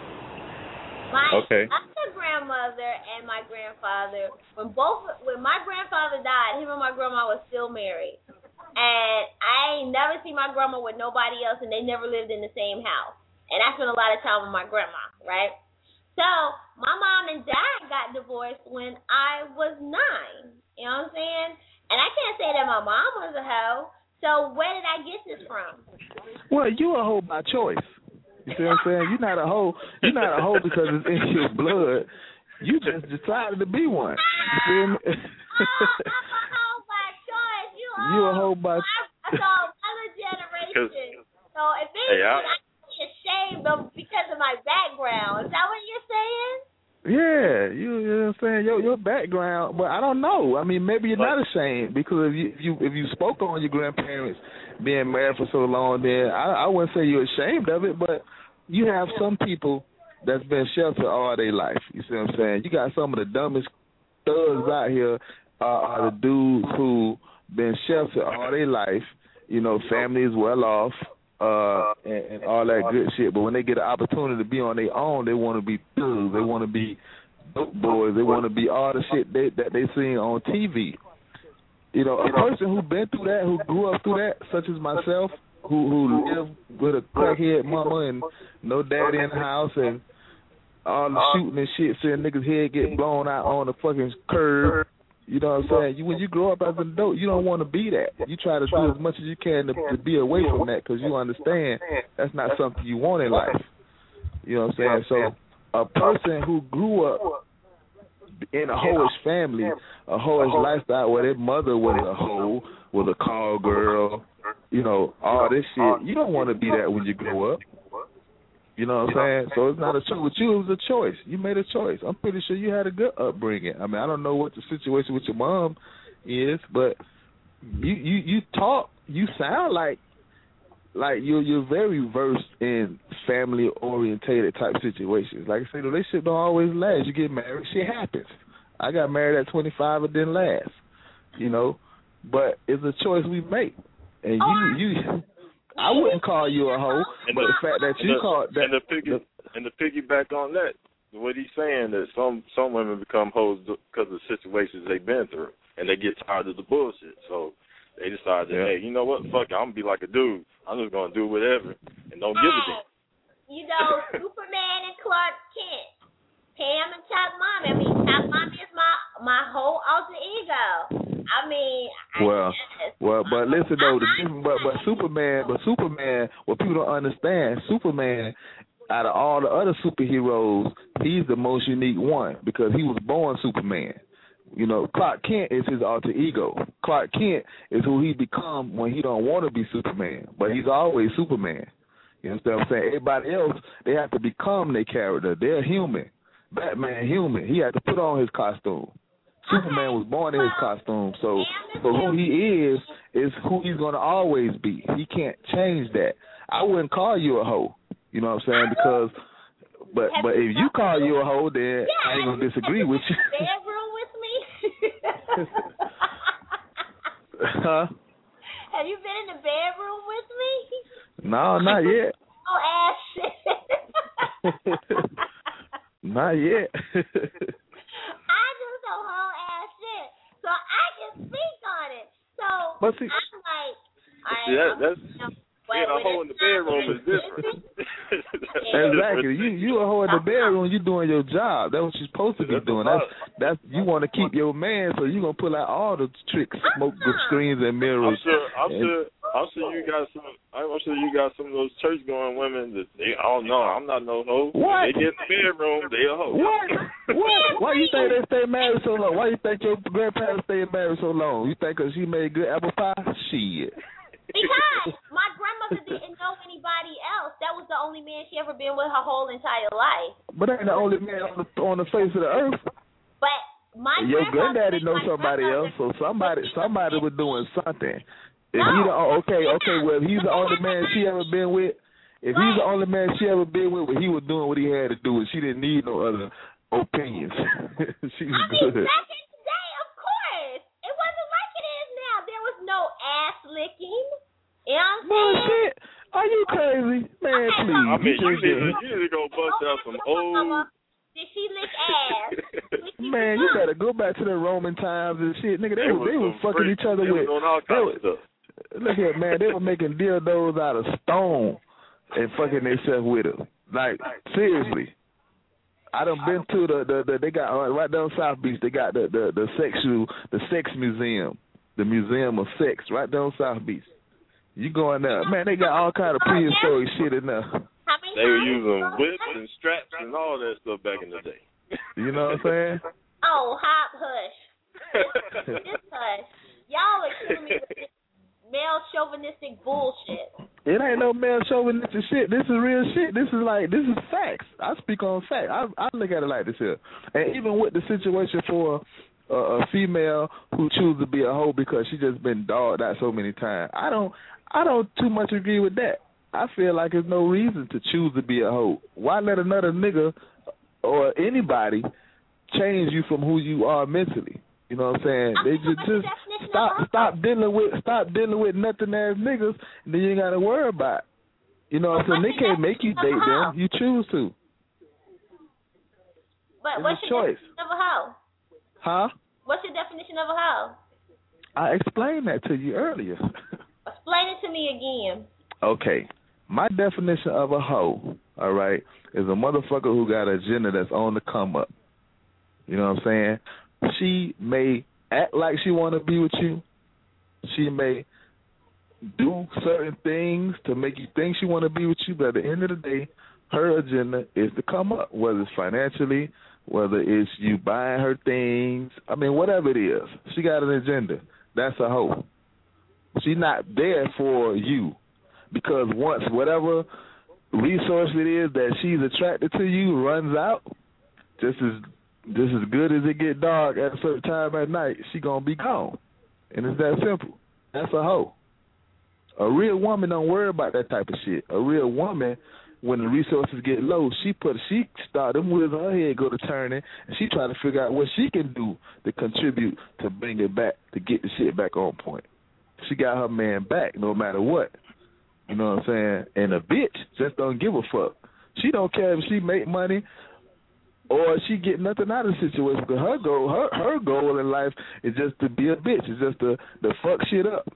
My other grandmother and my grandfather, when my grandfather died, him and my grandma was still married. And I ain't never seen my grandma with nobody else, and they never lived in the same house. And I spent a lot of time with my grandma, right? So my mom and dad got divorced when I was 9. You know what I'm saying? And I can't say that my mom was a hoe. So where did I get this from? Well, you a hoe by choice. You see what I'm saying? You're not a hoe. You're not a hoe because it's in your blood. You just decided to be one. You feel me? I'm a hoe by choice. You a hoe by choice. So other generation. So if anything, I should be ashamed of because of my background. Is that what you're saying? Yeah, you know what I'm saying? Your background, but I don't know. I mean, maybe you're not ashamed, because if you spoke on your grandparents being married for so long, then I wouldn't say you're ashamed of it, but you have some people that's been sheltered all their life. You see what I'm saying? You got some of the dumbest thugs out here are the dudes who been sheltered all their life. You know, family is well off. And all that good shit, but when they get an opportunity to be on their own, they want to be thugs, they want to be dope boys, they want to be all the shit that they seen on TV. You know, a person who been through that, who grew up through that, such as myself, who lived with a crackhead mama and no daddy in the house, and all the shooting and shit, seeing niggas' head get blown out on the fucking curb, You know what I'm saying? When you grow up as an adult, you don't want to be that. You try to do as much as you can to be away from that because you understand that's not something you want in life. You know what I'm saying? So a person who grew up in a hoish family, a hoish lifestyle where their mother was a hoe, was a call girl, you know, all this shit, you don't want to be that when you grow up. You know what I'm saying? So it's not a choice. With you, it was a choice. You made a choice. I'm pretty sure you had a good upbringing. I mean, I don't know what the situation with your mom is, but you talk, you sound like you're very versed in family orientated type situations. Like I said, they shit don't always last. You get married, shit happens. I got married at 25, it didn't last. You know, but it's a choice we make, and you. I wouldn't call you a hoe, but the fact that you called that and to piggyback on that, what he's saying is some women become hoes because of situations they've been through, and they get tired of the bullshit. So they decide that, hey, you know what? Fuck it, I'm gonna be like a dude. I'm just gonna do whatever and don't give a damn. You know, Superman and Clark Kent, Pam and Top Mommy. I mean, Top Mommy is my whole alter ego. I mean, but listen though, but Superman, what people don't understand, Superman, out of all the other superheroes, he's the most unique one because he was born Superman. You know, Clark Kent is his alter ego. Clark Kent is who he become when he don't want to be Superman, but he's always Superman. You know what I'm saying? Everybody else, they have to become their character. They're human. Batman human. He had to put on his costume. Superman was born in his costume, so who he is who he's gonna always be. He can't change that. I wouldn't call you a hoe, you know what I'm saying? Because, but if you call you a hoe, then I ain't gonna disagree with you. Bedroom with me? Huh? Have you been in the bedroom with me? No, not yet. Oh, ass shit. Not yet. So I can speak on it. So but see, I'm like, being a hoe in the bedroom is different. Exactly. You a hoe in the bedroom, you doing your job. That's what you're supposed to be doing. That's you want to keep your man, so you're gonna pull out all the tricks, smoke the screens and mirrors. I'm sure you got some of those church going women that they no, I'm not no hoe. What? They get in the bedroom, they a hoe. What? Why you think they stay married so long? Why you think your grandparents stayed married so long? You think 'cause she made good apple pie? Shit. Because my grandmother didn't know anybody else. That was the only man she ever been with her whole entire life. But ain't the only man on the face of the earth. But your granddaddy knows somebody else, so somebody was doing something. If he well, if he's the only man she ever been with, he was doing what he had to do, and she didn't need no other opinions. She was good. Back in the day, of course, it wasn't like it is now. There was no ass licking. You know what I'm saying? Bullshit. Are you crazy, man? Please. I mean, you need to go bust out some old. Did she lick ass? Man, you better go back to the Roman times and shit, nigga. They were fucking each other with. Look here, man. They were making dildos out of stone and fucking themselves with it. Like, seriously. I done been to the they got right down South Beach. They got the sex museum, the museum of sex right down South Beach. You going there, man? They got all kind of prehistoric shit in there. They were using whips and straps and all that stuff back in the day. You know what I'm saying? Oh, hop hush. This hush. Y'all are killing me with this male chauvinistic bullshit. It ain't no male chauvinistic shit. This is real shit. This is facts. I speak on facts. I look at it like this here. And even with the situation for a female who chooses to be a hoe because she just been dogged out so many times, I don't too much agree with that. I feel like there's no reason to choose to be a hoe. Why let another nigga or anybody change you from who you are mentally? You know what I'm saying? They just stop dealing with nothing ass niggas, and then you ain't gotta worry about it. You know what I'm saying? They can't make you date them. You choose to. But what's your definition of a hoe? Huh? What's your definition of a hoe? I explained that to you earlier. Explain it to me again. Okay. My definition of a hoe, all right, is a motherfucker who got an agenda that's on the come up. You know what I'm saying? She may act like she want to be with you. She may do certain things to make you think she want to be with you, but at the end of the day, her agenda is to come up, whether it's financially, whether it's you buying her things. I mean, whatever it is, she got an agenda. That's a hoe. She's not there for you, because once whatever resource it is that she's attracted to you runs out, just as good as it get dark at a certain time at night, she gonna be gone. And it's that simple. That's a hoe. A real woman don't worry about that type of shit. A real woman, when the resources get low, she start them wheels on her head go to turning, and she try to figure out what she can do to contribute to bring it back, to get the shit back on point. She got her man back no matter what. You know what I'm saying? And a bitch just don't give a fuck. She don't care if she make money or she get nothing out of the situation, because her goal in life is just to be a bitch. It's just to fuck shit up.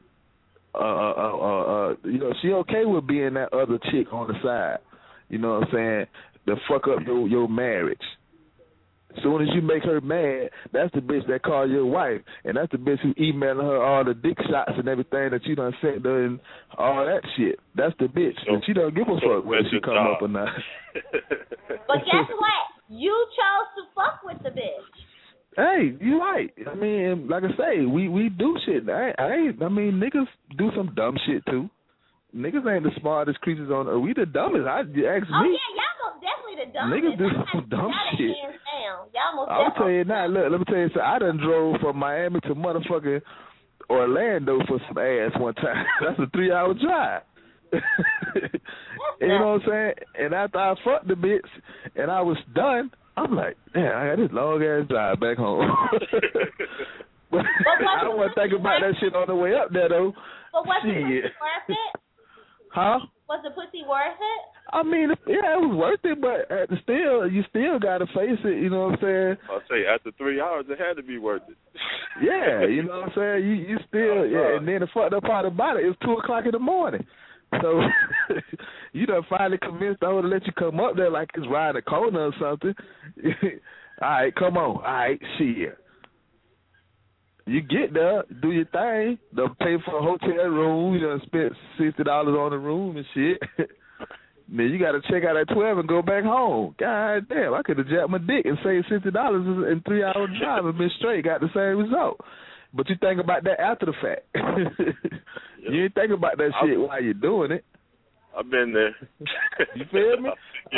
You know, she okay with being that other chick on the side. You know what I'm saying? To fuck up your marriage. As soon as you make her mad, that's the bitch that call your wife, and that's the bitch who emailing her all the dick shots and everything that you done sent her and all that shit. That's the bitch, and she don't give a fuck whether she come up or not. But guess what? You chose to fuck with the bitch. Hey, you right. I mean, like I say, we do shit. I mean, niggas do some dumb shit too. Niggas ain't the smartest creatures on earth. We the dumbest. Ask me. Oh yeah, y'all most definitely the dumbest. Niggas do some dumb shit. Y'all most I'll tell you now. Look, let me tell you something. I done drove from Miami to motherfucking Orlando for some ass one time. That's a 3-hour drive. You know what I'm saying? And after I fucked the bitch and I was done, I'm like, damn, I got this long ass drive back home. But I don't want to think about that shit on the way up there though. But was the pussy worth it? Huh? Was the pussy worth it? I mean, yeah, it was worth it, but you still got to face it, you know what I'm saying? I'll say, after 3 hours, it had to be worth it. Yeah, you know what I'm saying? You still, yeah, and then the fucked up part about it, it's 2 o'clock in the morning. So, you done finally convinced the hoe to let you come up there like it's riding a corner or something. All right, come on. All right, shit. You get there, do your thing. They'll pay for a hotel room. You done spent $60 on the room and shit. Then you got to check out at 12 and go back home. God damn, I could have jacked my dick and saved $60 in 3 hour drive and been straight, got the same result. But you think about that after the fact. You ain't think about that shit while you're doing it. I've been there. You feel me?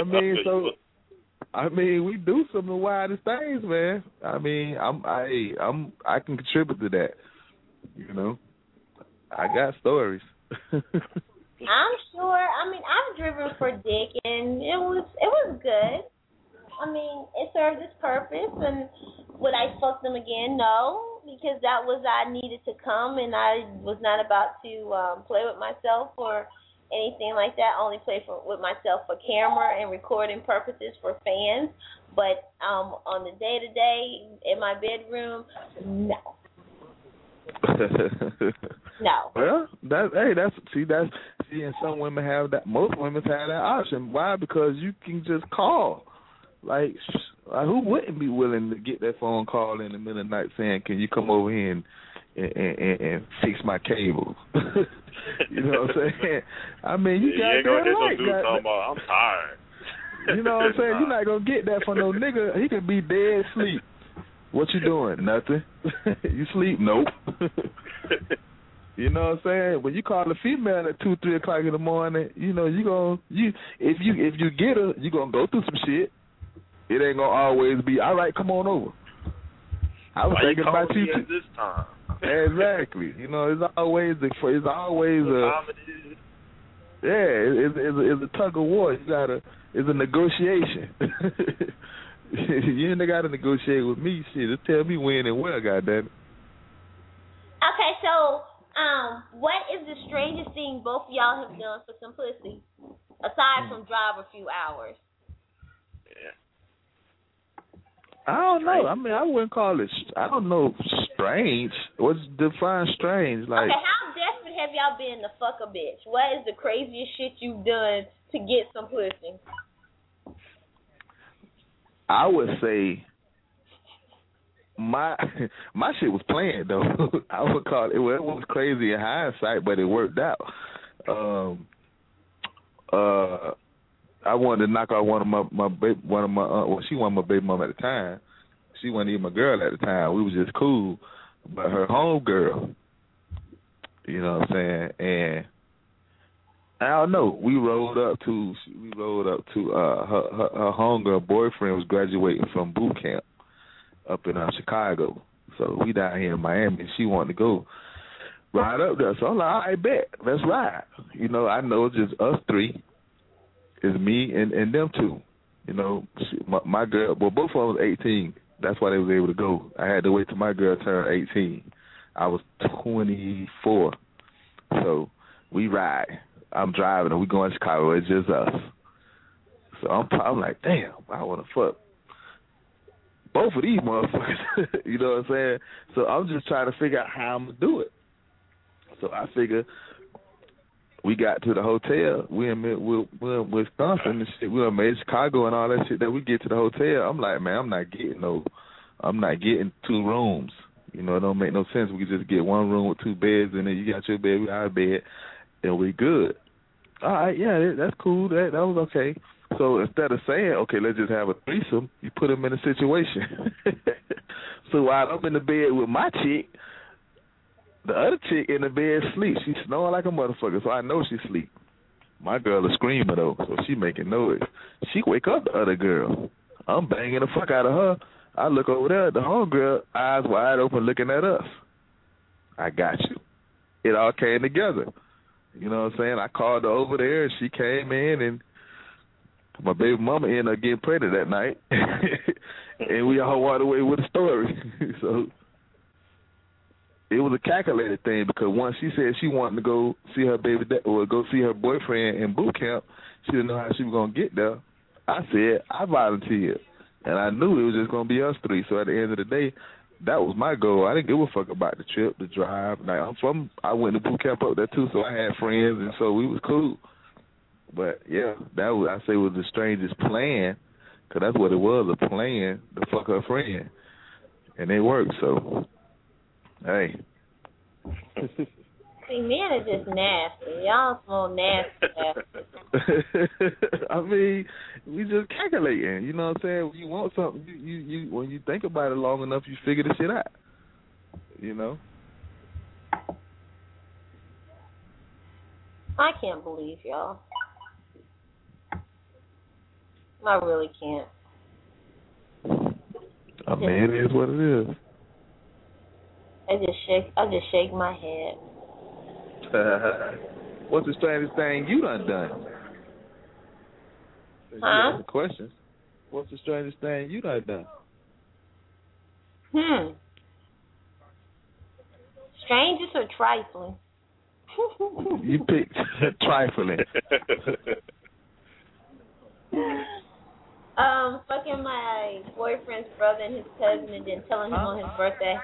I mean, we do some of the wildest things, man. I mean, I can contribute to that. You know, I got stories. I'm sure. I mean, I've driven for dick, and it was good. I mean, it served its purpose. And would I fuck them again? No, because that was I needed to come, and I was not about to play with myself or anything like that. I only play with myself for camera and recording purposes for fans. But on the day-to-day in my bedroom, no. No. Well, and some women have that. Most women have that option. Why? Because you can just call. Like who wouldn't be willing to get that phone call in the middle of the night saying, "Can you come over here and fix my cable?" You know what I'm saying? I mean, you got that right. I'm tired. You know what I'm saying? You're not gonna get that from no nigga. He could be dead asleep. What you doing? Nothing. You sleep? Nope. You know what I'm saying? When you call a female at 2-3 o'clock in the morning, you know if you get her, you gonna go through some shit. It ain't gonna always be all right. Come on over. I was thinking about you at this time. Exactly. You know, it's always a tug of war. It's a negotiation. You ain't got to negotiate with me. Shit, just tell me when and where, goddamn it. Okay, so what is the strangest thing both of y'all have done for simplicity, aside from drive a few hours? Yeah. I don't know. I mean, I wouldn't call it. I don't know. Strange. What's define strange? Like, okay, how desperate have y'all been to fuck a bitch? What is the craziest shit you've done to get some pussy? I would say my shit was planned though. I would call it. Well, it was crazy in hindsight, but it worked out. I wanted to knock out one of my well, she wasn't my baby mom at the time. She wasn't even my girl at the time. We was just cool, but her homegirl, you know what I'm saying? And I don't know. We rolled up to her homegirl boyfriend was graduating from boot camp up in Chicago. So we down here in Miami. She wanted to go ride up there. So I'm like, all right, bet. Let's ride. You know, I know it's just us three. It's me and them two. You know, my girl, well, both of them was 18. That's why they was able to go. I had to wait till my girl turned 18. I was 24. So we ride. I'm driving and we going to Chicago. It's just us. So I'm like, damn, I want to fuck both of these motherfuckers. You know what I'm saying? So I'm just trying to figure out how I'm going to do it. So I figure we got to the hotel. We're in Wisconsin and shit. We made Chicago and all that shit. Then we get to the hotel. I'm like, man, I'm not getting 2 rooms. You know, it don't make no sense. We could just get 1 room with 2 beds, and then you got your bed, we our bed, and we good. All right, yeah, that's cool. That was okay. So instead of saying, okay, let's just have a threesome, you put them in a situation. So while I'm in the bed with my chick, the other chick in the bed sleep. She snoring like a motherfucker, so I know she sleep. My girl is screaming, though, so she making noise. She wake up the other girl. I'm banging the fuck out of her. I look over there, the homegirl, eyes wide open looking at us. I got you. It all came together. You know what I'm saying? I called her over there, and she came in, and my baby mama ended up getting pregnant that night. And we all walked away with a story. So it was a calculated thing because once she said she wanted to go see her baby or go see her boyfriend in boot camp, she didn't know how she was going to get there. I said, I volunteered. And I knew it was just going to be us 3. So at the end of the day, that was my goal. I didn't give a fuck about the trip, the drive. Like, I went to boot camp up there too, so I had friends, and so we was cool. But yeah, that was, I say, was the strangest plan, because that's what it was, a plan to fuck her friend, and it worked. So, hey. See, men are just nasty. Y'all smell nasty. I mean, we just calculating. You know what I'm saying? When you want something, you when you think about it long enough, you figure the shit out. You know? I can't believe y'all. I really can't. I mean, it is what it is. I just shake my head. What's the strangest thing you done? Huh? The questions. What's the strangest thing you done? Strangest or trifling? You picked trifling. Fucking my boyfriend's brother and his cousin, and then telling him on his birthday.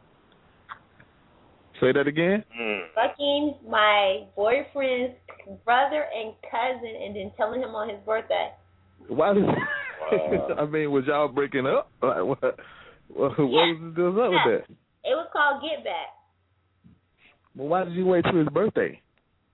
Say that again? Fucking my boyfriend's brother and cousin, and then telling him on his birthday. Why did? I mean, was y'all breaking up? What was up with that? It was called Get Back. Well, why did you wait till his birthday?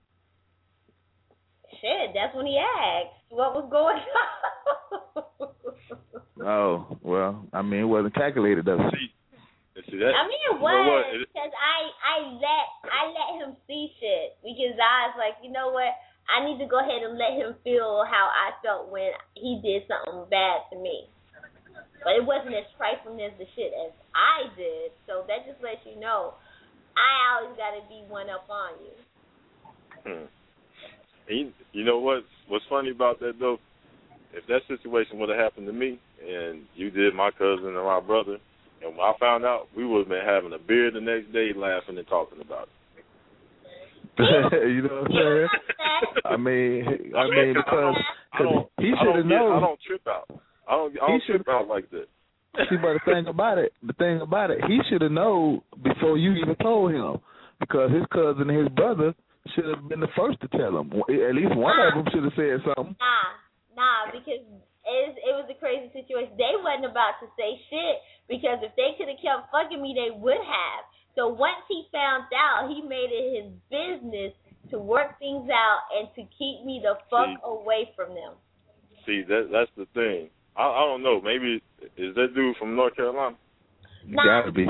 Shit, that's when he asked what was going on. Oh, well, I mean, it wasn't calculated, though. See that? I mean, it was, because I let him see shit, because I was like, you know what, I need to go ahead and let him feel how I felt when he did something bad to me. But it wasn't as trifling as the shit as I did, so that just lets you know I always got to be one up on you. You know what's funny about that, though? If that situation would have happened to me and you did my cousin and my brother, and when I found out, we would have been having a beer the next day laughing and talking about it. You know what I'm saying? I mean, because he should have known. I don't trip out. I don't trip out like that. See, but the thing about it, he should have known before you even told him, because his cousin and his brother should have been the first to tell him. At least one of them should have said something. Nah, because it was a crazy situation. They wasn't about to say shit because if they could have kept fucking me, they would have. So once he found out, he made it his business to work things out and to keep me the fuck away from them. See, that's the thing. I don't know. Maybe is that dude from North Carolina? Gotta be. He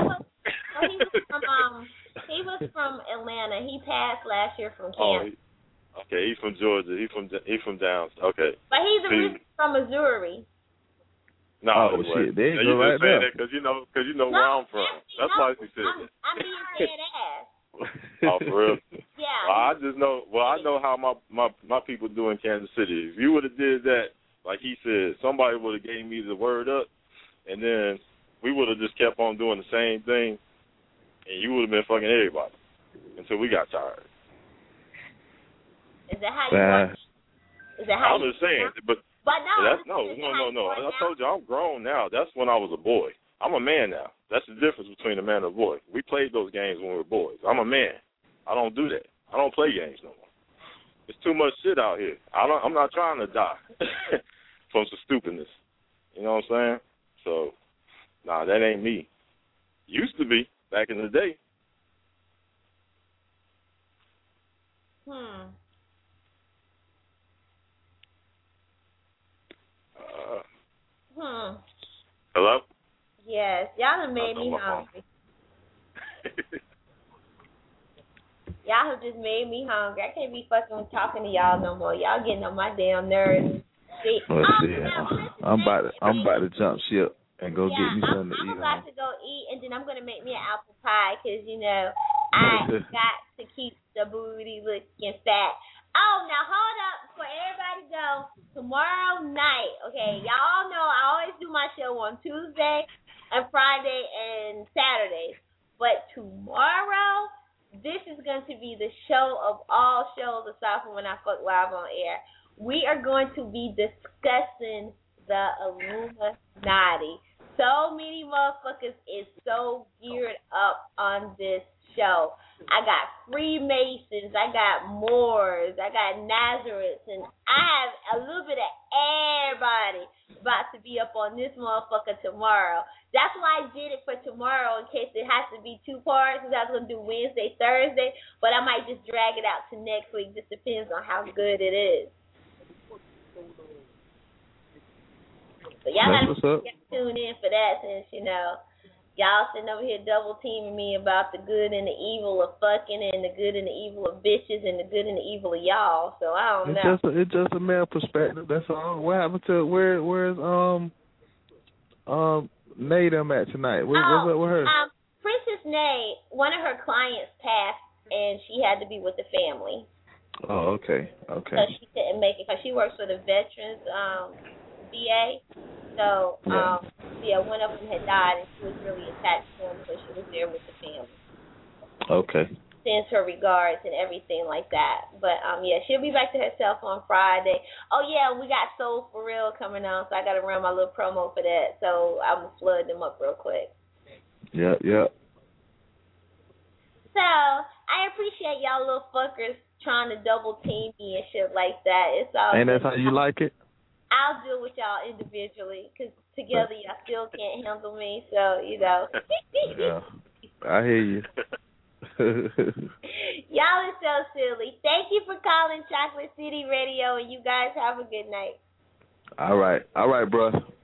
was from Atlanta. He passed last year from Kansas. Okay, he's from Georgia. He's from down. Okay. But he's originally from Missouri. No, shit, there you go, just right saying there. that because you know where I'm from. That's why he said that. I'm being dead ass. Oh, for real? Yeah. Well, I just know. Well, I know how my people do in Kansas City. If you would have did that, like he said, somebody would have gave me the word up, and then we would have just kept on doing the same thing, and you would have been fucking everybody until we got tired. Is that how you want? Is that how I'm just saying, but that's no. I told you I'm grown now. That's when I was a boy. I'm a man now. That's the difference between a man and a boy. We played those games when we were boys. I'm a man. I don't do that. I don't play games no more. There's too much shit out here. I'm not trying to die from some stupidness. You know what I'm saying? So, nah, that ain't me. Used to be back in the day. Hello? Yes, y'all have made me hungry. Y'all have just made me hungry. I can't be fucking talking to y'all no more. Y'all getting on my damn nerves. I'm about to jump ship and go get me something to eat. I'm about to go eat, and then I'm gonna make me an apple pie because I got to keep the booty looking fat. Oh, now hold up for everybody to go tomorrow night. Okay, y'all know I always do my show on Tuesday and Friday and Saturdays, but tomorrow this is going to be the show of all shows aside from When I Fuck Live on Air. We are going to be discussing the Illuminati. So many motherfuckers is so geared up on this show. I got Freemasons, I got Moors, I got Nazareths, and I have a little bit of everybody about to be up on this motherfucker tomorrow. That's why I did it for tomorrow in case it has to be 2 parts, because I was going to do Wednesday, Thursday, but I might just drag it out to next week. Just depends on how good it is. So y'all got to tune in for that since, y'all sitting over here double teaming me about the good and the evil of fucking and the good and the evil of bitches and the good and the evil of y'all. So I don't know. It's just a male perspective. That's all. What happened to where's Nay them at tonight? What's up with her? Princess Nay, one of her clients passed and she had to be with the family. Oh, okay. So she couldn't make it because she works for the Veterans VA. So, one of them had died, and she was really attached to him, so she was there with the family. Okay. Sends her regards and everything like that. But, she'll be back to herself on Friday. Oh, yeah, we got Soul For Real coming on, so I got to run my little promo for that. So, I'm going to flood them up real quick. Yep. So, I appreciate y'all little fuckers trying to double team me and shit like that. It's all. And that's how you like it? I'll deal with y'all individually, because together y'all still can't handle me, so, Yeah, I hear you. Y'all are so silly. Thank you for calling Chocolate City Radio, and you guys have a good night. All right, bro.